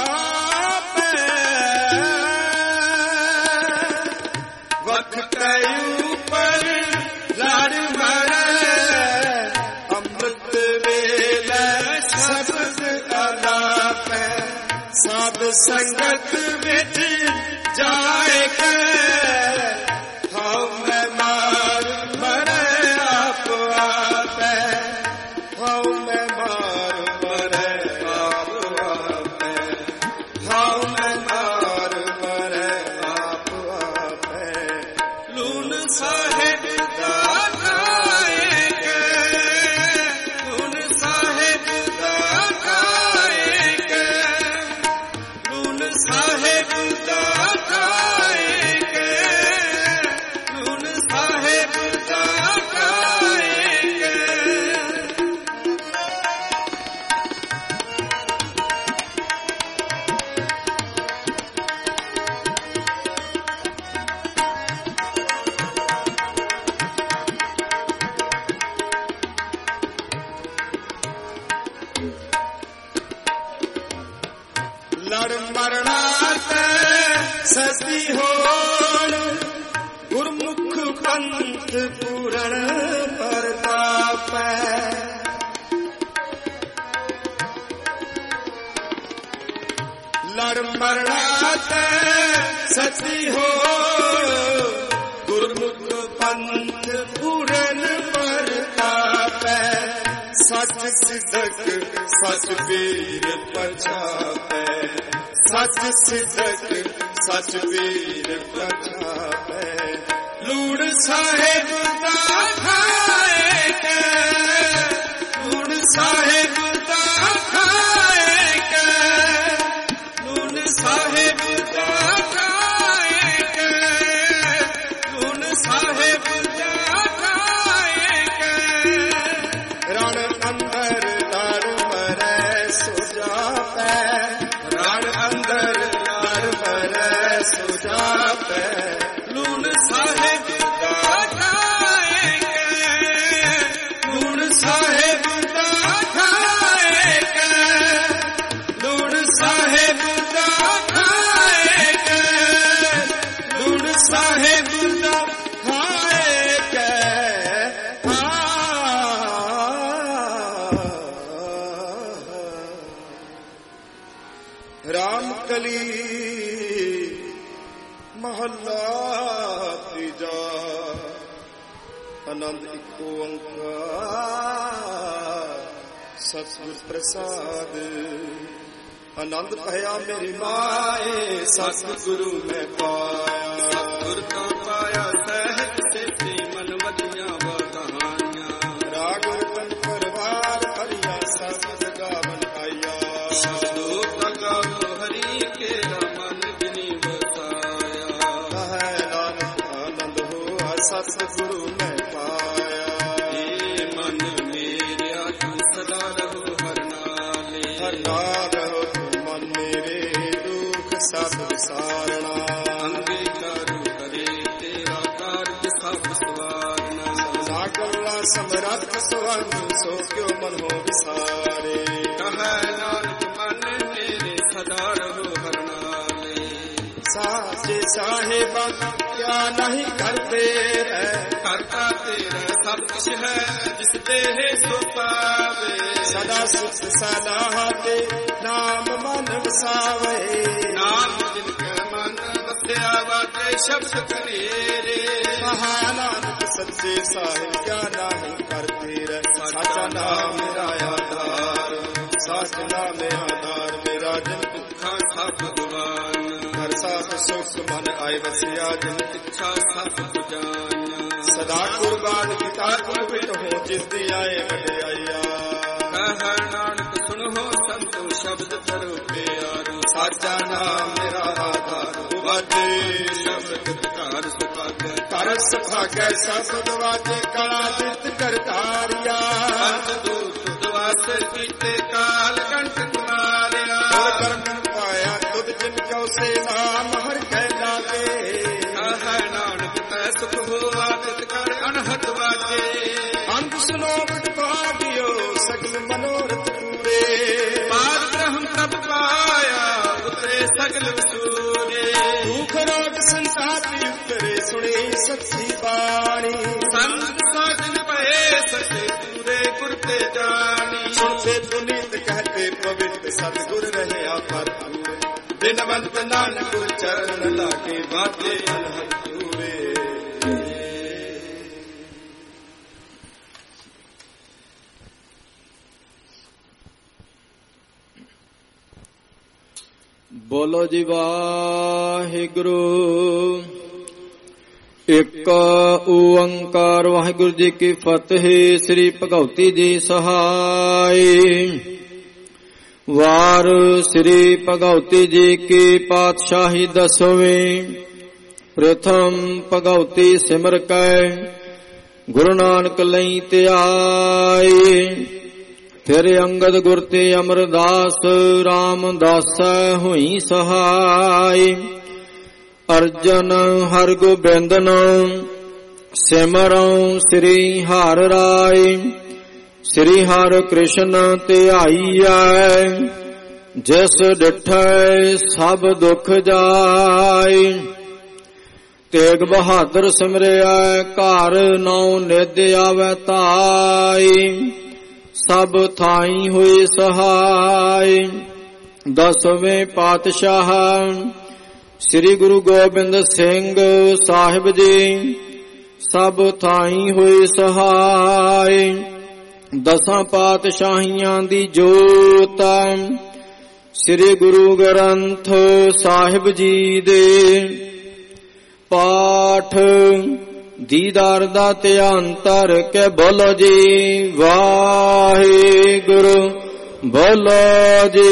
ਵਕਤ ਉਪਰ ਲੜ ਮਰੈ ਅੰਮ੍ਰਿਤ ਵੇਲੇ ਸਬਦ ਆਲਾਪੈ ਸਾਧ ਸੰਗਤ ਵਿੱਚ ਜਾਏ ਕੇ ਹਉ ਮੈਂ ਮਾਰ ਮਰੈ ਆਪ ਆਪੈ ਹਉ ਮੈਂ ਮਾਰ ਮਰੈ ਆਪ ਆਪੈ ਹਉ ਮੈਂ ਮਾਰ ਮਰੈ ਆਪ ਆਪੈ ਲੂਨ ਸਾਹਿਬ ਦਾ ਖਾਏ ਕੇ ਲੂਨ ਸਾਹਿਬ ਦਾ ਖਾਏ ਕੇ ਲੂਨ ਸਾਹਿਬ ਦਾ ਖਾਏ ਕੇ ਲੂਨ ਸਾਹਿਬ ਦਾ ਖਾਏ ਕੇ ਲੜ ਮਰਣਾ ਤੇ ਸਤੀ ਹੋਣ ਗੁਰਮੁਖ ਪੰਥ ਪੂਰਨ ਪਰਤਾਪੈ ਲੜ ਮਰਣਾ ਤੇ ਸਤੀ ਹੋਣ ਗੁਰਮੁਖ ਪੰਥ ਪੂਰਨ ਪਰਤਾਪੈ ਸੱਚ ਸਿਦਕ ਸੱਚ ਵੀਰ ਪਛਾਪੈ ਸੱਚ ਸਿਦਕ ਸੱਚ ਵੀਰ ਪਛਾਪੈ ਲੂੜ ਸਾਹਿਬ ਦਾ ਖਾਏ ਕੇ ਲੂੜ ਸਾਹਿਬ ਦਾ ਖਾਏ ਕੇ ਲੂਣ ਸਾਹਿਬ ਦਾ ਖਾਏ ਕੇ ਲੂਣ ਸਾਹਿਬ ਦਾ ਖਾਏ ਕੇ ਰਣ ਅੰਦਰ ਦਰ ਮਰੈ ਸੁਜਾਪੈ ਰਣ ਅੰਦਰ ਦਰ ਮਰੈ ਸੁਜਾਪੈ ਲੂਣ ਸਾਹਿਬ ਦਾ ਖਾਏ ਕੇ ਲੂਣ ਸਾਹਿਬ ਦਾ ਖਾਏ ਕੇ ਲੂਣ ਸਾਹਿਬ ਦਾ ਖਾਏ ਕੇ ਲੂਣ ਸਾਹਿਬ ਦਾ ਖਾਏ ਕੇ ਰਾਮ ਮਹੱਲਾ ਤੀਜਾ। ਆਨੰਦ ਇੱਕ ਓੰਕਾਰ ਸਤਿਗੁਰ ਪ੍ਰਸਾਦ। ਆਨੰਦ ਭਇਆ ਮੇਰੀ ਮਾਏ ਸਤਿਗੁਰੂ ਮੈਂ ਪਾਇਆ। ਸਤਿਗੁਰ ਤੋਂ ਪਾਇਆ ਸਹਿਜ ਸੇਤੀ ਮਨ ਵਧੀਆਂ ਵਧਾਈਆਂ। ਰਾਗ ਰਤਨ ਪਰਵਾਰ ਹਰੀਆ ਸਬਦ ਗਾਵਨ ਆਇਆ। ਸ਼ਬਦੋ ਤਗਾਵੋ ਹਰੀ ਕੇਰਾ ਮਨ ਜਿਨੀ ਵਸਾਇਆ। ਕਹੈ ਨਾਨਕ ਆਨੰਦ ਹੋਆ ਸਤਿਗੁਰੂ ਮੈਂ ਪਾਇਆ। ਏ ਮਨ ਮੇਰਿਆ ਤੂੰ ਸਦਾ ਰਹੋ ਹਰ ਨਾਲੇ। ਹਰ ਨਾਲ ਰਹੋ ਤੂੰ ਮਨ ਮੇਰੇ ਦੁਖ ਸਭ ਵਿਸਾਰਣਾ। ਅੰਗੀਕਾਰ ਕਰੇ ਤੇਰਾ ਕਾਰਜ ਸਭ ਸਵਾਰਨਾ। ਸਾਗਲਾ ਸਮਰੱਥ ਸਵਰਨ ਸੋ ਕਿਉ ਮਨ ਹੋ ਵਿਸਾਰੇ। ਕਹੈ ਨਾਨਕ ਮਨ ਮੇਰੇ ਸਦਾ ਰਹੋ ਹਰ ਨਾਲੇ। ਸਾਚੇ ਸਾਹਿਬਾ ਕਿਆ ਨਹੀਂ ਕਰਦੇ ਰਹਿ। ਕਰਤਾ ਤੇਰਾ ਸਭ ਕੁਛ ਹੈ ਜਿਸ ਦੇਹ ਸੋ ਪਾਵੇ। ਸਦਾ ਸੁਖ ਸਲਾਹ ਤੇ ਨਾਮ ਮਨ ਵਸਾਵੇ। ਨਾਮ ਜਿਨ ਕੈ ਮਨ ਵਸਿਆ ਵਾਜੇ ਸ਼ਬਦ ਕਨੇਰੇ। ਮਹਾਨਾਨਕ ਸੱਚੇ ਸਾਹਿਬ ਕਿਆ ਨਹੀਂ ਕਰਦੇ ਰਹਿ। ਸਾਚਾ ਨਾਮ ਮੇਰਾ ਆਧਾਰ। ਸਾਚ ਨਾਮ ਮੇਰਾ ਆਧਾਰ ਮੇਰਾ ਜਨ ਦੁੱਖਾਂ ਸਭ ਗਵਾਨ। ਹਰ ਸਾਥ ਸੁਖ ਮਨ ਆਏ ਵਸਿਆ ਜਿਨ ਇੱਛਾ ਸਭ ਜਾਨ। ਸਦਾ ਕੁਰਬਾਨ ਕੀਤਾ ਗੁਰ ਬਿਨ ਹੋ ਜਿਸਦੀ ਆਏ ਵਡਿਆਈਆ। ਕਹੈ ਨਾਨਕ ਸੁਣੋ ਸੰਤੋ ਸ਼ਬਦ ਕਰੋ ਪਿਆਰੋ। ਸਾਚਾ ਨਾਮ ਮੇਰਾ ਆਧਾਰ ਵਾਜੇ ਸ਼ਬਦ ਘਰ ਸੁਭਾਗੈ। ਕਰ ਸੁਭਾਗੈ ਸਬਦ ਵਾਜੇ ਕਲਾ ਜਿਤ ਕਰਤਾਰਿਆ। ਅੰਤ ਦੂਤ ਦਵਾਸ ਕੀਤੇ ਕਾਲ ਕੰਠ ਮਾਰਿਆ। ਕਰਮ ਪਾਇਆ ਤੁਧ ਜਿਨ ਕਉ ਸੇ ਨਾਮ ਹਰ ਕੈ ਲਾਗੇ। ਕਹੈ ਨਾਨਕ ਤੈ ਸੁਖ ਹੋਆ ਤਿਤ ਕਰ ਅਨਹਦ ਵਾਜੇ। ਅੰਤ ਸੁਨੋ ਬਟ ਭਾਗਿਓ ਸਗਲ ਮਨੋਰਥ ਪੂਰੇ। ਪਾਰ ਬ੍ਰਹਮ ਪ੍ਰਭ ਪਾਇਆ ਉਤਰੇ ਸਗਲ ਵਸੂਰੇ। ਦੁਖ ਰੋਗ ਸੰਸਾਰੀ ਉਤਰੇ ਸੁਣੀ ਸੱਚੀ ਬਾਣੀ। ਸੰਤ ਸਾਜਨ ਭਏ ਸੱਚੇ ਪੂਰੇ ਗੁਰ ਤੇ ਜਾਣੀ। ਸੁਣਤੇ ਪੁਨੀਤ ਕਹਤੇ ਪਵਿੱਤ ਸਤਿਗੁਰ ਰਹਿਆ ਭਰਪੂਰ। ਬਿਨਵੰਤ ਨਾਨਕ ਗੁਰ ਚਰਨ ਲਾਗੇ ਬਾਤੇ ਅਨਹਦ ਪੂਰੇ। ਬੋਲੋ ਜੀ ਵਾਹਿਗੁਰੂ। ਇੱਕ ਓੰਕਾਰ ਵਾਹਿਗੁਰੂ ਜੀ ਕੀ ਫਤਿਹ। ਸ੍ਰੀ ਭਗਉਤੀ ਜੀ ਸਹਾਈ। ਵਾਰ ਸ੍ਰੀ ਭਗਉਤੀ ਜੀ ਕੀ ਪਾਤਸ਼ਾਹੀ ਦਸਵੇਂ। ਪ੍ਰਥਮ ਭਗਉਤੀ ਸਿਮਰ ਕੈ ਗੁਰੂ ਨਾਨਕ ਲਈ ਧਿਆਈ। ਫਿਰ ਅੰਗਦ ਗੁਰ ਤੇ ਅਮਰਦਾਸ ਰਾਮਦਾਸੈ ਹੋਈ ਸਹਾਈ। ਅਰਜਨ ਹਰਿ ਗੋਬਿੰਦਨ ਸਿਮਰਉ ਸ੍ਰੀ ਹਰਿ ਰਾਇ। ਸ੍ਰੀ ਹਰਿ ਕ੍ਰਿਸ਼ਨ ਧਿਆਈਐ ਜਿਸ ਡਿਠੈ ਸਭ ਦੁਖ ਜਾਇ। ਤੇਗ ਬਹਾਦਰ ਸਿਮਰਿਆ ਘਰ ਨੌ ਨਿਧ ਆਵੈ ਧਾਈ। ਸਭ ਥਾਈ ਹੋਏ ਸਹਾਈ। ਦਸਵੇਂ ਪਾਤਸ਼ਾਹ ਸ੍ਰੀ ਗੁਰੂ ਗੋਬਿੰਦ ਸਿੰਘ ਸਾਹਿਬ ਜੀ ਸਭ ਥਾਈ ਹੋਏ ਸਹਾਈ। ਦਸਾਂ ਪਾਤਸ਼ਾਹੀਆਂ ਦੀ ਜੋਤ ਸ੍ਰੀ ਗੁਰੂ ਗ੍ਰੰਥ ਸਾਹਿਬ ਜੀ ਦੇ ਪਾਠ ਦੀਦਾਰ ਦਾ ਧਿਆਨ ਧਰ ਕੇ ਬੋਲੋ ਜੀ ਵਾਹਿਗੁਰੂ। ਬੋਲੋ ਜੀ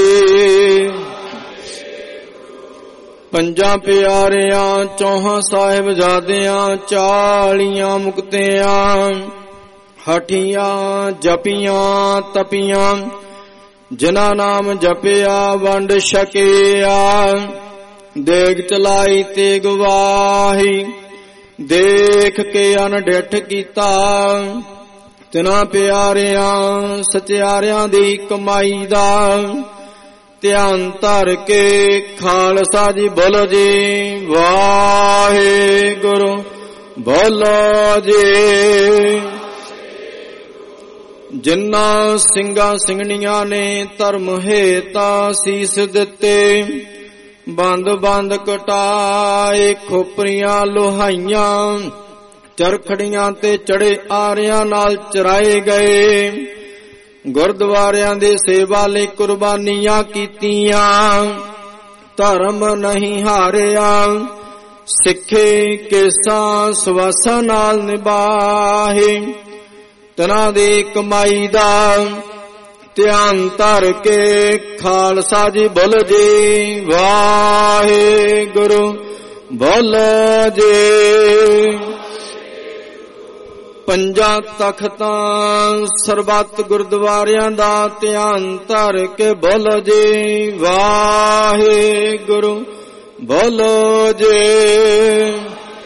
ਪੰਜਾਂ ਪਿਆਰਿਆਂ ਚੌਹਾਂ ਸਾਹਿਬਜ਼ਾਦਿਆਂ ਚਾਲੀਆਂ ਮੁਕਤਿਆਂ ਹਠੀਆਂ ਜਪੀਆਂ ਤਪੀਆਂ ਜਿਨ੍ਹਾਂ ਨਾਮ ਜਪਿਆ ਵੰਡ ਛਕਿਆ। ਦੇਗ ਚਲਾਈ ਤੇ ਗਵਾਹੀ ਦੇਖ ਕੇ ਅਨਡਿਠ ਕੀਤਾ। ਤਿਨਾਂ ਪਿਆਰਿਆਂ ਸਚਿਆਰਿਆਂ ਦੀ ਕਮਾਈ ਦਾ ਧਿਆਨ ਧਰ ਕੇ ਖਾਲਸਾ ਜੀ ਬੋਲੋ ਜੀ ਵਾਹਿਗੁਰੂ। ਬੋਲੋ ਜੀ ਜਿਨ੍ਹਾਂ ਸਿੰਘਾਂ ਸਿੰਘਣੀਆਂ ਨੇ ਧਰਮ ਹੇਤਾ ਸੀਸ ਦਿੱਤੇ ਬੰਦ ਬੰਦ ਕਟਾਏ ਖੋਪਰੀਆਂ ਲੋਹਾਈਆਂ, ਚਰਖੜੀਆਂ ਤੇ ਚੜੇ ਆਰਿਆਂ ਨਾਲ ਚਰਾਏ ਗਏ। ਗੁਰਦੁਆਰਿਆਂ ਦੇ ਸੇਵਾ ਲਈ ਕੁਰਬਾਨੀਆਂ ਕੀਤੀਆਂ, ਧਰਮ ਨਹੀਂ ਹਾਰਿਆ। ਸਿੱਖੇ ਕੇਸਾਂ ਸਵਾਸਾਂ ਨਾਲ ਨਿਭਾਹੇ, ਤਨਾਂ ਦੀ ਕਮਾਈ ਦਾ ਧਿਆਨ ਧਰ ਕੇ ਖਾਲਸਾ ਜੀ ਬੋਲ ਜੀ ਵਾਹਿਗੁਰੂ ਬੋਲ ਜੀ। ਪੰਜਾਂ ਤਖਤਾਂ ਸਰਬੱਤ ਗੁਰਦੁਆਰਿਆਂ ਦਾ ਧਿਆਨ ਧਰ ਕੇ ਬੋਲ ਜੀ ਵਾਹਿਗੁਰੂ ਬੋਲ ਜੀ।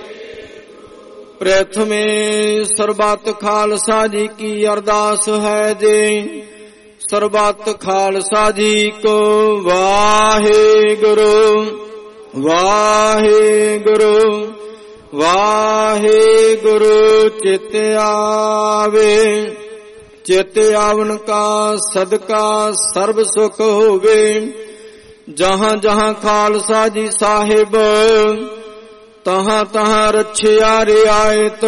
ਪ੍ਰਥਮੇ ਸਰਬੱਤ ਖਾਲਸਾ ਜੀ ਕੀ ਅਰਦਾਸ ਹੈ ਜੀ। ਸਰਬੱਤ ਖਾਲਸਾ ਜੀ ਕੋ ਵਾਹਿਗੁਰੂ ਵਾਹਿਗੁਰੂ ਵਾਹਿਗੁਰੂ। ਚਿਤ ਆਵੇ, ਚਿਤ ਆਵਨ ਕਾ ਸਦਕਾ ਸਰਬ ਸੁਖ ਹੋਵੇ। ਜਹਾਂ ਜਹਾਂ ਖਾਲਸਾ ਜੀ ਸਾਹਿਬ, ਤਹਾਂ ਤਹਾਂ ਰੱਛਿਆ ਰਿਆਇਤ।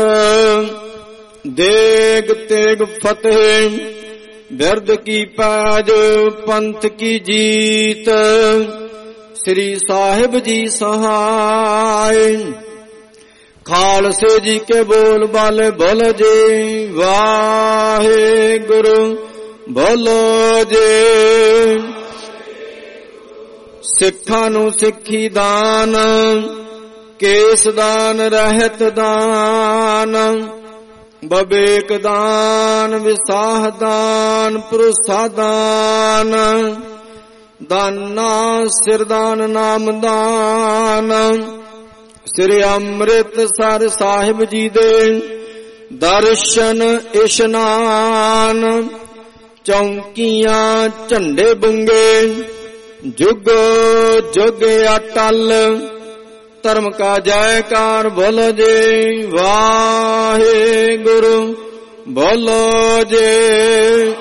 ਦੇਗ ਤੇਗ ਫਤਿਹ, ਬਿਰਦ ਕੀ ਪੈਜ, ਪੰਥ ਕੀ ਜੀਤ। ਸ੍ਰੀ ਸਾਹਿਬ ਜੀ ਸਹਾਇ, ਖਾਲਸੇ ਜੀ ਕੇ ਬੋਲ ਬਾਲੇ ਬੋਲ ਜੀ ਵਾਹਿਗੁਰੂ ਬੋਲ ਜੀ। ਸਿੱਖਾਂ ਨੂੰ ਸਿੱਖੀ ਦਾਨ, ਕੇਸ ਦਾਨ, ਰਹਿਤ ਦਾਨ, ਬਵੇਕ ਦਾਨ, ਵਿਸਾਹ ਦਾਨ, ਭਰੋਸਾ ਦਾਨ, ਦਾਨਾ ਸਿਰਦਾਨ, ਨਾਮ ਦਾਨ। ਸ੍ਰੀ ਅੰਮ੍ਰਿਤਸਰ ਸਾਹਿਬ ਜੀ ਦੇ ਦਰਸ਼ਨ ਇਸ਼ਨਾਨ, ਚੌਂਕੀਆਂ ਝੰਡੇ ਬੁੰਗੇ, ਜੁਗ ਜੁਗ ਅਟਲ। ਧਰਮ ਕਾ ਜੈਕਾਰ ਬੋਲ ਜੀ ਵਾਹਿਗੁਰੂ ਬੋਲ ਜੀ।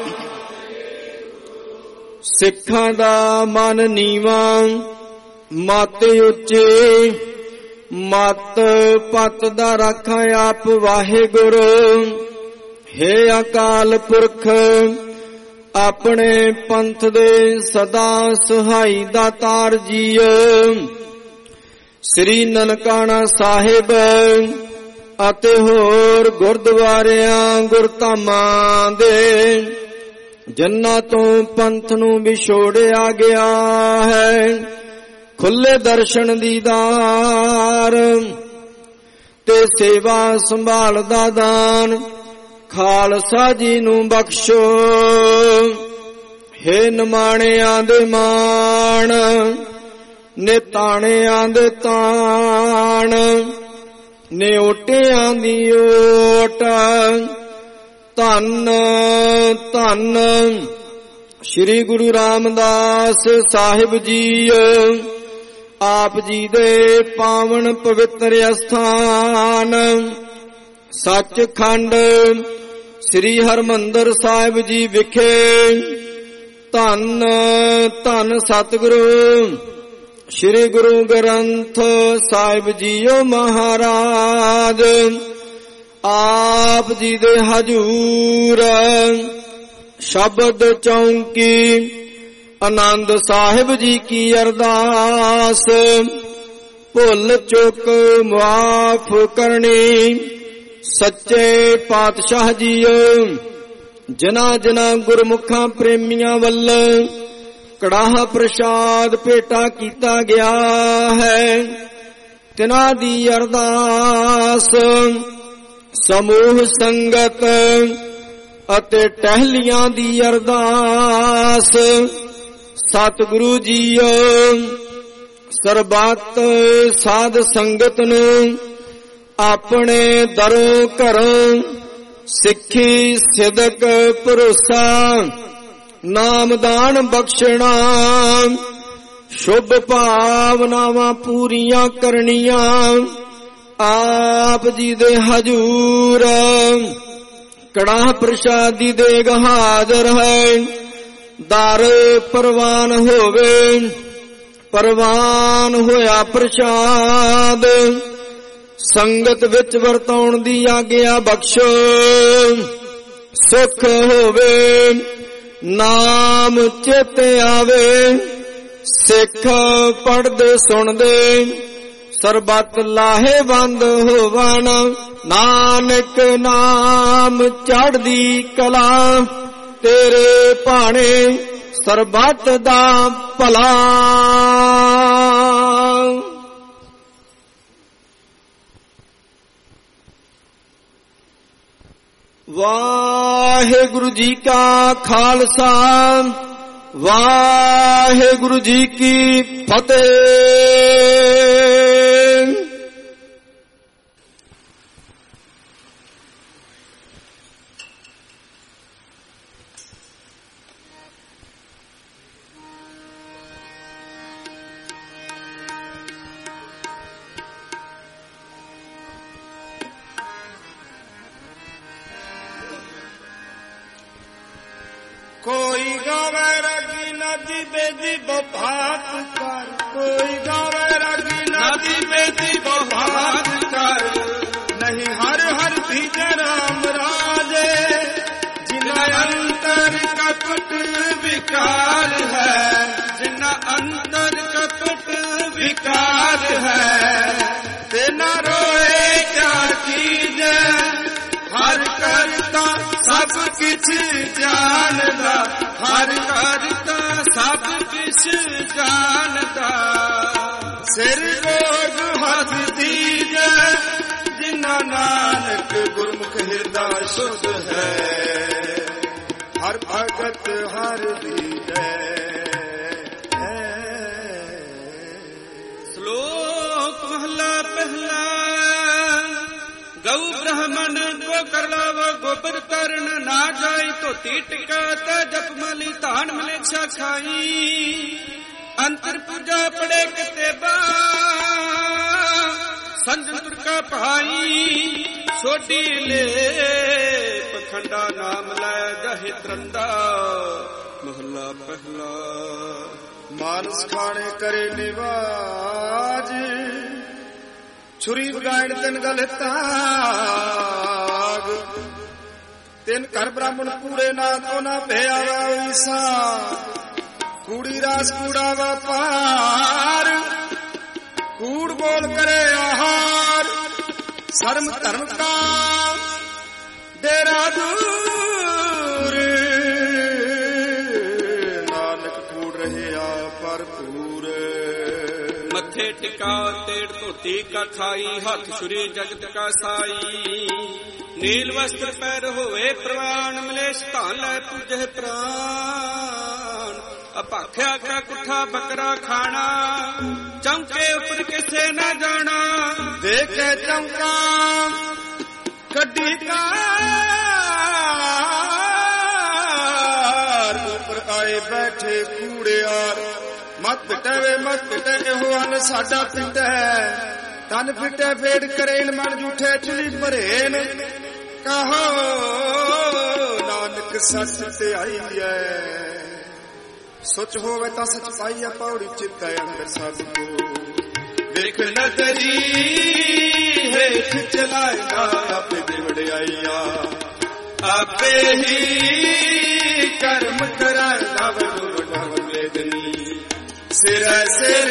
ਸਿੱਖਾਂ ਦਾ ਮਨ ਨੀਵਾਂ, ਮਤ ਉੱਚੀ, ਮਤ ਪਤ ਦਾ ਰਾਖਾ ਆਪ ਵਾਹਿਗੁਰੂ। ਹੇ ਅਕਾਲ ਪੁਰਖ, ਆਪਣੇ ਪੰਥ ਦੇ ਸਦਾ ਸਹਾਈ ਦਾਤਾਰ ਜੀਓ। ਸ੍ਰੀ ਨਨਕਾਣਾ ਸਾਹਿਬ ਅਤੇ ਹੋਰ ਗੁਰਦੁਆਰਿਆਂ ਗੁਰਧਾਮਾਂ ਦੇ ਜਿਨ੍ਹਾਂ ਤੋਂ ਪੰਥ ਨੂੰ ਵਿਛੋੜਿਆ ਗਿਆ ਹੈ, ਖੁੱਲੇ ਦਰਸ਼ਨ ਦੀਦਾਰ ਤੇ ਸੇਵਾ ਸੰਭਾਲ ਦਾ ਦਾਨ ਖਾਲਸਾ ਜੀ ਨੂੰ ਬਖਸ਼ੋ। ਹੇ ਨਿਮਾਣਿਆਂ ਦੇ ਮਾਣ, ਨਿਤਾਣਿਆਂ ਦੇ ਤਾਣ, ਨਿਓਟਿਆਂ ਦੀ ਓਟ। ਧੰਨ ਧੰਨ ਸ੍ਰੀ ਗੁਰੂ ਰਾਮਦਾਸ ਸਾਹਿਬ ਜੀ, ਆਪ ਜੀ ਦੇ ਪਾਵਨ ਪਵਿੱਤਰ ਅਸਥਾਨ ਸੱਚਖੰਡ ਸ੍ਰੀ ਹਰਿਮੰਦਰ ਸਾਹਿਬ ਜੀ ਵਿਖੇ। ਧੰਨ ਧੰਨ ਸਤਿਗੁਰੂ ਸ੍ਰੀ ਗੁਰੂ ਗ੍ਰੰਥ ਸਾਹਿਬ ਜੀਓ ਮਹਾਰਾਜ, ਆਪ ਜੀ ਦੇ ਹਜੂਰ ਸ਼ਬਦ ਚੌਂਕੀ ਆਨੰਦ ਸਾਹਿਬ ਜੀ ਕੀ ਅਰਦਾਸ। ਭੁੱਲ ਚੁੱਕ ਮੁਆਫ ਕਰਨੀ ਸੱਚੇ ਪਾਤਸ਼ਾਹ ਜੀਓ। ਜਿਨ੍ਹਾਂ ਜਿਨ੍ਹਾਂ ਗੁਰਮੁਖਾਂ ਪ੍ਰੇਮੀਆਂ ਵੱਲ ਕੜਾਹ ਪ੍ਰਸ਼ਾਦ ਭੇਟਾ ਕੀਤਾ ਗਿਆ ਹੈ, ਤਿਨਾਂ ਦੀ ਅਰਦਾਸ ਸਮੂਹ ਸੰਗਤ ਅਤੇ ਟਹਿਲੀਆਂ ਦੀ ਅਰਦਾਸ। ਸਤਿਗੁਰੂ ਜੀਓ ਸਰਬੱਤ ਸਾਧ ਸੰਗਤ ਨੂੰ ਆਪਣੇ ਦਰੋਂ ਘਰੋਂ ਸਿੱਖੀ ਸਿਦਕ ਭਰੋਸਾ ਨਾਮਦਾਨ ਬਖਸ਼ਣਾ, ਸ਼ੁਭ ਭਾਵਨਾਵਾਂ ਪੂਰੀਆਂ ਕਰਨੀਆਂ। ਆਪ ਜੀ ਦੇ ਹਜੂਰ ਕੜਾਹ ਪ੍ਰਸ਼ਾਦੀ ਦੇਗ ਹਾਜ਼ਰ ਹੈ। ਦਰ ਪ੍ਰਵਾਨ ਹੋਵੇ ਪਰਵਾਨ ਹੋਇਆ ਪ੍ਰਸ਼ਾਦ। ਸੰਗਤ ਵਿੱਚ ਵਰਤਾਉਣ ਦੀ ਆਗਿਆ ਬਖਸ਼, ਸੁਖ ਹੋਵੇ ਨਾਮ ਚੇਤੇ ਆਵੇ। ਸਿੱਖ ਪੜ੍ਹਦੇ ਸੁਣਦੇ ਸਰਬੱਤ ਲਾਹੇਵੰਦ ਹੋਵਣ, ਨਾਨਕ ਨਾਮ ਚੜ੍ਹਦੀ ਕਲਾ। ਤੇਰੇ ਭਾਣੇ ਸਰਬੱਤ ਦਾ ਭਲਾ। ਵਾਹਿਗੁਰੂ ਜੀ ਕਾ ਖਾਲਸਾ, ਵਾਹਿਗੁਰੂ ਜੀ ਕੀ ਫਤਿਹ। ਕੋਈ ਗਾਵੇ ਰਾਗੀ ਨਾਦੀ ਬੇਦੀ ਬਹਾਤ ਕਰ, ਕੋਈ ਗਾਵੇ ਰਾਗੀ ਨਾਦੀ ਬੇਦੀ ਬਹਾਤ ਕਰ। ਨਹੀਂ ਹਰ ਹਰ ਭੀਜੇ ਰਾਮ ਰਾਜੇ, ਜਿਨਾ ਅੰਤਰ ਕਪਟ ਵਿਕਾਰ ਹੈ, ਜਿਨਾ ਅੰਤਰ ਕਪਟ ਵਿਕਾਰ ਹੈ। ਤੇ ਨਾ ਰੋਏ ਕਿਆ ਕੀਜੈ, ਹਰ ਕਰਤਾ ਸਭ ਕਿਛ ਜਾਣਦਾ, ਹਰ ਕਰਤਾ ਸਭ ਕਿਛ ਜਾਣਦਾ। ਸਿਰ ਰੋਗ ਹੱਥ ਦੀਜੈ, ਜਿਨਾ ਨਾਨਕ ਗੁਰਮੁਖ ਹਿਰਦਾ ਸੁਧ ਹੈ। ਹਰ ਭਗਤ ਹਰ ਦੀਜੈ। ਸ਼ਲੋਕ ਮਹਲਾ ਪਹਿਲਾ। ਗਊ ਬ੍ਰਾਹਮਣ ਕੋ ਕਰ ਲਾਵੋ ਗੋਬਰ ਤਰਨ, ਨਾ ਜਾਈ ਧੋਤੀ ਟਿਕਾ ਤਾ ਜਪ ਮਲੀ, ਧਾਨ ਮਲੇਛਾ ਖਾਈ। ਅੰਤਰ ਪੂਜਾ ਪੜੇ ਕਿਤੇ ਬਾ, ਸੰਜਨ ਤੁਰਕਾ ਭਾਈ। ਸੋਢੀ ਲੈ ਪਖੰਡਾ, ਨਾਮ ਲੈ ਜਹੇ ਤਰੰਦਾ। ਮਹਲਾ ਪਹਿਲਾ। ਮਾਨਸ ਖਾਣੇ ਕਰੇ ਨਿਵਾਜ, ਛੁਰੀ ਵਗਾਇਣ ਤਿੰਨ ਗਲ ਤਾਗ। ਤਿੰਨ ਘਰ ਬ੍ਰਾਹਮਣ ਪੂਰੇ ਨਾ ਤੋ ਨਾ ਭਿਆ ਈਸਾ, ਕੂੜੀ ਰਾਸ ਕੂੜਾ ਵਪਾਰ। ਕੂੜ ਬੋਲ ਕਰੇ ਆਹਾਰ, ਸ਼ਰਮ ਧਰਮ ਕਾ ਡੇਰਾ ਦੂਰ। ਨਾਨਕ ਕੂੜ ਰਹਿਆ ਭਰਪੂਰ। ਮੱਥੇ ਟਿਕਾ ਤੇੜ ਧੋਤੀ ਕਾ ਖਾਈ, ਹੱਥ ਛੁਰੀ ਜਗਤ ਕਾ ਸਾਈ। ਨੀਲ ਵਸਤਰ ਪੈਰ ਹੋਵੇ ਪ੍ਰਵਾਨ, ਮਲੇਸ਼ ਧਾਨ ਲੈ ਪੂਜੇ ਪ੍ਰਾਨ। ਅਪਾਖਿਆ ਕਾ ਕੁੱਠਾ ਬੱਕਰਾ ਖਾਣਾ, ਚੌਂਕੇ ਉੱਪਰ ਕਿਸੇ ਨਾ ਜਾਣਾ। ਦੇਖੇ ਚੌਂਕਾ ਕੱਢੀ ਕਾਰ, ਉੱਪਰ ਆਏ ਬੈਠੇ ਕੂੜਿਆਰ। ਮਤ ਪਿਟੇ ਵੇ ਮਤ ਪਿਟੇ, ਇਹੋ ਹਨ ਸਾਡਾ ਪਿੰਡ ਹੈ। ਤਨ ਫਿੱਟੇ ਫੇੜ ਕਰੇਨ, ਮਨ ਝੂਠੇ ਚੁਲੀ ਭਰੇਨ। ਕਹੋ ਨਾਨਕ ਸੱਚ ਤੇ ਆਈ ਹੈ, ਸੁਚ ਹੋਵੇ ਤਾਂ ਸੱਚ ਪਾਈਆ। ਪੌੜੀ ਚਿੱਤਾ ਅੰਦਰ ਸਭ ਕੋ ਵੇਖ ਨਜ਼ਰੀ ਹੇਠ ਚਲਾਏਗਾ। ਆਪੇ ਦੀ ਵਡਿਆਈਆ ਆਪੇ ਹੀ ਕਰਮ ਕਰਾਏਗਾ। ਵਡੋ ਵਡਾ ਵੇਦਨੀ ਸਿਰ ਸਿਰ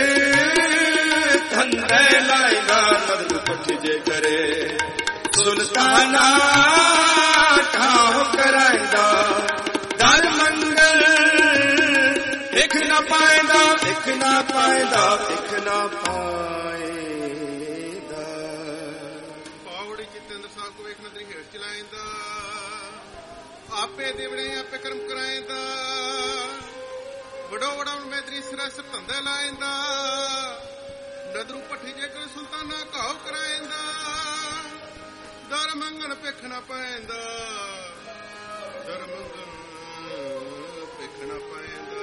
ਧੰਦੇ ਲਾਏਗਾ। ਨਦਰ ਪੱਠੀ ਜੇ ਕਰੇ ਸੁਲਤਾਨਾ, ਠਾਹ ਕਰਾਏਗਾ। ਦਰ ਮੰਗਲ ਦਿਖ ਨਾ ਪਾਏਗਾ, ਦਿਖ ਨਾ ਪਾਏਗਾ, ਦਿਖ ਨਾ ਪਾਏਗਾ। ਪਾਵੜੀ ਚਿੱਤ ਅੰਦਰ ਸਾਹ ਕੋ ਵੇਖ ਨਦਰੀ ਹੇਠ ਚਲਾਏਂਦਾ। ਆਪੇ ਦੇਵੜੇ ਆਪੇ ਕਰਮ ਕਰਾਏਂਦਾ। ਵਡੋ ਵਡਾਉਣ ਮੈਦਰੀ ਸਿਰਾ ਸਿਰ ਧੰਦੇ ਲਾਏਂਦਾ। ਨਦਰੂ ਪੱਠੀ ਜੇ ਕੋਈ ਸੁਲਤਾਨਾ ਘਾਉ ਕਰਾਏਂਦਾ। ਦਰ ਮੰਗਣ ਭਿੱਖ ਨਾ ਪਾਏਂਦਾ। ਦਰ ਮੰਗਣ ਭਿੱਖ ਨਾ ਪਾਏਂਦਾ।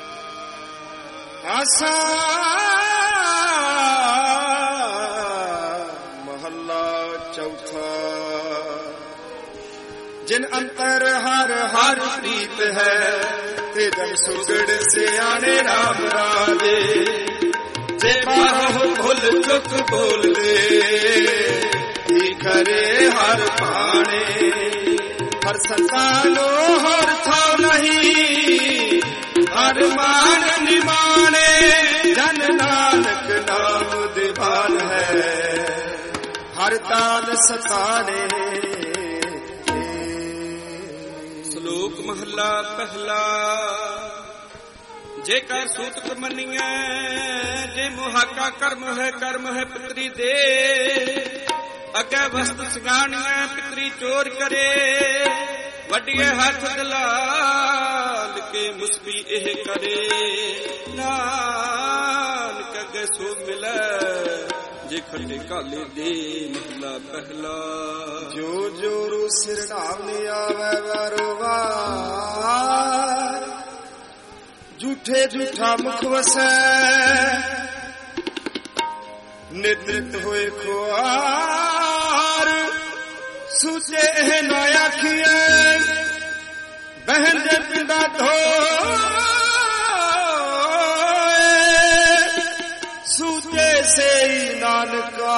ਆਸਾ ਮਹੱਲਾ ਚੌਥਾ। ਜਿਨ ਅੰਤਰ ਹਰ ਹਰ ਪ੍ਰੀਤ ਹੈ, ਤੇ ਜਨ ਸੁਗੜ ਸਿਆਣੇ ਰਾਮ ਰਾਜੇ। ਜੇ ਬਾਹੋ ਭੁੱਲ ਚੁੱਕ ਬੋਲਦੇ ਕੀ ਕਰੇ ਹਰ ਪਾਣੇ ਹਰ ਸੰਤਾਨੋ ਹਰ ਥਾਉ ਨਹੀਂ ਹਰ ਮਾਨ ਨਿਮਾਣੇ ਜਨ ਨਾਨਕ ਨਾਮ ਦੀਵਾਨ ਹੈ ਹਰ ਤਾਲ ਸਤਾਣੇ। ਸ਼ਲੋਕ ਮਹੱਲਾ ਪਹਿਲਾ। ਜੇ ਕਰ ਸੂਤਕ ਮੰਨੀਐ ਜੇ ਮੁਹਾਕਾ ਕਰਮ ਹੈ ਕਰਮ ਹੈ ਪਿਤਰੀ ਦੇ ਅੱਗੇ ਵਸਤ ਸਗਾਣੀਐ ਪਿਤਰੀ ਚੋਰ ਕਰੇ ਵੱਡੀਏ ਹੱਥ ਦਲਾਲ ਕੇ ਮੁਸਬੀ ਇਹ ਕਰੇ ਨਾਨਕ ਅੱਗੇ ਸੋ ਮਿਲੈ ਜੇ ਖੱਟੇ ਕਾਲੇ ਦੇ ਮਹਲਾ ਪਹਿਲਾ। ਜੋ ਜੋਰੂ ਸਿਰ ਢਾਵਨੇ ਆਵੇ ਵਾਰੋਵਾਰ ਝੂਠੇ ਝੂਠਾ ਮੁਖ ਵਸੈ ਨਿਤ ਨਿਤ ਹੋਏ ਖੁਆਰ ਸੂਚੇ ਇਹ ਨਾ ਆਖੀਐ ਬਹਿਨ ਦੇ ਪਿੰਡਾ ਧੋਏ ਸੂਚੇ ਸੇ ਨਾਨਕਾ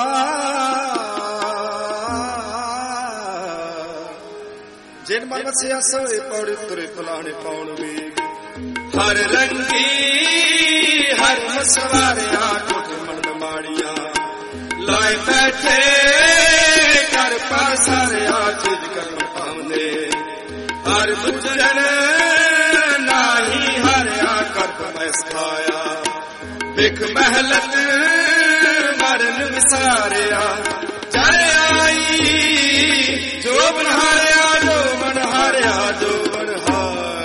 ਜਿਨ ਮਨ ਵਸਿਆ ਸੋਏ ਪੌੜੀ ਤੁਰੇ ਪਲਾਣੇ ਪਾਉਣ ਵੇਗ ਹਰ ਰੰਗੀ ਹਰ ਮਸਵਾਰਿਆ ਟੁੱਟ ਮਨ ਮਾੜੀਆਂ ਲਾਏ ਬੈਠੇ ਕਰ ਪਾਸਾਰਿਆ ਚਿਤ ਕਰਮ ਪਾਉਂਦੇ ਹਰ ਬੁਝਣ ਨਾਹੀ ਹਰਿਆ ਕਰਤ ਮੈਂ ਸਖਾਇਆ ਵਿਖ ਮਹਿਲਤ ਮਰਨ ਵਿਸਾਰਿਆ ਜਰ ਆਈ ਜੋ ਬਨਹਾਰਿਆ ਜੋ ਬਨਹਾਰਿਆ ਜੋ ਬਨਹਾਰਿਆ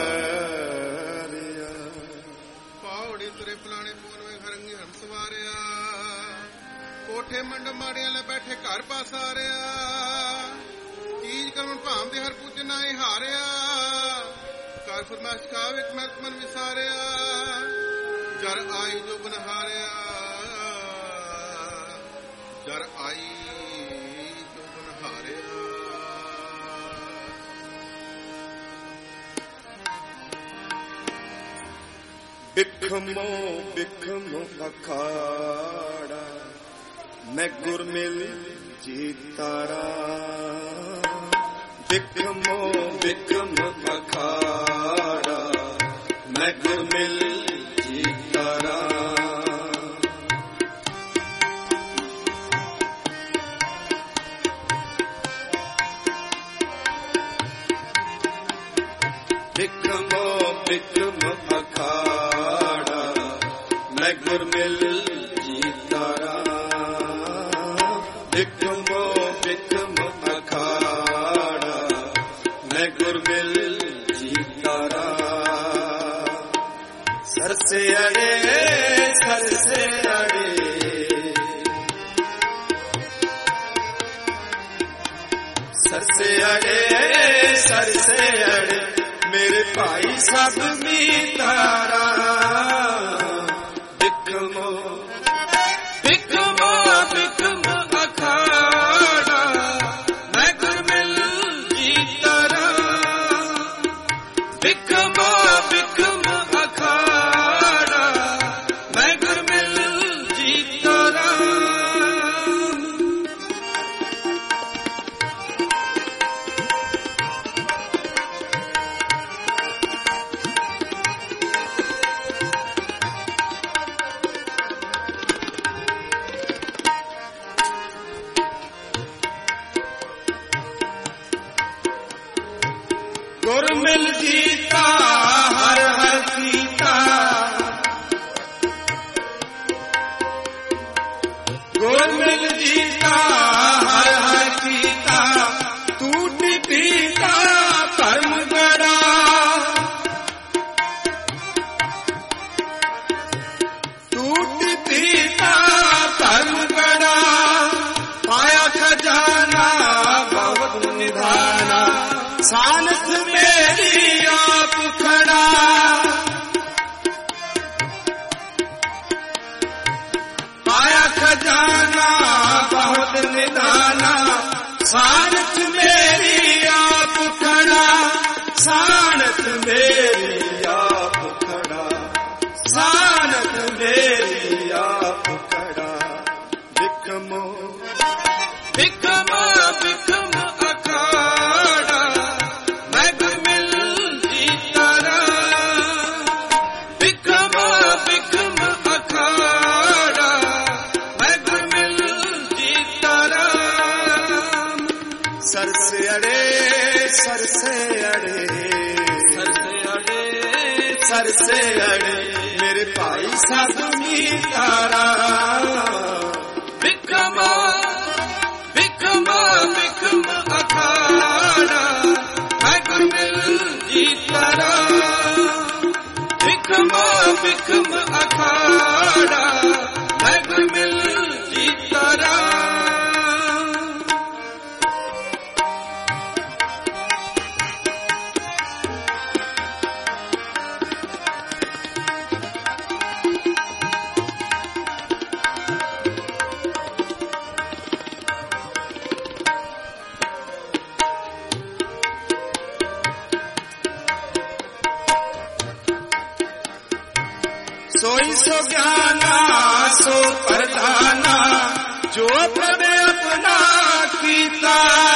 ਪੌੜੀ ਤੁਰੇ ਫਲਾਣੇ ਪੂਰਵੇ ਹਰੰਗੀ ਹੰਸ ਵਾਰਿਆ ਕੋਠੇ ਮੰਡ ਮਾੜਿਆਂ ਲੈ ਬੈਠੇ ਘਰ ਪਾਸਾਰਿਆ ਤੀਜ ਕਰਮ ਭਾਮ ਦੇ ਹਰ ਪੁੱਜ ਨਾਹੀ ਹਾਰਿਆ ਕਰ ਫਰਮਾਇਸ਼ ਕਾਵੇ ਮਤ ਮਨ ਵਿਸਾਰਿਆ ਜਰ ਆਈ ਜੋ ਬਨਹਾਰਿਆ ਜਰ ਆਈ ਜੋ ਬਨਹਾਰਿਆ। ਬਿਖਮੋ ਬਿਖਮੋ ਅਖਾੜਾ ਮੈਂ ਗੁਰਮਿਲ ਜੀਤਾਰਾ ਬਿਖਮੋ ਬਿਖਮ ਅਖਾੜਾ ਮੈਂ ਗੁਰਮਿਲ ਜੀਤਾਰਾ ਬਿਖਮੋ ਬਿਖਮ ਅਖਾੜਾ ਮੈਂ ਗੁਰਮਿਲ ਜੀਤਾਰਾ ਬਿਖਮੋ ਬਿਖਮ ਅਖਾੜਾ ਮੈਂ ਗੁਰਮਿਲ ਜੀਤਾਰਾ ਸਰਸੇ ਅੜੇ ਸਰਸੇ ਅੜੇ ਸਰਸੇ ਅੜੇ ਸਰਸੇ ਅੜੇ ਮੇਰੇ ਭਾਈ ਸਭ ਮੀਤਾਰਾ ਬਿਖਮੋ ਬਿਖਮੋ ਬਿਖਮ ਅਖਾੜਾ ਮੈਂ ਗੁਰਮਿਲ ਜੀਤਾਰਾ ਬਿਖਮੋ ਬਿਖਮ ਅਖਾੜਾ ਮੈਂ ਗੁਰਮਿਲ ਜੀਤਾਰਾ। ਗੁਰਮਿਲ ਜੀਤਾ ਹਰ ਹਰ ਸੀਤਾ ਗੁਰਮਿਲ ਜੀਤਾ ਹਰ ਹਰ ਸੀਤਾ ਟੂਟੀ ਪੀਤਾ ਧਰਮ ਗੜਾ ਟੂਟੀ ਪੀਤਾ ਧਰਮ ਗੜਾ ਪਾਇਆ ਖਜ਼ਾਨਾ ਭਗਵਤ ਨਿਧਾਨਾ ਸਾਨਤ ਮੇਰੀ ਆਪ ਖੜਾ ਪਾਇਆ ਖਜ਼ਾਨਾ ਬਹੁਤ ਨਿਧਾਨਾ ਸਾਨਤ ਮੇਰੀ ਆਪ ਖੜਾ ਸਾਨਤ ਮੇਰੀ ਆਪ ਖੜਾ ਸਾਨਤ ਮੇਰੀ ਆਪ ਬਿਖਮ ਬਿਖਮ ਅਖਾੜਾ ਮੈਂ ਗੁਰ ਮਿਲ ਜੀਤਾ ਰਾਮ। ਬਿਖਮ ਬਿਖਮ ਅਖਾੜਾ ਮੈਂ ਗੁਰ ਮਿਲ ਜੀਤਾ ਰਾਮ। सरसे अड़े सरसे अड़े ਸਰਸੇ ਅੜੇ सरसे अड़े मेरे भाई साधु मीतारा। ਬਿਖਮ ਬਿਖਮ ਬਿਖਮ ਅਖਾੜਾ ਮੈਂ ਗੁਰ ਮਿਲ ਜੀਤਾ ਰਾਮ। ਬਿਖਮ ਬਿਖਮ ਅਖਾੜਾ ਮੈਂ ਗੁਰ ਮਿਲ ਜੀਤਾ ਰਾਮ। सोई सो ज्ञाना सो प्रधाना जो प्रभ अपना कीता।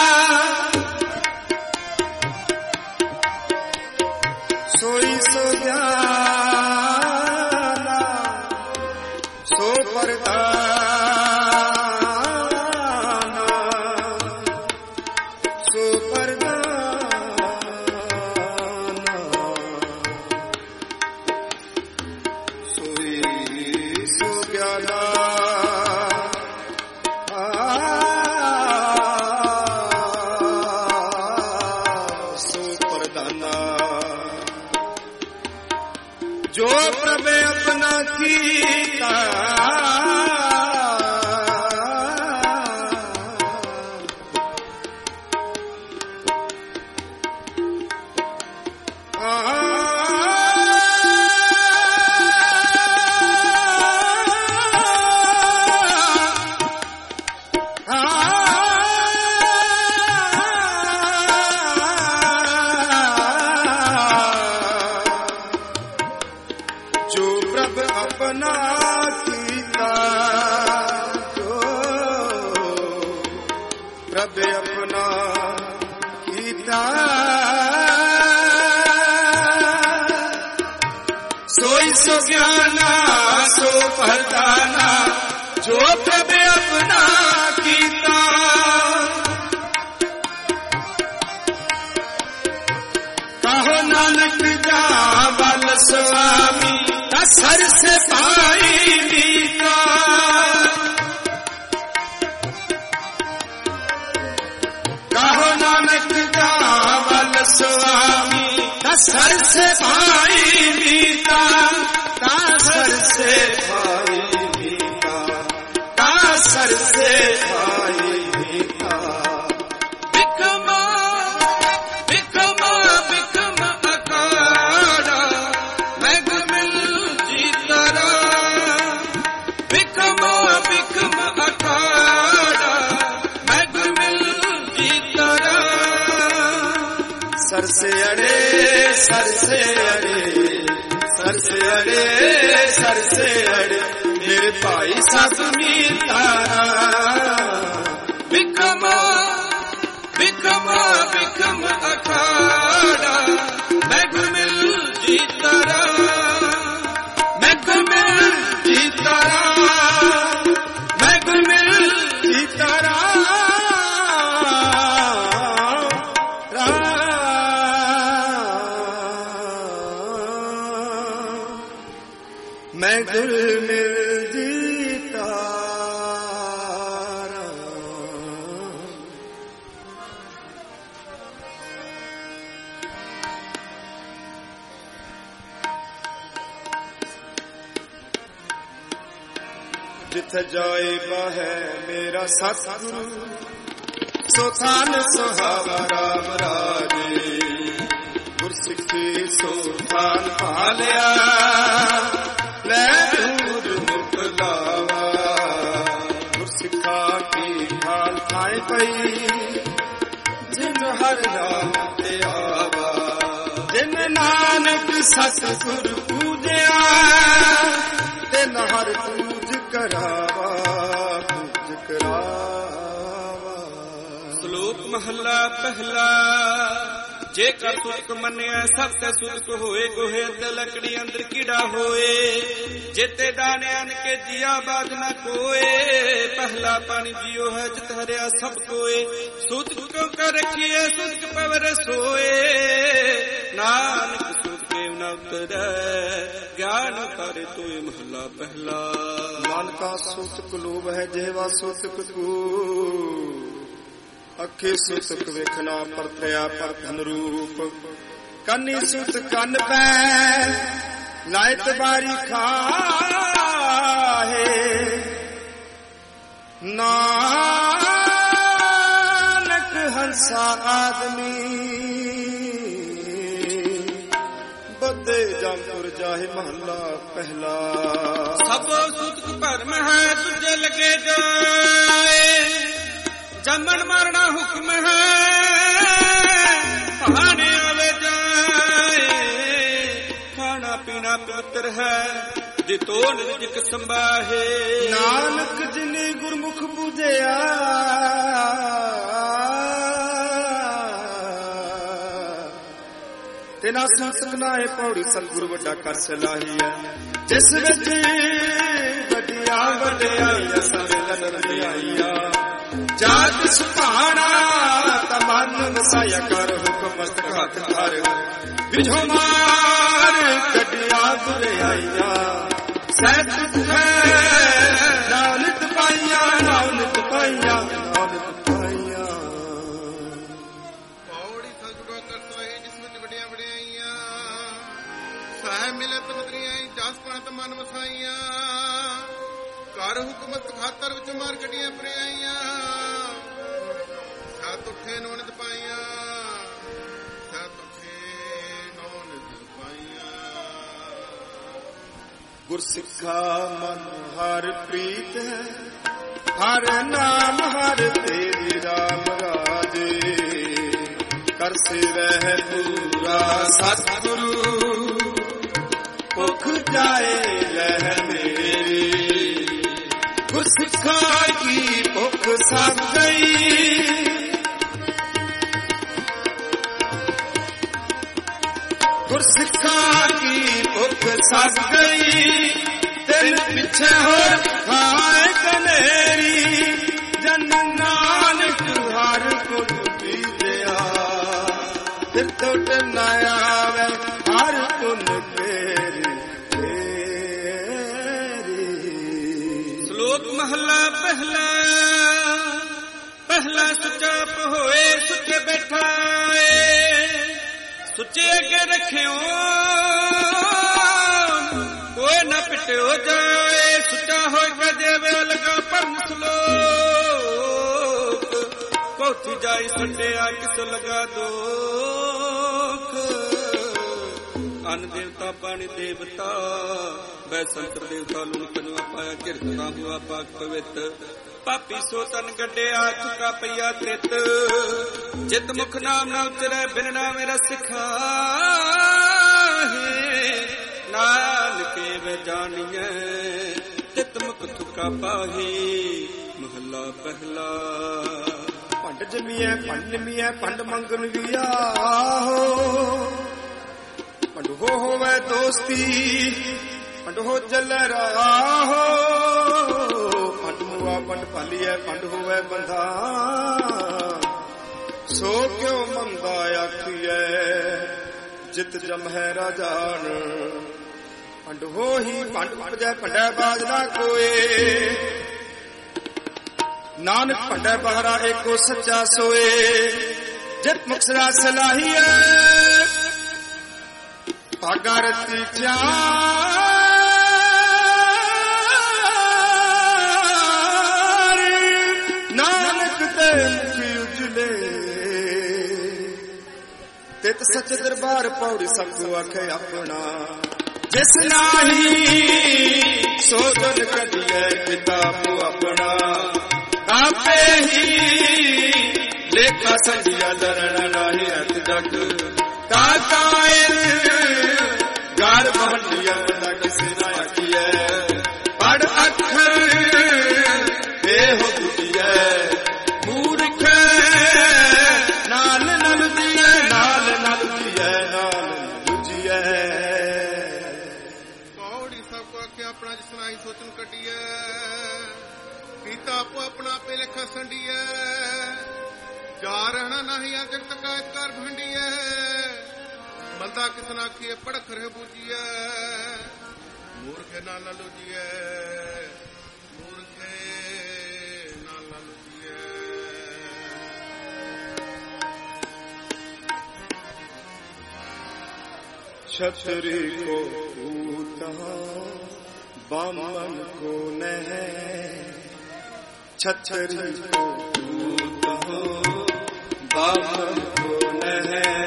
सोई सो ज्ञाना सो प्रधाना सो प्रधाना सोई सो ज्ञाना सो प्रधाना जो प्रभ अपना कीता। जो प्रभ अपना कीता जो प्रभ अपना कीता। सोई सो ज्ञाना सो प्रधाना जो प्रभ अपना कीता। कहो नानक जावल स्वामी सर से पाई मीता। कहो नानक जावल स्वामी सर से पाई मीता। सर से पाई मीता सर से पाई मीता। ਬਿਖਮ ਬਿਖਮ ਬਿਖਮ ਅਖਾੜਾ ਮੈਂ ਗੁਰ ਮਿਲ ਜੀਤਾ ਰਾਮ। ਬਿਖਮ ਬਿਖਮ ਅਖਾੜਾ ਮੈਂ ਗੁਰ ਮਿਲ ਜੀਤਾ ਰਾਮ। सरसे अड़े सरसे अड़े सरसे अड़े सरसे अड़े मेरे भाई साधु मीतारा। ਬਿਖਮ ਬਿਖਮ ਬਿਖਮ ਅਖਾੜਾ ਮੈਂ ਗੁਰ ਮਿਲ ਜੀਤਾ ਰਾਮ। मैं गुर मिल जीता राम मैं गुर मिल जीता राम राम। मैं गुर मिल जीता राम। जिथे जाएगा है मेरा सतगुरु सो थान सुहावा राम राजे। गुरसिੱਖੀ सो थान पालिया ले दूर मुख लावा। गुरसिੱਖਾ की थान थाए पई जिन हर नाम ते आवा। जिन नानक सतगुर पूजया तिन हर पूज करावा पूज करावा। ਸ਼ਲੋਕ ਮਹੱਲਾ ਪਹਿਲਾ। ਜੇ ਕਰ ਸੁਤਕ ਮੰਨਿਆ ਸਭ ਤੇ ਸੁਤਕ ਹੋਏ, ਗੋਹੇ ਤੇ ਲੱਕੜੀ ਅੰਦਰ ਕੀੜਾ ਹੋਏ। ਜੇਤੇ ਦਾਨਿਆਨ ਕੇ ਜੀਆ ਬਾਜ ਨਾ ਕੋਏ, ਪਹਿਲਾ ਪਾਣੀ ਜੀਓ ਹੈ ਜਿਤ ਹਰਿਆ ਸਭ ਕੋਏ। ਸੁਤਕ ਕਿਉ ਕਰ ਰਖੀਏ ਸੁਤਕ ਪਵਰ ਸੋਏ, ਨਾਨਕ ਸੁਤਕੇ ਨ ਉਤਰੈ ਗਿਆਨ ਤਾਰੇ ਤੋਏ ਮਹੱਲਾ ਪਹਿਲਾ। ਮਨ ਕਾ ਸੁਤਕ ਲੋਭ ਹੈ ਜਿਹਵਾ ਸੁਤਕ ਕੋ, ਅੱਖੇ ਸੁਤਕ ਵੇਖਣਾ ਪਰਤਿਆ ਪਰ ਧਨ ਰੂਪ। ਕੰਨੀ ਸੁਤ ਕੰਨ ਪੈ ਲਾਇਤ ਬਾਰੀ ਖਾਹੇ, ਨਾਨਕ ਹੰਸਾ ਆਦਮੀ ਬੱਦੇ ਜਮਪੁਰ ਜਾਹੇ ਮਹੱਲਾ ਪਹਿਲਾ। ਸਭ ਸੁਤਕ ਭਰਮ ਹੈ ਤੁਝੇ ਲਗੇ ਜਾਏ, ਜੰਮਣ ਮਰਨਾ ਹੁਕਮ ਹੈ ਭਾਣੇ ਆਵੇ ਜਾਏ। ਖਾਣਾ ਪੀਣਾ ਪਵਿੱਤਰ ਹੈ ਜਿਤੋ ਨਿਰਜਿਕ ਸੰਭਾਹੇ, ਨਾਨਕ ਜਿਨੇ ਗੁਰਮੁਖ ਪੂਜਿਆ ਤਿਨਾ ਸੁਤਕ ਨਾਏ ਪੌੜੀ। ਸਤਿਗੁਰ ਵੱਡਾ ਕਰ ਸਲਾਹੀ ਹੈ ਜਿਸ ਵਿੱਚ ਵੱਡੀਆਂ ਵਡਿਆਈਆਂ ਸਭ ਵਡਿਆਈਆਂ। ਜਾਤ ਸੁਭਾਣਾ ਤਮਨ ਵਸਾਇਆ ਕਰ, ਹੁਕਮ ਮਸਤਕ ਹੱਥ ਧਾਰ ਵਿਝੋ ਮਾਰ ਕੱਢਿਆ ਬੁਰਾਈਆਂ। ਸਹਿਤ ਹੈ ਨਾਨਕ ਪਾਈਆਂ, ਨਾਨਕ ਪਾਈਆਂ, ਨਾਨਕ ਪਾਈਆਂ। ਪੌੜੀ ਸਤਿਗੁਰਾਂ ਕਰਤਾ ਹੈ ਜਿਸ ਵਿੱਚ ਵੱਡੀਆਂ ਵਡਿਆਈਆਂ। ਸਹਿ ਮਿਲਤ ਬਦਰੀਆਂ ਜਸ ਪੰਤ ਮਨ ਵਸਾਈਆਂ। ਕਰ ਹੁਕਮ ਖਾਤਰ ਵਿੱਚ ਮਾਰ ਕੱਢੀਆਂ ਪਰਿਆਈਆਂ। ਸਤ ਉੱਠੇ ਨੋ ਨਿਤ ਪਾਈਆਂ, ਸਤ ਉੱਠੇ ਨੋ ਨਿਤ ਪਾਈਆਂ। ਗੁਰਸਿੱਖਾ ਮਨ ਹਰ ਪ੍ਰੀਤ ਹੈ, ਹਰ ਨਾਮ ਹਰ ਤੇਰੀ ਰਾਮ ਰਾਜੇ। ਕਰ ਸੇਵੈ ਪੂਰਾ ਸਤਿਗੁਰੂ, ਭੁਖ ਜਾਏ ਲਹਿ ਮੇਰੀ। ਗੁਰਸਿੱਖਾ ਕੀ ਭੁਖ ਸਭ ਗਈ, ਗੁਰਸਿੱਖਾ ਕੀ ਭੁਖ ਸਭ ਗਈ। ਤਿੰਨ ਪਿੱਛੇ ਹੋਰ ਖਾਏ ਕਨੇਰੀ, ਜਨ ਨਾਨਕ ਹਰ ਗੁਣ ਪੀਜਿਆ। ਫਿਰ ਟੁੱਟ ਨਾ ਆਵੇ ਹਰ ਗੁਣ ਤੇਰੀ। ਸ਼ਲੋਕ ਮਹੱਲਾ ਪਹਿਲਾ। ਪਹਿਲਾ ਸੁਚਾ ਹੋਏ ਸੁਚੇ ਬੈਠਾ ਏ, ਸੁਚੇ ਅੱਗੇ ਰੱਖਿਓ ਕੋਈ ਨਾ ਪਿਟਿਓ ਜਾਏ। ਸੁਚਾ ਹੋਏ ਕਦੇ ਵੇ ਲਗਾ ਪਰਮ ਸਲੋਕ, ਕੋਠੀ ਜਾਈ ਸੰਡਿਆ ਕਿਸ ਲਗਾ ਦੋਖ। ਅਨ ਦੇਵਤਾ ਪਾਣੀ ਦੇਵਤਾ ਬੈ ਸੰਤਰ ਦੇਵਤਾ ਲੂਣ ਕਨਵਾ ਪਾਇਆ। ਕਿਰਤਾ ਹੁਆ ਪਾਕ ਪਵਿੱਤ ਪਾਪੀ ਸੋ ਤਨ ਗੱਡਿਆ ਚੁਕਾ ਪਈਆ ਤ੍ਰਿਤ। ਜਿਤ ਮੁਖ ਨਾਮ ਨਾ ਉਚਰੈ ਬਿਨ ਨਾਮੇ ਰਸ ਖਾਹੇ, ਨਾਨਕੇ ਵੇ ਜਾਣੀਐ ਜਿਤ ਮੁਖ ਥੁਕਾ ਪਾਹੇ ਮਹੱਲਾ ਪਹਿਲਾ। ਭੰਡ ਜਮੀਐ ਭੰਡ ਨਿਮੀਐ ਭੰਡ ਮੰਗਣ ਵੀ ਆਹੋ। ਭੰਡ ਹੋ ਹੋਵੇ ਦੋਸਤੀ ਭੰਡ ਹੋ ਜਲੈ ਰਾਹੋ। ਭੰਡ ਮੁਆ ਭੰਡ ਭਾਲੀਐ ਭੰਡ ਹੋਵੇ ਬੰਧਾ, ਸੋ ਕਿਉ ਮੰਦਾ ਆਖੀਐ ਜਿਤ ਜਮਹਿ ਰਾਜਾਨ। ਭੰਡ ਹੋਹੀ ਭੰਡ ਉਪਜੈ ਭੰਡੈ ਬਾਜ ਨਾ ਕੋਏ, ਨਾਨਕ ਭੰਡੈ ਬਹਰਾ ਏਕੋ ਸੱਚਾ ਸੋਏ। ਜਿਤ ਮੁਕਸਰਾ ਸਲਾਹੀਐ ਭਾਗਾ ਰਤੀ ਚਾਰ, ਨਾਨਕ ਤੇ ਮੁਖੀ ਉਜਲੇ। ਤਿਤ ਸੱਚ ਦਰਬਾਰ ਪੌੜੀ ਸਭ ਕੋ ਆਖੇ ਆਪਣਾ। ਜਿਸ ਨਾਹੀ ਸੋਧਨ ਕਢੀਐ ਕਿਤਾਬ ਆਪਣਾ। ਆਪੇ ਹੀ ਲੇਖਾ ਸੰਧਿਆ ਲਰਣ ਨਾਹੀ ਅਤ ਜਗ। ਕਾਕਾਏ ਗਾਰ ਬਹੰਡੀਆਂ ਬੰਦਾ ਕਿਸੇ ਨਾ ਆਖੀਐ। ਪੜ ਅੱਖਰ ਇਹੋ ਦੁਖੀਐ ਮੂਰਖ जा रहना नहीं जगत का कर भंडिए मंदा किसना किए पड़ख रहे बूझिए मूर्खे ना ललूजिए मूर्खे ना ललूजिए। छतरी को पूता बामन को नह छतरी को पूता बामन को नह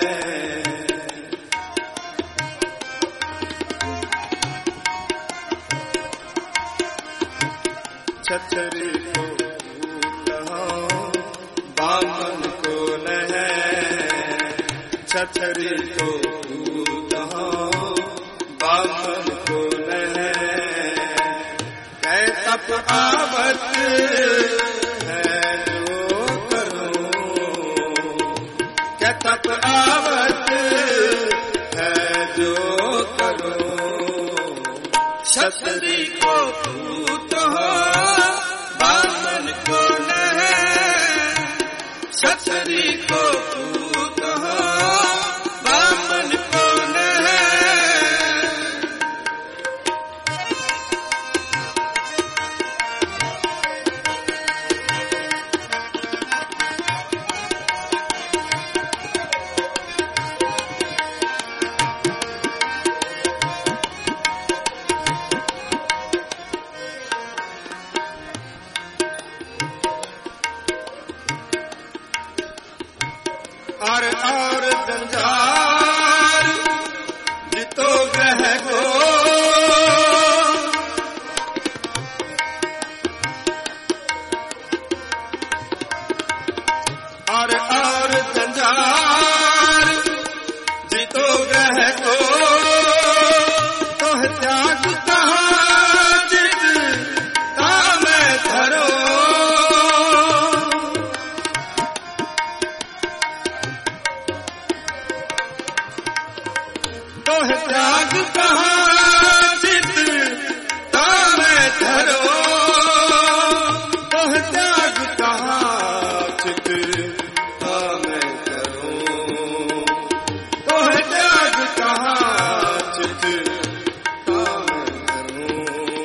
छतरी को पूता बामन को नह छतरी को पूता बामन को नह कै तप आवत है जो करो कै तप आवत है जो करो छतरी को पूता बामन को नह छतरी को पूता बामन को नह। और और जंजार जितो ग्रह को और और जंजार जितो ग्रह को तो त्याग कहा जित काम धरो त्याग कहा चित ताम धरो तोह त्याग कहा चित ताम धरो तोह त्याग कहा चित ताम धरो।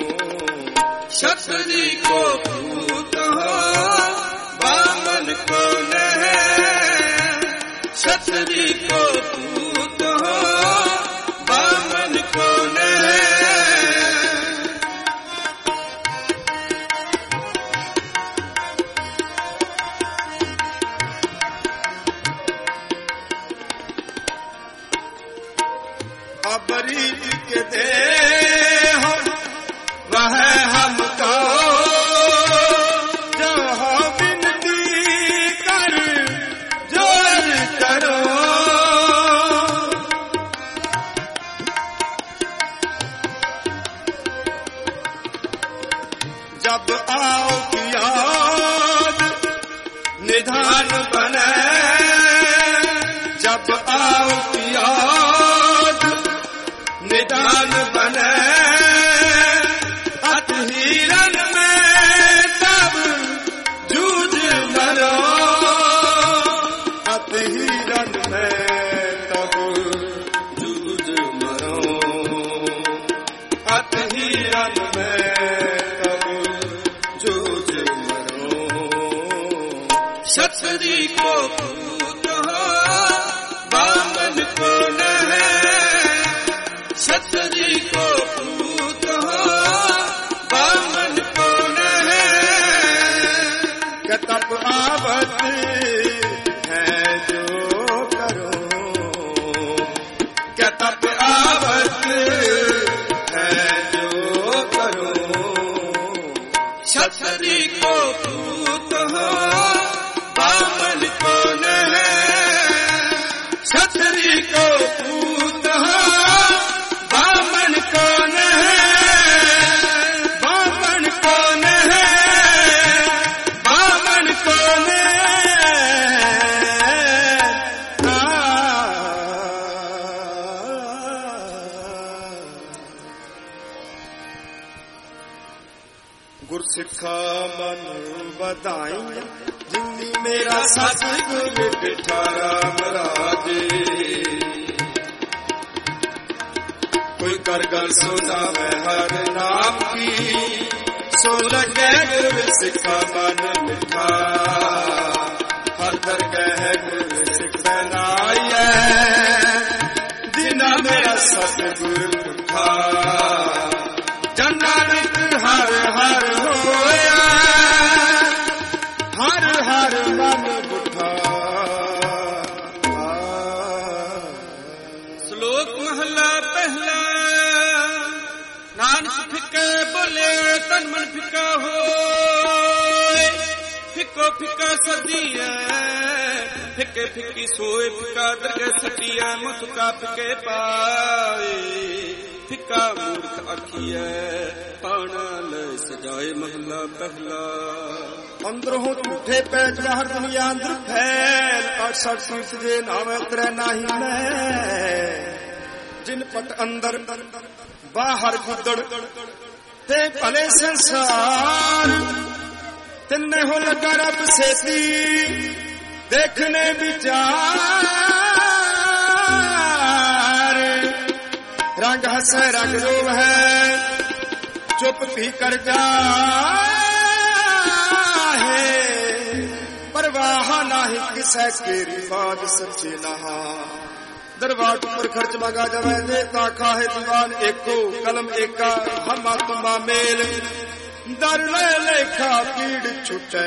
छतरी को पूता बामन को नह छतरी को पूता बामन को नह। अबरी के दे हम वह हमको जो हो विनती कर जोर करो जब आओ की याद निधान बने जब आओ की याद निधान बने अत हिरन में सब जूझ मरो अत हिरन में तब जूझ मरो अत हिरन में छतरी को पूता बामन को नह छतरी को पूता बामन को नह क्या तप आवत है जो करो क्या तप आवत है जो करो छतरी को पूता बामन को नह छतरी को पूता बामन को नह बामन को नह बामन को नह। गुर सिखा मन बधाई जिंदगी में ਮੇਰਾ ਸਤਿਗੁਰ ਬਿਠਾ ਰਾਮ ਰਾਜੇ। ਕੋਈ ਕਰ ਗੱਲ ਸੁਣਾਵੇ ਹਰ ਨਾਮ ਕੀ, ਸੋ ਲਗੇ ਗੁਰ ਸਿੱਖਾ ਮਨ ਮਿਠਾ। ਹਰ ਦਰਗਹਿ ਗੁਰ ਸਿੱਖ ਬਨਾਈਐ, ਜਿਨਾ ਮੇਰਾ ਸਤਿਗੁਰ ਪੁੱਠਾ। ਜਨ ਨਾਨਕ ਹਰ ਹਰ ਹੋਇਆ, ਹਰ ਹਰ ਮਨ ਬੁੱਠਾ। ਸ਼ਲੋਕ ਮਹਲਾ ਪਹਿਲਾ। ਨਾਨਕ ਫਿੱਕੇ ਬੋਲੇ ਤਨ ਮਨ ਫਿੱਕਾ ਹੋਏ, ਫਿੱਕੋ ਫਿੱਕਾ ਸਦੀਐ ਫਿੱਕੇ ਫਿੱਕੀ ਸੋਏ। ਫਿੱਕਾ ਦਰਗਹਿ ਸੱਟੀਐ ਮੁਤਕਾ ਫਿੱਕੇ ਪਾਏ। ਫਿੱਕਾ ਮੂਰਖ ਆਖੀਐ ਪਾਣਾ ਲੈ ਸਜਾਏ। ਮਹਲਾ ਪਹਿਲਾ। ਅੰਦਰੋਂ ਝੂਠੇ ਪੈਚ ਬਾਹਰ ਦੁਨੀਆ ਅੰਦਰ ਫੈਲ। ਅਠਸਠ ਸੀਸ ਜੇ ਨਾਵੇਂ ਉਤਰੈ ਨਾਹੀ ਮੈਂ। ਜਿਨ ਪਟ ਅੰਦਰ ਬਾਹਰ ਗੁੱਦੜ ਤੇ ਭਲੇ ਸੰਸਾਰ। ਤਿੰਨੇ ਹੋ ਲੱਗਾ ਰੱਬ ਸੇਤੀ ਦੇਖਣੇ ਵਿਚਾਰ। ਰੰਗ ਹੱਸੈ ਰੰਗ ਰੋਵ ਹੈ, ਚੁੱਪ ਵੀ ਕਰ ਜਾ ਹੈ। ਪਰਵਾਹ ਨਾਹੀ ਕਿਸੈ ਕੇਰੀ ਬਾਤ ਸੱਚੇ ਨਹਾ। दरबार पर खर्च मंगा जावे देता खाहे दीवान एको। कलम एका हमा तुमा मेल, दर ले लेखा पीड़ छुटे।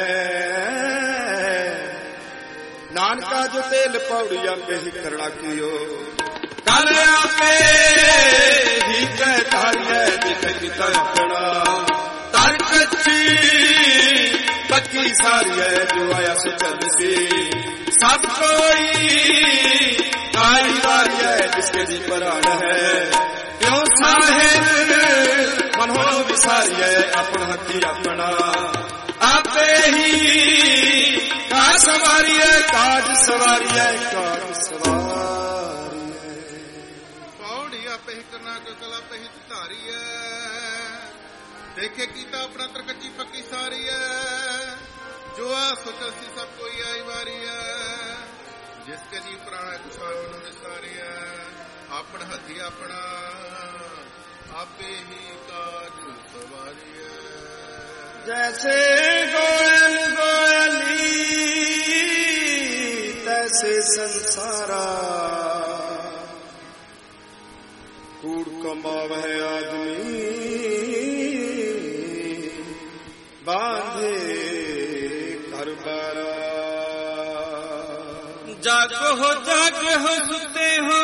नानका जो तेल पौड़िया पे ही करना कियो। कल आपे ही कह तारिये दिख किता अपना। तर कच्ची पक्की सारी है जो आया से चल सी। सब कोई आई बारी है जिसके जी प्राण है। क्यों साहेब मन हो विसारी है अपन हकी अपना। आपे ही का सवारी है काज सवारी है काज सवारी है। पौड़ी आपे ही करना जो कला पे ही धारी है। देखे कीता अपना तरकची पक्की सारी है। जो आ सोचल सी सब कोई आई बारी है। जिसके जी प्राण कुशाल निसारी है। अपना हथी अपना आपे ही काज सवारी है। जैसे गोयल गोयली तैसे संसारा। कूड़ कमावे आदमी बांधे घर बारा। जागो हो जागो हो सुते हो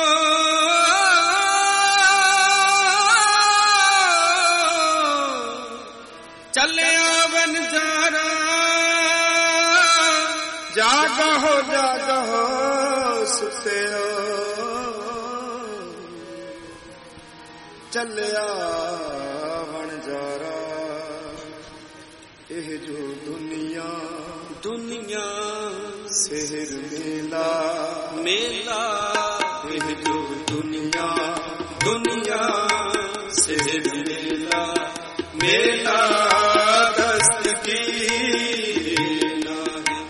चले आवन जारा। जागो हो जागो हो सुते हो चले आवन जारा। एह जो दुनिया दुनिया शहर मेला मेला। एह जो दुनिया दुनिया शहर मेला मेला। दस्तगीर नाही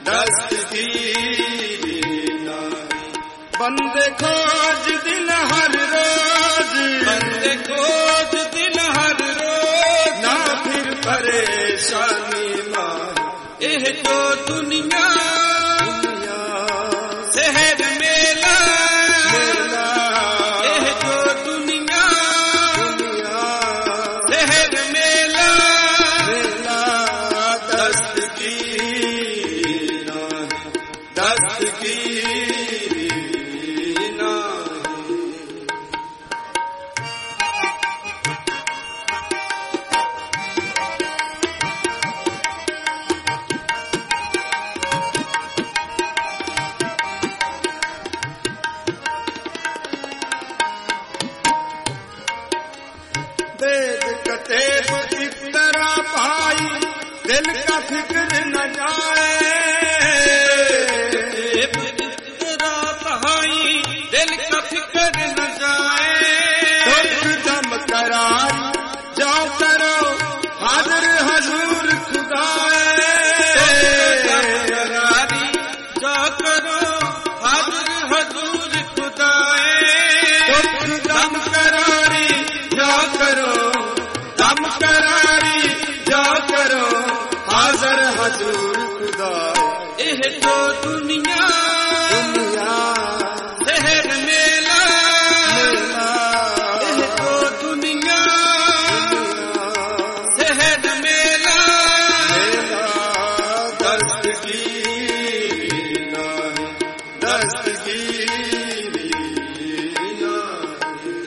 दस्तगीर नाही। बंदे खोज दिन हर रोज बंदे खोज दिन हर रोज। ना फिर परेशानी मार। एह जो दुनिया दुनिया शहर मेला मेला। एह जो दुनिया दुनिया शहर मेला मेला। दस्तगीर नाही दस्तगीर नाही। वेद कतेब इतरा भाई दिल का फिक्र न जाए। दाए ਇਹ ਜੋ ਦੁਨੀਆ ਦੁਨੀਆ ਸਹਿਰ ਮੇਲਾ ਇਹ ਜੋ ਦੁਨੀਆ ਸਹਿਰ ਮੇਲਾ ਦਸਤਗੀਰੀ ਨਾਹੀ ਦਸਤਗੀਰੀ ਨਾਹੀ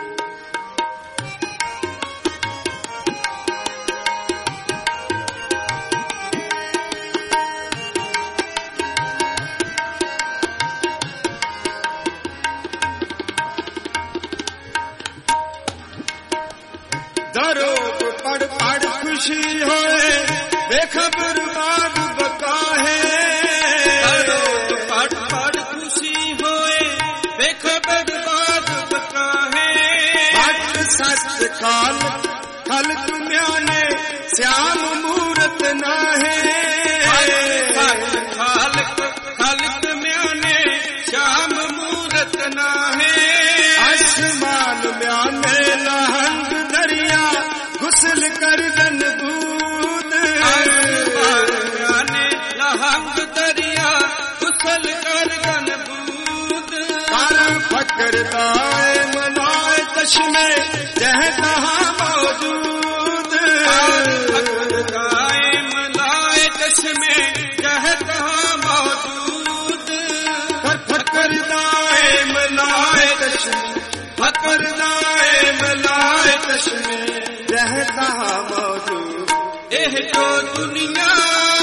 दरोग पढ़ पढ़ खुशी होए बेखबर बाग बका है दरोग पढ़ पढ़ खुशी होए बेखबर बाग बका है हट सच खाल खलक म्याने श्याम मूरत ना है सच खालक खलक म्याने श्याम मूरत ना है आसमान म्याने लहंग दरिया गुसल कर दन बूद म्याने लहंग दरिया गुसल कर दन बूद कर फकर दाए मनाए चश्मे जह कहाँ मौजूद फकर दाए मनाए चश्मे जह कहाँ मौजूद कर फकर दाए मनाए चश्मे फकर दाए मनाए चश्मे जह कहाँ मौजूद ਇਹ ਜੋ ਦੁਨੀਆ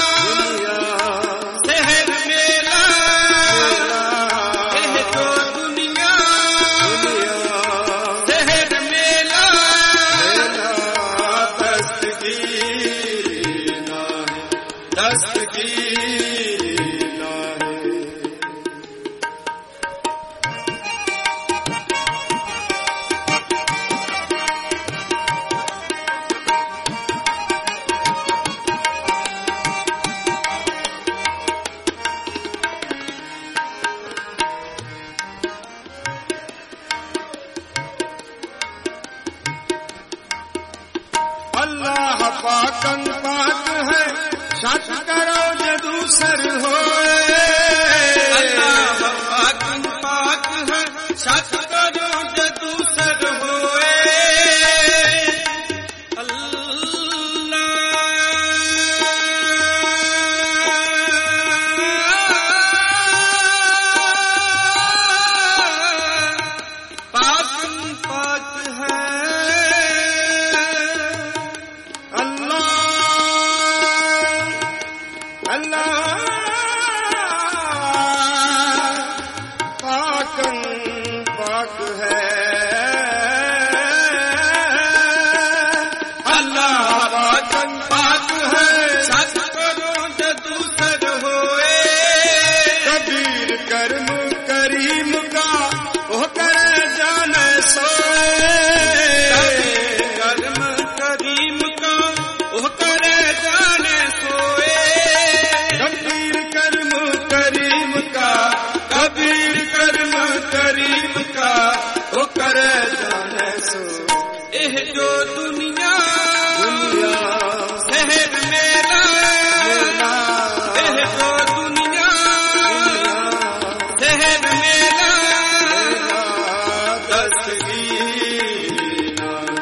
ਸਹਿਰ ਮੇਲਾ ਇਹ ਜੋ ਦੁਨੀਆ ਸਹਿਰ ਮੇਲਾ दस्तगीरी नाहे दस्तगीरी नाहे अल्लाह पाकन पाक है सत करो जदूसर होए अल्लाह पाकन पाक है सत करो जदूसर होए अल्लाह पाकन पाक है ਇਹ ਜੋ ਦੁਨੀਆ ਸਹਿਰ ਮੇਲਾ ਇਹ ਜੋ ਦੁਨੀਆ ਸਹਿਰ ਮੇਲਾ दस्तगीरी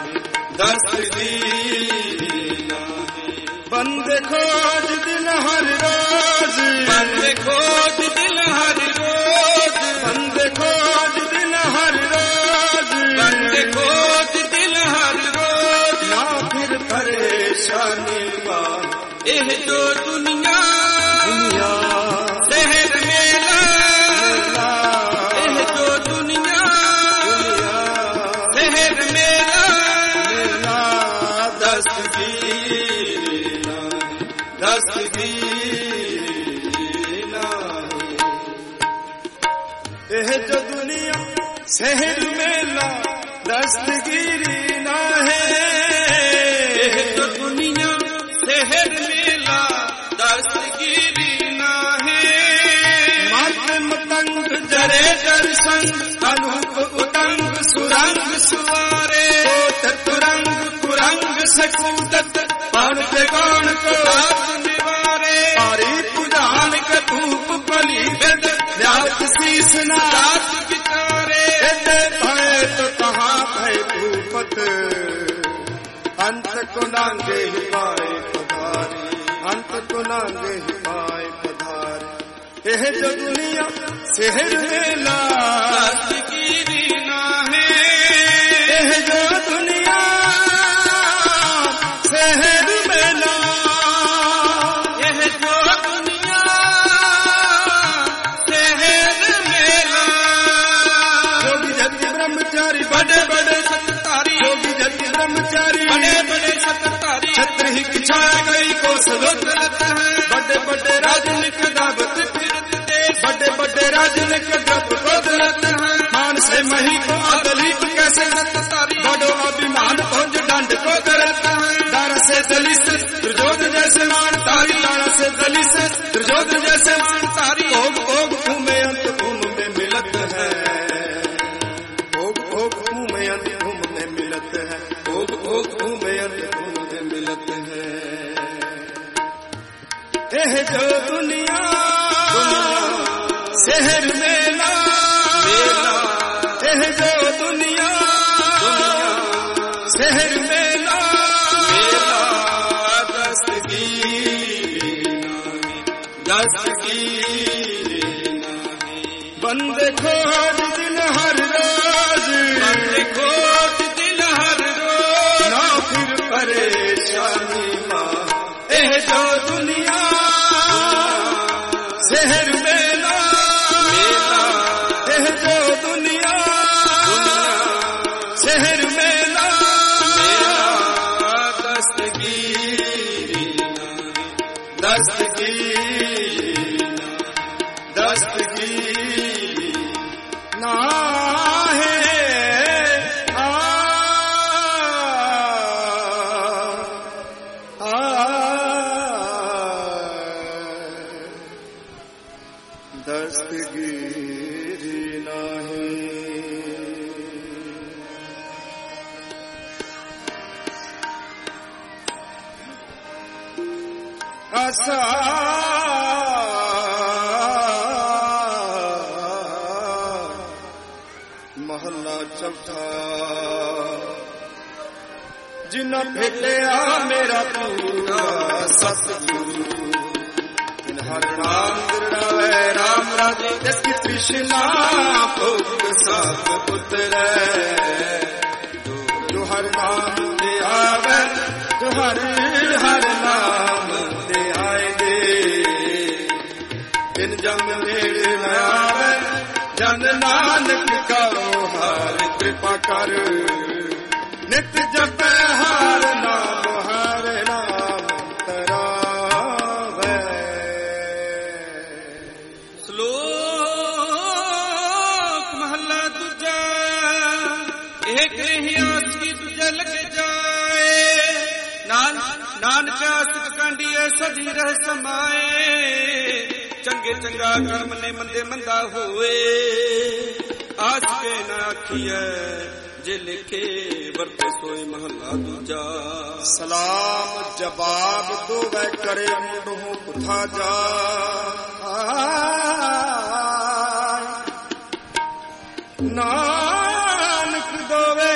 दस्तगीरी बंदे खोज दिल हर रोज बंदे खोज दिल हर रोज बंदे खोज दिल हर रोज बंदे खोज दिल हर रोज ना फिर परेशानी बा ਇਹ ਜੋ ਦੁਨੀਆ दुनिया ਸਹਿਰ ਮੇਲਾ ਇਹ ਜੋ ਦੁਨੀਆ ਸਹਿਰ ਮੇਲਾ दस्तगीरी दस्तगीरी ਇਹ ਜੋ ਦੁਨੀਆ ਸ਼ਹਿਰ ਮੇਲਾ ਦਸਤਗੀਰੀ ਨਾ ਹੈ ਇਹ ਜੋ ਦੁਨੀਆ ਸ਼ਹਿਰ ਮੇਲਾ ਦਸਤਗੀਰੀ ਨਾ ਹੈ ਮਤ ਮਤੰਗ ਜਰੇ ਦਰਸ਼ਨ ਅਨੂਪ ਉਤੰਗ ਸੁਰੰਗ ਸੁਆਰੇ ਤੁਰੰਗ ਕੁਰੰਗ ਸਕੂਤਤ ਪੜ ਤੇ ਗੌਣ ਕੋ ਆਪ ਨਿਵਾਰੇ सजना विचारे भय तो कहाँ भय भूपत अंत को नांगे ही पाए पधारे अंत को नांगे ही पाए पधारे यह जो दुनिया शहर मेला की ना है यह जो दुनिया शहर मेला यह जो दुनिया शहर मेला योगी जति ब्रह्मचारी बड़े बड़े सत्तारी योगी जति ब्रह्मचारी बड़े बड़े सत्तारी छत्र ही छाया गई को सलोचनत है बड़े बड़े राजनिक दावत फिरत देश बड़े बड़े राजनिक द्रप बदलत है मान से मही को आदलित कैसे सत्तारी बड़ो अभिमान भोज दंड को करत है दारा से दलित दुर्योधन जैसे मान तारी दारा से दलित दुर्योधन जैसे मान तारी भोग भोग घूमे अंत घूम में मिलत है भोग भोग घूमे अंत घूम में मिलत है भोग भोग घूमे अंत घूम में मिलत है यह जो दुनिया शहर मेला यह जो दुनिया शहर मेला दस्तगीर दस्तगीर बंदे खोज दिल हर रोज बंदे खोज दिल हर रोज ना फिर परेशानी माँ यह जो दुनिया शहर मेला यह जो दुनिया शहर मेला दस्तगीर दस्तगीर दस्तगीर ना है आ दस्तगीर नहीं आशा महला चौथा जिन्ना भेटिया मेरा पूरा सतगुरु हर नाम गिरणावे राम राजे जसकी कृष्णा भोग सात पुत्र जो हर नाम दे आवे जो हर हर नाम दे आए दे इन जम मेरे न आवे जन नानक करो हार कृपा कर नित जप हार नाम हार नाम नानक आसिक कांडिए सदी रह समाए चंगे चंगा कर्म ने मंदे मंदा होए आस के न आखिए जे लिखे वर्त सोए महला दूजा सलाम जवाब दो वै करे मुंडों कुथा जा नानक दोवे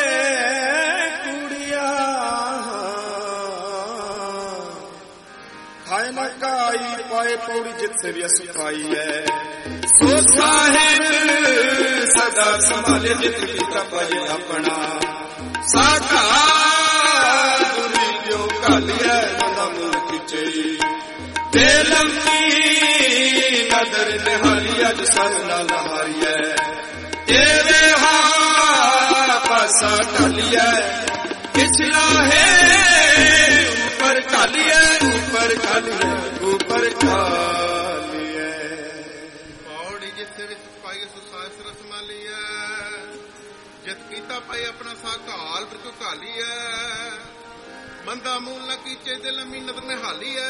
काई पाए पौड़ी जितने भी सुखाई है सो साहिब सदा संभाले जितनी तपय अपना साका दुरी क्यों कालिया नम खिचई तेलमी नदर निहारिया जसना लहारिया तेरे हाथ पासा कालिया किचला है ऊपर कालिया ऊपर खालिए ऊपर खालिए पौड़ी जिथे विच पाई सुसास रस मालिए जित कीता पाई अपना सा घाल बिरको घालिए मंदा मूल न कीचे दिल मीनत में हालिए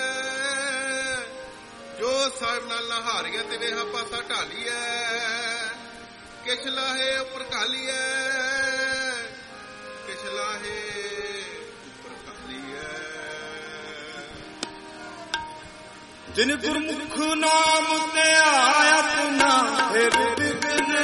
जो साहिब नाल नहारिए ते वेहा पासा ढालिए किछ लाहे ऊपर घालिए किछ लाहे जिन गुरमुख नाम ते आया पुना फिर बिगन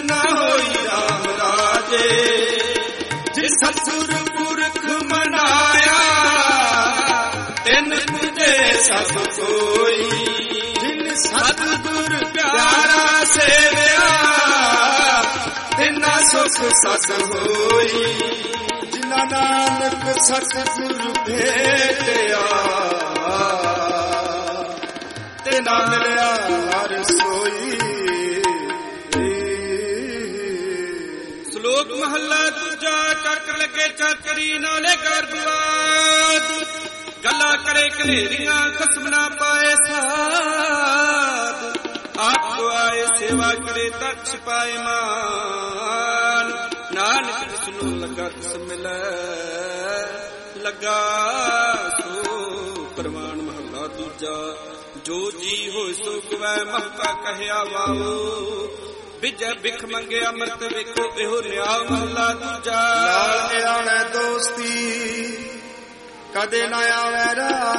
ਸਾਜੇ ਜਿਸ ਸਤਿਗੁਰ ਪੁਰਖ ਮਨਾਇਆ ਤਿਨ ਤੁਝੇ ਸਭ ਕੋਈ ਜਿਨ ਸਤਿਗੁਰ ਪਿਆਰਾ ਸੇਵਿਆ ਤਿਨਾ ਸੁਖ ਸਤ ਹੋਈ ਜਿਨਾ ਨਾਨਕ ਸਤਿਗੁਰ ਭੇਟਿਆ ਤਿਨਾ ਮਿਲਿਆ ਹਰ ਸੋਈ। ਸ਼ਲੋਕ ਮਹੱਲਾ ਦੂਜਾ। ਚੱਕ ਲੱਗੇ ਚਾਕਰੀ ਨਾਲੇ ਕਰ ਦੁਆਦ ਗੱਲਾਂ ਕਰੇ ਘਨੇਰੀਆਂ ਖਸਮ ਨਾ ਪਾਏ ਸਾਧ ਆਪ ਆਏ ਸੇਵਾ ਕਰੇ ਤਛ ਪਾਏ ਮਾਨ ਨਾਨਕ ਜਿਸਨੂੰ ਲੱਗਾ ਤਿਸ ਮਿਲੈ ਲੱਗਾ ਸੋ ਪ੍ਰਮਾਣ। ਮਹੱਲਾ ਦੂਜਾ। ਜੋ ਜੀ ਹੋਇ ਸੋ ਗਵੈ ਮਹਕਾ ਕਹਿਆ ਵਾਓ ਵਿਜੈ ਬਿਖ ਮੰਗੇ ਅੰਮ੍ਰਿਤ ਵੇਖੋ ਇਹੋ ਨਿਆ। ਮਹੱਲਾ ਦੂਜਾ। ਨਾਲ ਨਿਆਣੇ ਦੋਸਤੀ ਕਦੇ ਨਾ ਆਵੇ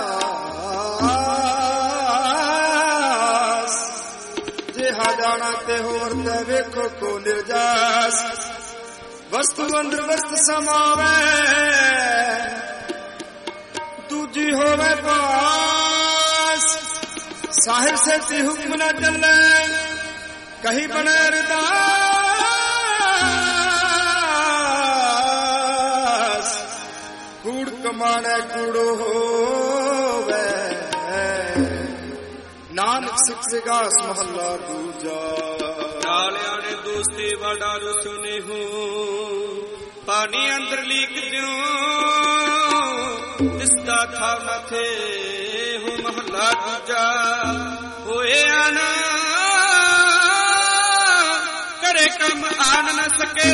ਰਾਸ ਜਿਹਾ ਜਾਣਾ ਤੇ ਹੋਰ ਤੇ ਵੇਖੋ ਕੋ ਨਿਰਜਾਸ ਵਸਤੂ ਅੰਦਰ ਵਸਤ ਸਮਾਵੇ ਦੂਜੀ ਹੋਵੇ ਪਾਸ ਸਾਹਿਬ ਸੇ ਹੁਕਮ ਨਾ ਚੱਲੇ ਕਹੀ ਬਣੇ ਅਰਦਾਸ ਕੂੜ ਕਮਾਣੇ ਕੂੜੋ ਹੋਵੇ ਨਾਨਕ ਸਿੱਖ ਸਿਗਾਸ। ਮਹੱਲਾ ਦੂਜਾ। ਨਾਲਿਆਂ ਨੇ ਦੋਸਤੇ ਵਾਡਾ ਰੁਸਨੇ ਹੋ ਪਾਣੀ ਅੰਦਰ ਲੀਕ ਦਿਓ ਇਸ ਦਾ ਥਾਵ ਨਾ ਥੇ ਹੋ। ਮਹੱਲਾ ਦੂਜਾ। ਹੋਏ ਆਣਾ ਕਰੇ ਕੰਮ ਆਨ ਨ ਸਕੇ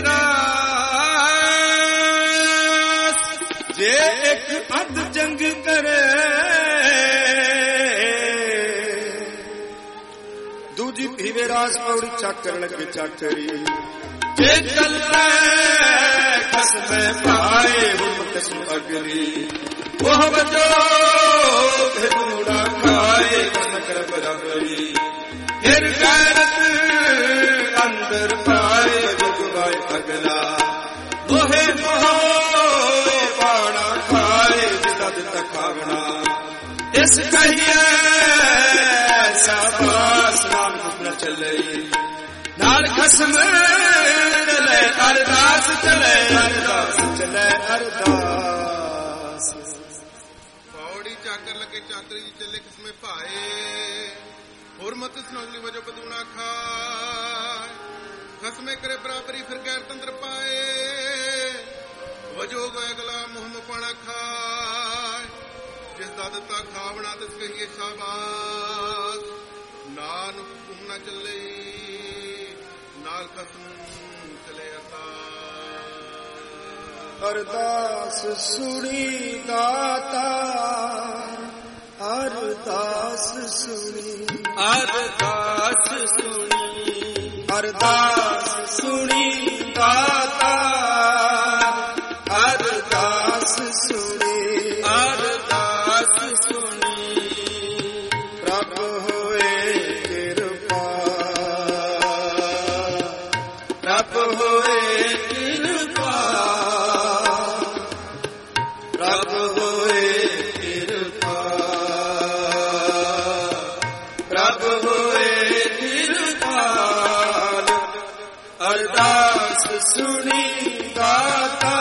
ਰਾਸ ਜੇ ਇੱਕ ਅੱਧ ਜੰਗ ਕਰੇ ਦੂਜੀ ਪੀਵੇ ਰਾਸ ਪੌੜੀ ਚੱਕਰ ਲੱਗੇ ਚਾਕਰੀ ਜੇ ਚੱਲੇ ਖਸਮੇ ਭਾਏ ਹੁਮ ਕਸਮ ਅਗਰੀ ਉਹ ਵਜੋ ਭੇਡੂੜਾ ਖਾਏ ਨਕਰ ਬਰਾਬਰੀ ਫਿਰ ਗੈਰਤ ਅੰਦਰ ਪਾਏ ਜੁਗਵਾਏ ਅਗਲਾ ਮੋਹੇ ਮੋਹੇ ਪਾਣਾ ਖਾਏ ਜਿਦਾ ਦਿੱਤਾ ਖਾਵਣਾ ਇਸ ਕਹੀਏ ਸਾਬਾਸ ਨਾਮ ਹੁਕਮ ਚੱਲੇ ਨਾਲ ਖਸਮ ਚਲੇ ਅਰਦਾਸ ਚਲੇ ਅਰਦਾਸ ਚਲੇ ਅਰਦਾਸ। ਪੌੜੀ ਚਾਕਰ ਲੱਗੇ ਚਾਕਰੀ ਜੀ ਚੱਲੇ ਕਿਸਮੇ ਭਾਏ ਹੁਰਮਤ ਸੁਨੌਲੀ ਵਜੋ ਬਦੂਣਾ ਖਾਏ ਖਸਮੇ ਕਰੇ ਬਰਾਬਰੀ ਫਿਰ ਗੈਰ ਤੰਦਰ ਪਾਏ ਵਜੋ ਗਏ ਅਗਲਾ ਮੁਹਮ ਪਾਣਾ ਖਾਏ ਜਿਸ ਦਾ ਦਿੱਤਾ ਖਾਵਣਾ ਤਿਸ ਕਹੀਏ ਸ਼ਾਬਾਸ਼ ਨਾਨਕ ਹੁਕਮ ਨਾ ਚੱਲੇ ਨਾਲ ਖਸਮ ਚਲੇ ਅਰਦਾਸ ਸੁਣੀ ਦਾਤਾ ਅਰਦਾਸ ਸੁਣੀ ਅਰਦਾਸ ਸੁਣੀ ਅਰਦਾਸ ਸੁਣੀ ਦਾਤਾ ਅਰਦਾਸ ਸੁਣੀ ਅਰਦਾਸ ਸੁਣੀ ਪ੍ਰਭ ਹੋਏ ਕਿਰਪਾ ਪ੍ਰਭ ਹੋਏ ਕਿਰਪਾ ਪ੍ਰਭ ਹੋਏ ਕਿਰਪਾ ਪ੍ਰਭ ਹੋਏ ਕਿਰਪਾਲ ਅਰਦਾਸ ਸੁਣੀ ਦਾਤਾ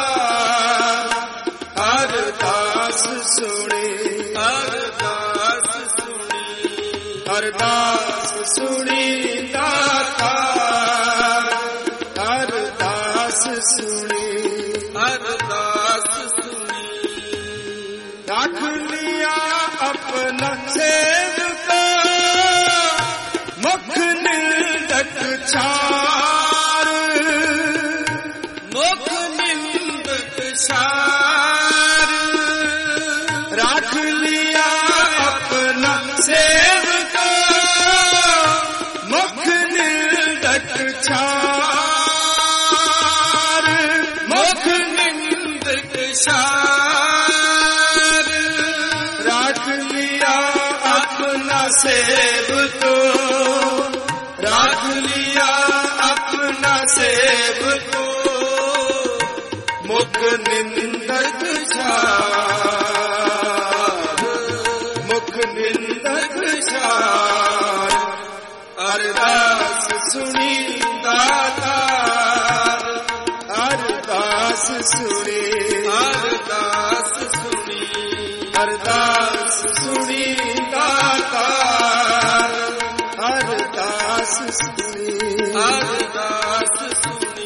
ਅਰਦਾਸ ਸੁਣੀ ਅਰਦਾਸ ਸੁਣੀ ਅਰਦਾਸ ਸੁਣੀ ਦਾਤਾ ਅਰਦਾਸ ਸੁਣੀ ਅਰਦਾਸ ਸੁਣੀ ਰੱਖ ਲਿਆ ਆਪਣਾ ਸੇਵਕ ਮੁਖ ਨਿਰਦਕ ਛਾਰ ਮੁਖ ਨਿੰਦਕ ਸਾਰ ਰੱਖ ਲਿਆ ਆਪਣਾ ਸੇਵਕ ਮੁਖ ਨਿਰਦਕ ਛਾਰ ਮੁਖ ਨਿੰਦਕ ਸਾਰ ਰੱਖ ਲਿਆ ਆਪਣਾ ਸੇਵਕ ਰੱਖ ਲਿਆ ਆਪਣਾ ਸੇਵਕ ਅਰਦਾਸ ਸੁਣੀ ਦਾਤਾਰ ਅਰਦਾਸ ਸੁਣੀ ਅਰਦਾਸ ਸੁਣੀ ਅਰਦਾਸ ਸੁਣੀ ਦਾਤਾਰ ਅਰਦਾਸ ਸੁਣੀ ਅਰਦਾਸ ਸੁਣੀ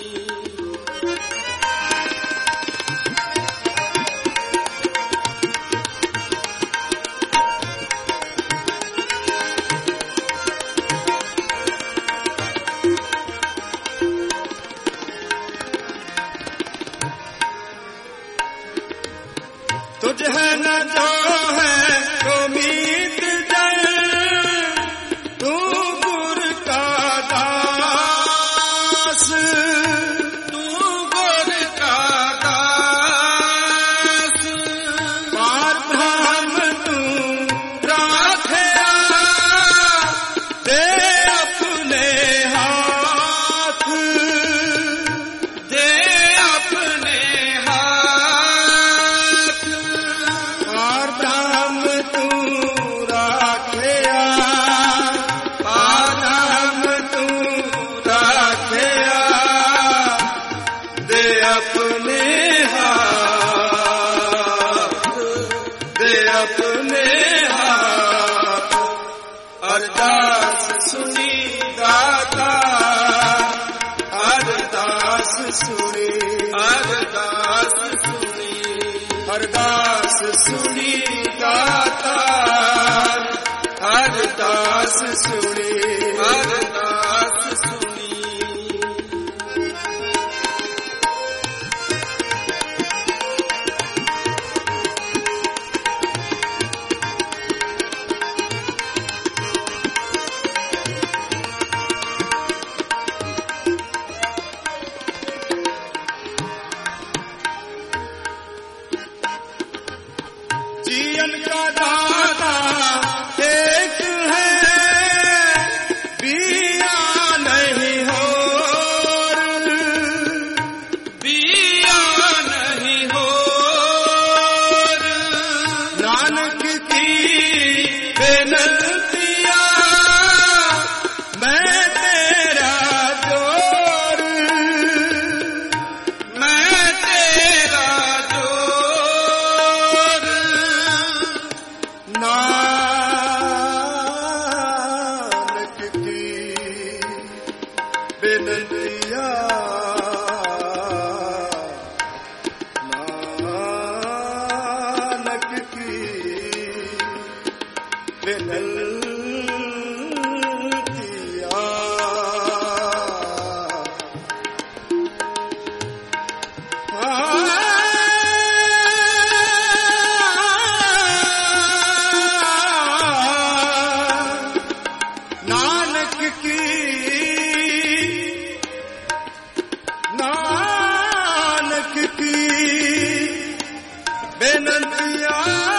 तुझ है न जो है तो मीत जाए तू गुर का दास तू गुर का दास पार ब्रह्म तू राखया दे अपने हाथ दे अपने हाथ पार ब्रह्म तू राखया पार ब्रह्म तू राखया दे अपने हाथ दे अपने हाथ अरदास सुनी दाता अरदास सुनी अरदास सुनी अरदास सुनी दाता अरदास सुनी अरदास सुनी जीवन का दाता एक है बिया नहीं हो बिया नहीं हो नानक की बेनतिया मैं तेरा जोर मैं तेरा जोर नानक की बेनतिया नानक की बेनतिया नानक की नानक की बेनतिया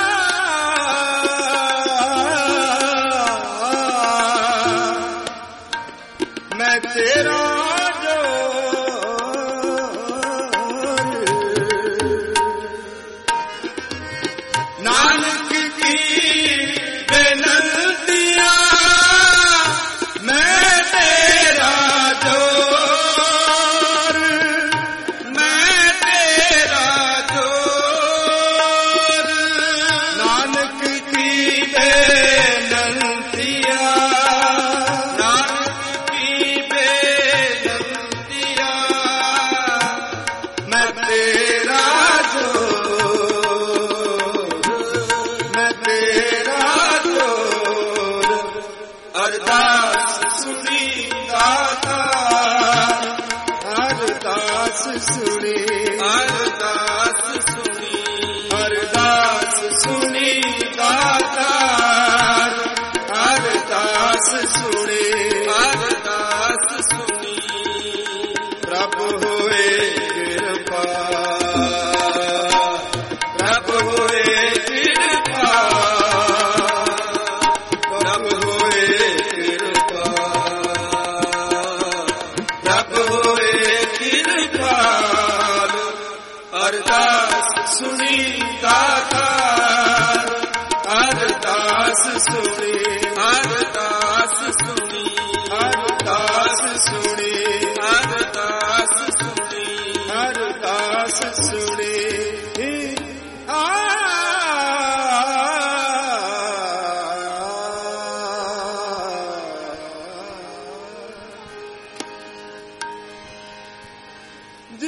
मैं तेरा जोर नानक की बेनतिया मैं तेरा जोर मैं तेरा जोर नानक की बेनतिया नानक की बेनतिया मैं तेरा जोर मैं तेरा जोर अरदास सुनी दाता अरदास सुनी अरदास सुनी अरदास सुनी दाता अरदास सुनी अरदास सुनी प्रभु होए कृपा प्रभु होए कृपा प्रभु होए कृपा प्रभु होए कृपा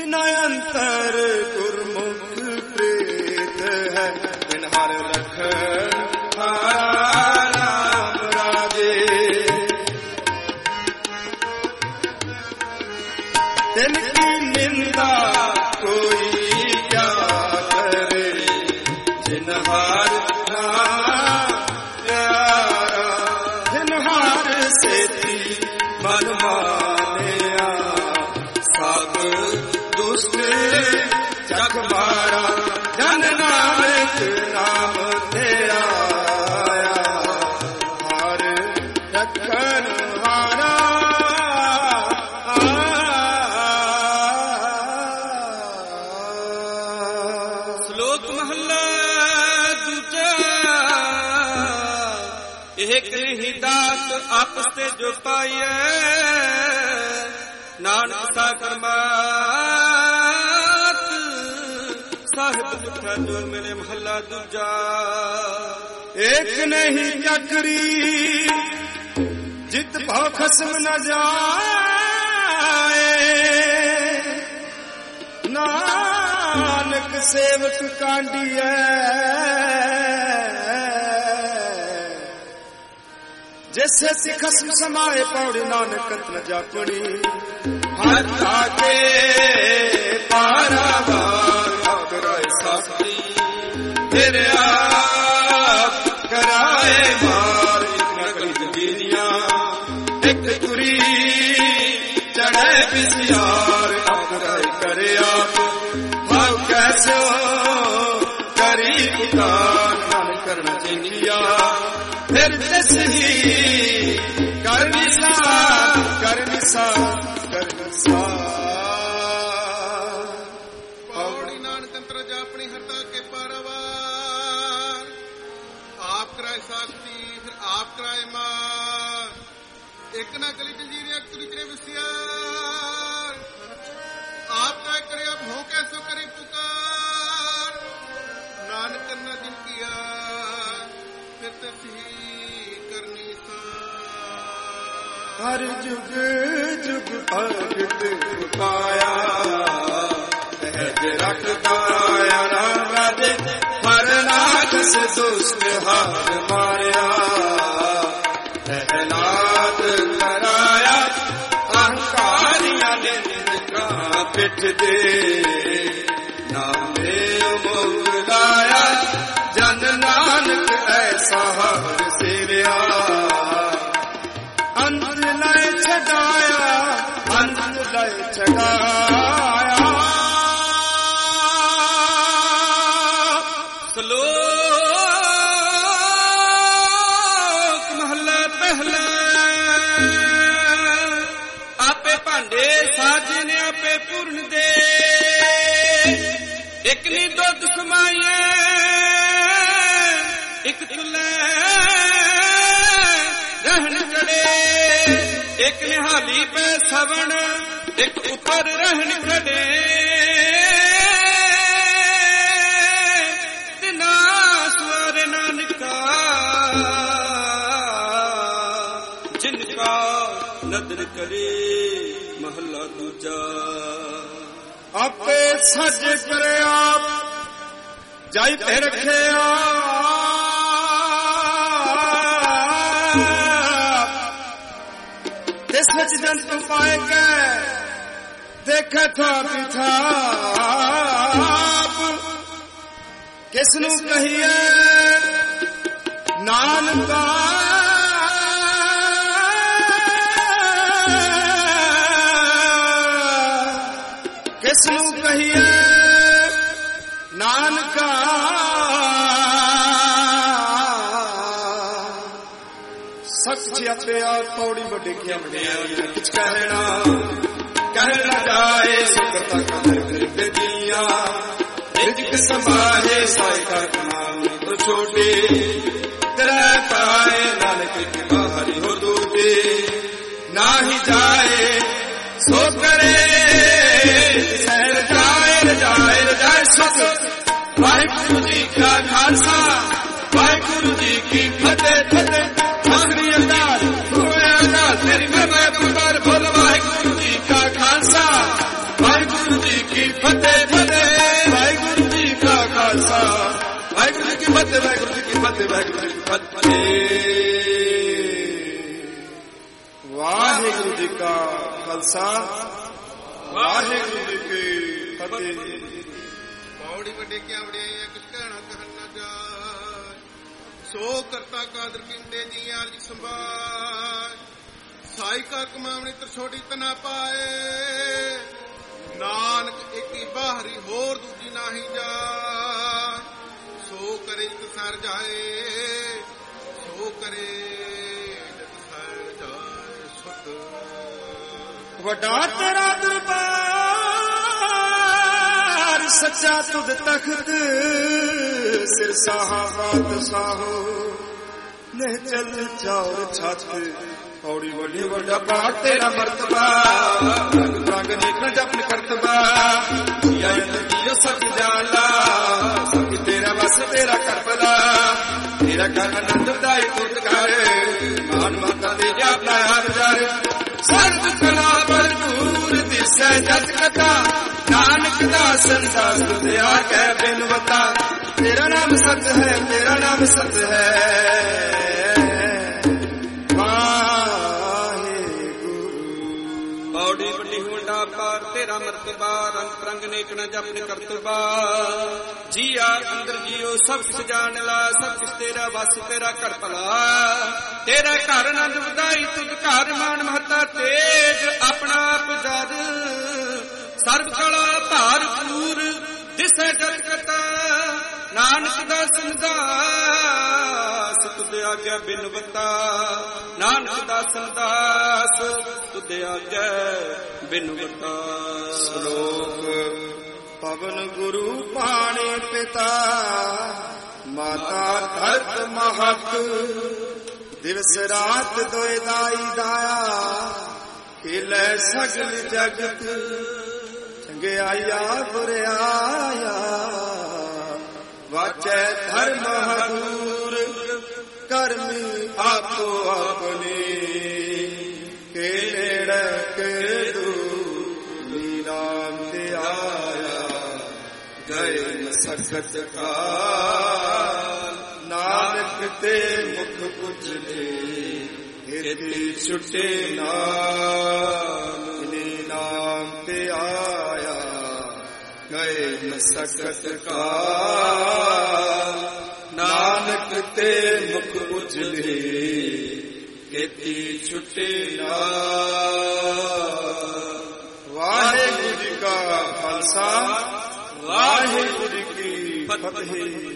बिना अंतर गुरमुख प्रीत है, बिन हर लखन राम राजे। तिनकी निंदा कोई क्या करे, जिन हार जिन हार सेती मन मानिया, सब दुष्ट जग मारा, जन नानक नाम तेरा हार रखन हारा। ਸ਼ਲੋਕ ਮਹੱਲਾ ਦੂਜਾ। ਇਹ ਕਹੀ ਦਾਤ ਆਪਸ ਤੇ ਜੋ ਪਾਈਐ, ਨਾਨਕ ਸਾ ਕਰਮਾਤ ਸਾਹਿਬ ਦੁਖਾ ਜੋ ਮੇਰੇ। ਮਹੱਲਾ ਦੂਜਾ। एक नहीं चकरी जित भाव खसम न जाए, नानक सेवक कांडिया। जैसे सी खसम समाए पौड़ी, नानक न जापड़ी हर ताके पारावार साथी तेरे आप कराए मार। इतना कली जमीनिया एक तुरी चढ़े बिसियार, अपराय करे आप भाव कैसे करी उतार। मन करना चाहिए फिर तस्ही करनी सा करनी सा करनी सा। पौड़ी नानक अंतर जापनी हरता के पारावार, आप कराए साखती फिर आप कराए मार। एक ना गली जंजीर एक तुरी चढ़े बिसियार, आप तय करे अब हो कैसो करे पुकार। नानक करना जिन किया फिर तसी करनी सा। हर जुग जुग भगत पाया, सहज रखताया राम राजे। हर नाथ से दुष्ट हार मारया, प्रहलाद कराया अहंकारिया ने निंदा पिठ दे। नामे मोलाया जन नानक ऐसा हार सेविया। अंत लय छड़ाया अंत लय छड़ाया। ਸ਼ਲੋਕ ਮਹੱਲਾ ਪਹਿਲਾ। ਆਪੇ ਭਾਂਡੇ ਸਾਜੇ ਨੇ ਆਪੇ ਪੂਰਨ ਦੇ, ਇੱਕ ਨੀ ਦੁੱਧ ਸਮਾਈਏ ਇੱਕ ਚੁੱਲ੍ਹੇ ਰਹਿਣ ਚੜੇ। ਇੱਕ ਨਿਹਾਲੀ ਪੈ ਸਵਣ ਇੱਕ ਉੱਪਰ ਰਹਿਣ ਖੜੇ। ਤਿਨਾ ਸਵਰ ਨਾਨਕਾ ਜਿਨ ਕਾ ਨਦਰ ਕਰੇ। ਮਹੱਲਾ ਦੂਜਾ। ਆਪੇ ਸੱਜ ਕਰੇ ਆਪ ਜਾਈ ਤੇ ਰੱਖਿਆ। ਤਿਸ ਵਿੱਚ ਜੰਤ ਪਾਏ ਕੇ ਦੇਖੇ ਥਾ ਪਿਛਾਪ। ਕਿਸ ਨੂੰ ਕਹੀਏ ਨਾਨਕਾ ਕਿਸ ਨੂੰ ਕਹੀਏ ਨਾਨਕਾ। ਸੱਚ ਆਪੇ ਆਪ ਪੌੜੀ ਵੱਡੇ ਕੀ ਵਡਿਆਈਆਂ ਕਿਛ ਕਹਿਣਾ ਕਹਿਣਾ ਜਾਏ। ਸੁਕਰਤਾ ਕਦਰ ਕਰਦੇ ਦੀਆਂ ਰਿਜਕ ਸੰਭਾਏ ਸਾਈ ਕਰ ਨਾਮ ਤੋਂ ਛੋਟੇ। ਤੇਰਾ ਪਾਏ ਨਾਨਕ ਕੀ ਬਾਹਰੀ ਹੋ ਦੂਜੇ। ਨਾ ਹੀ ਜਾਏ ਸੋ ਕਰੇ ਸਹਿਰ ਜਾਏ ਰਜਾਏ ਰਜਾਏ ਸੁਖ। ਵਾਹਿਗੁਰੂ ਜੀ ਕਾ ਖਾਲਸਾ ਵਾਹਿਗੁਰੂ ਜੀ ਕੀ ਫਤਿਹ ਫਤਿਹ। ਆਖਰੀ ਅਰਦਾਸ ਹੋਏ ਅਰਦਾਸ ਤੇਰੀ ਮੈਂ ਮੈਂ ਪੁਕਾਰ ਬੋਲ। ਵਾਹਿਗੁਰੂ ਜੀ ਕਾ ਖਾਲਸਾ ਵਾਹਿਗੁਰੂ ਜੀ ਕੀ ਵਾਹਿਗੁਰੂ ਜੀ ਕਾ ਖਾਲਸਾ, ਵਾਹਿਗੁਰੂ ਜੀ ਕੀ ਫਤਿਹ। ਪੌੜੀ ਵੱਡੇ ਕਿਆ ਵੜਿਆਈਆਂ ਕੁਛ ਕਹਿਣਾ ਕਹਿਣ ਨਾ ਜਾਏ, ਸੋ ਕਰਤਾ ਕਾਦਰ ਕਿੰਦੇ ਜੀ ਅਰਜ ਸੰਭਾਏ, ਸਾਈ ਕਾ ਕਮਾਵਣੀ ਤਰਛੋੜੀ ਤਨਾ ਪਾਏ, ਨਾਨਕ ਇਕੀ ਬਾਹਰੀ ਹੋਰ ਦੂਜੀ ਨਾਹੀ ਜਾਏ, ਸੋ ਕਰੇ ਜਿਤ ਸਰ ਜਾਏ, ਸੋ ਕਰੇ ਜਿਤ ਸਰ ਜਾਏ ਸੁਧ। ਵੱਡਾ ਤੇਰਾ ਦਰਬਾਰ ਸੱਚਾ ਤੁਧ ਤਖਤ, ਸਿਰ ਸਾਹਾ ਬਾਦਸ਼ਾਹੋ ਨਿਹਚਲ ਚੌਰ ਛੱਤ, ਔੜੀ ਵੱਡੀ ਵੱਡਾ ਬਾਟ ਤੇਰਾ ਮਰਤਬਾ, ਰੰਗ ਰੰਗ ਨਿਕਲ ਜਪਨ ਕਰਤਬਾ, ਯਾ ਜੀਓ ਸੱਚ ਜਾਲਾ, ਸੱਚ ਤੇਰਾ ਵਸ ਤੇਰਾ ਕਰਬਲਾ, ਤੇਰਾ ਕਰ ਆਨੰਦ ਦਾਈ ਤੁਤ ਕਰੇ, ਮਾਨ ਮਾਤਾ ਦੇ ਜਾਪਨਾ ਹਰ ਜਾਰੇ, ਸਰਬ ਕਲਾ ਭਰਪੂਰ ਦਿਸੈ ਜਤ ਕਥਾ, ਨਾਨਕ ਦਾਸਨ ਦਾਸ ਦਿਆ ਕਹਿ ਬਿਨਵਤਾ, ਤੇਰਾ ਨਾਮ ਸਤ ਹੈ, ਤੇਰਾ ਨਾਮ ਸਤ ਹੈ। ਪੌੜੀ ਵੱਡੀ ਵੱਡਾ ਪਾਰ ਤੇਰਾ ਮਰਤਬਾ, ਰੰਗ ਰੰਗ ਨੇਕ ਨ ਜਪਨ ਕਰਤਬਾ, ਜੀਆ ਅੰਦਰ ਜੀਓ ਸਭ ਕੁਛ ਜਾਣ ਲਾ, ਸਭ ਕੁਛ ਤੇਰਾ ਵਸ ਤੇਰਾ ਘਰ ਭਲਾ, ਤੇਰਾ ਘਰ ਆਨੰਦ ਵਧਾਈ ਤੁਧ ਘਰ ਮਾਨ ਮਹਤਾ ਤੇਜ, ਆਪਣਾ ਆਪ ਜਦ ਸਰਬ ਕਲਾ ਭਾਰਪੂਰ ਦਿਸੈ ਜਤ ਕਥਾ, ਨਾਨਕ ਦਾ ਸੰਦਾਸ ਤੁਧ ਆਗਿਆ ਬਿਨਵਤਾ, ਨਾਨਕ ਦਾ ਸੰਦਾਸ ਤੁਧ ਆਗਿਆ ਬਿਨਵਤਾ। ਸ਼ਲੋਕ ਪਵਨ ਗੁਰੂ ਪਾਣੀ ਪਿਤਾ, ਮਾਤਾ ਧਰਤ ਮਹਤ, ਦਿਵਸ ਰਾਤ ਦੋਇ ਦਾਈ ਦਾਇਆ, ਖੇਲੇ ਸਗਲ ਜਗਤ, ਚੰਗਿਆਈਆ ਬੁਰਿਆਇਆ, ਵਾਚੈ ਧਰਮ ਹਦੂਰ, ਕਰਮੀ ਆਪੋ ਆਪਣੀ, ਕੇ ਨੇੜੇ ਕੇ ਦੂਰ, ਨਾਮ ਤੇ ਆਇਆ, ਗਏ ਮਸਕਤ ਕਾਲ, ਨਾਨਕ ਤੇ ਮੁਖ ਉਜਲੇ, ਇਤੀ ਛੁਟੇ ਨਾਮ, ਇਨੀ ਨਾਮ ਤੇ ਆਇਆ, ਗਏ ਮਸਕਤ ਕਾਲ, ਨਾਨਕ ਤੇ ਮੁਖ ਉਜਲੇ, ਇਤੀ ਛੁਟੇ ਨਾਮ। ਵਾਹਿਗੁਰੂ ਜੀ ਕਾ ਖਾਲਸਾ, ਵਾਹਿਗੁਰੂ ਜੀ ਕੀ ਫਤਿਹ।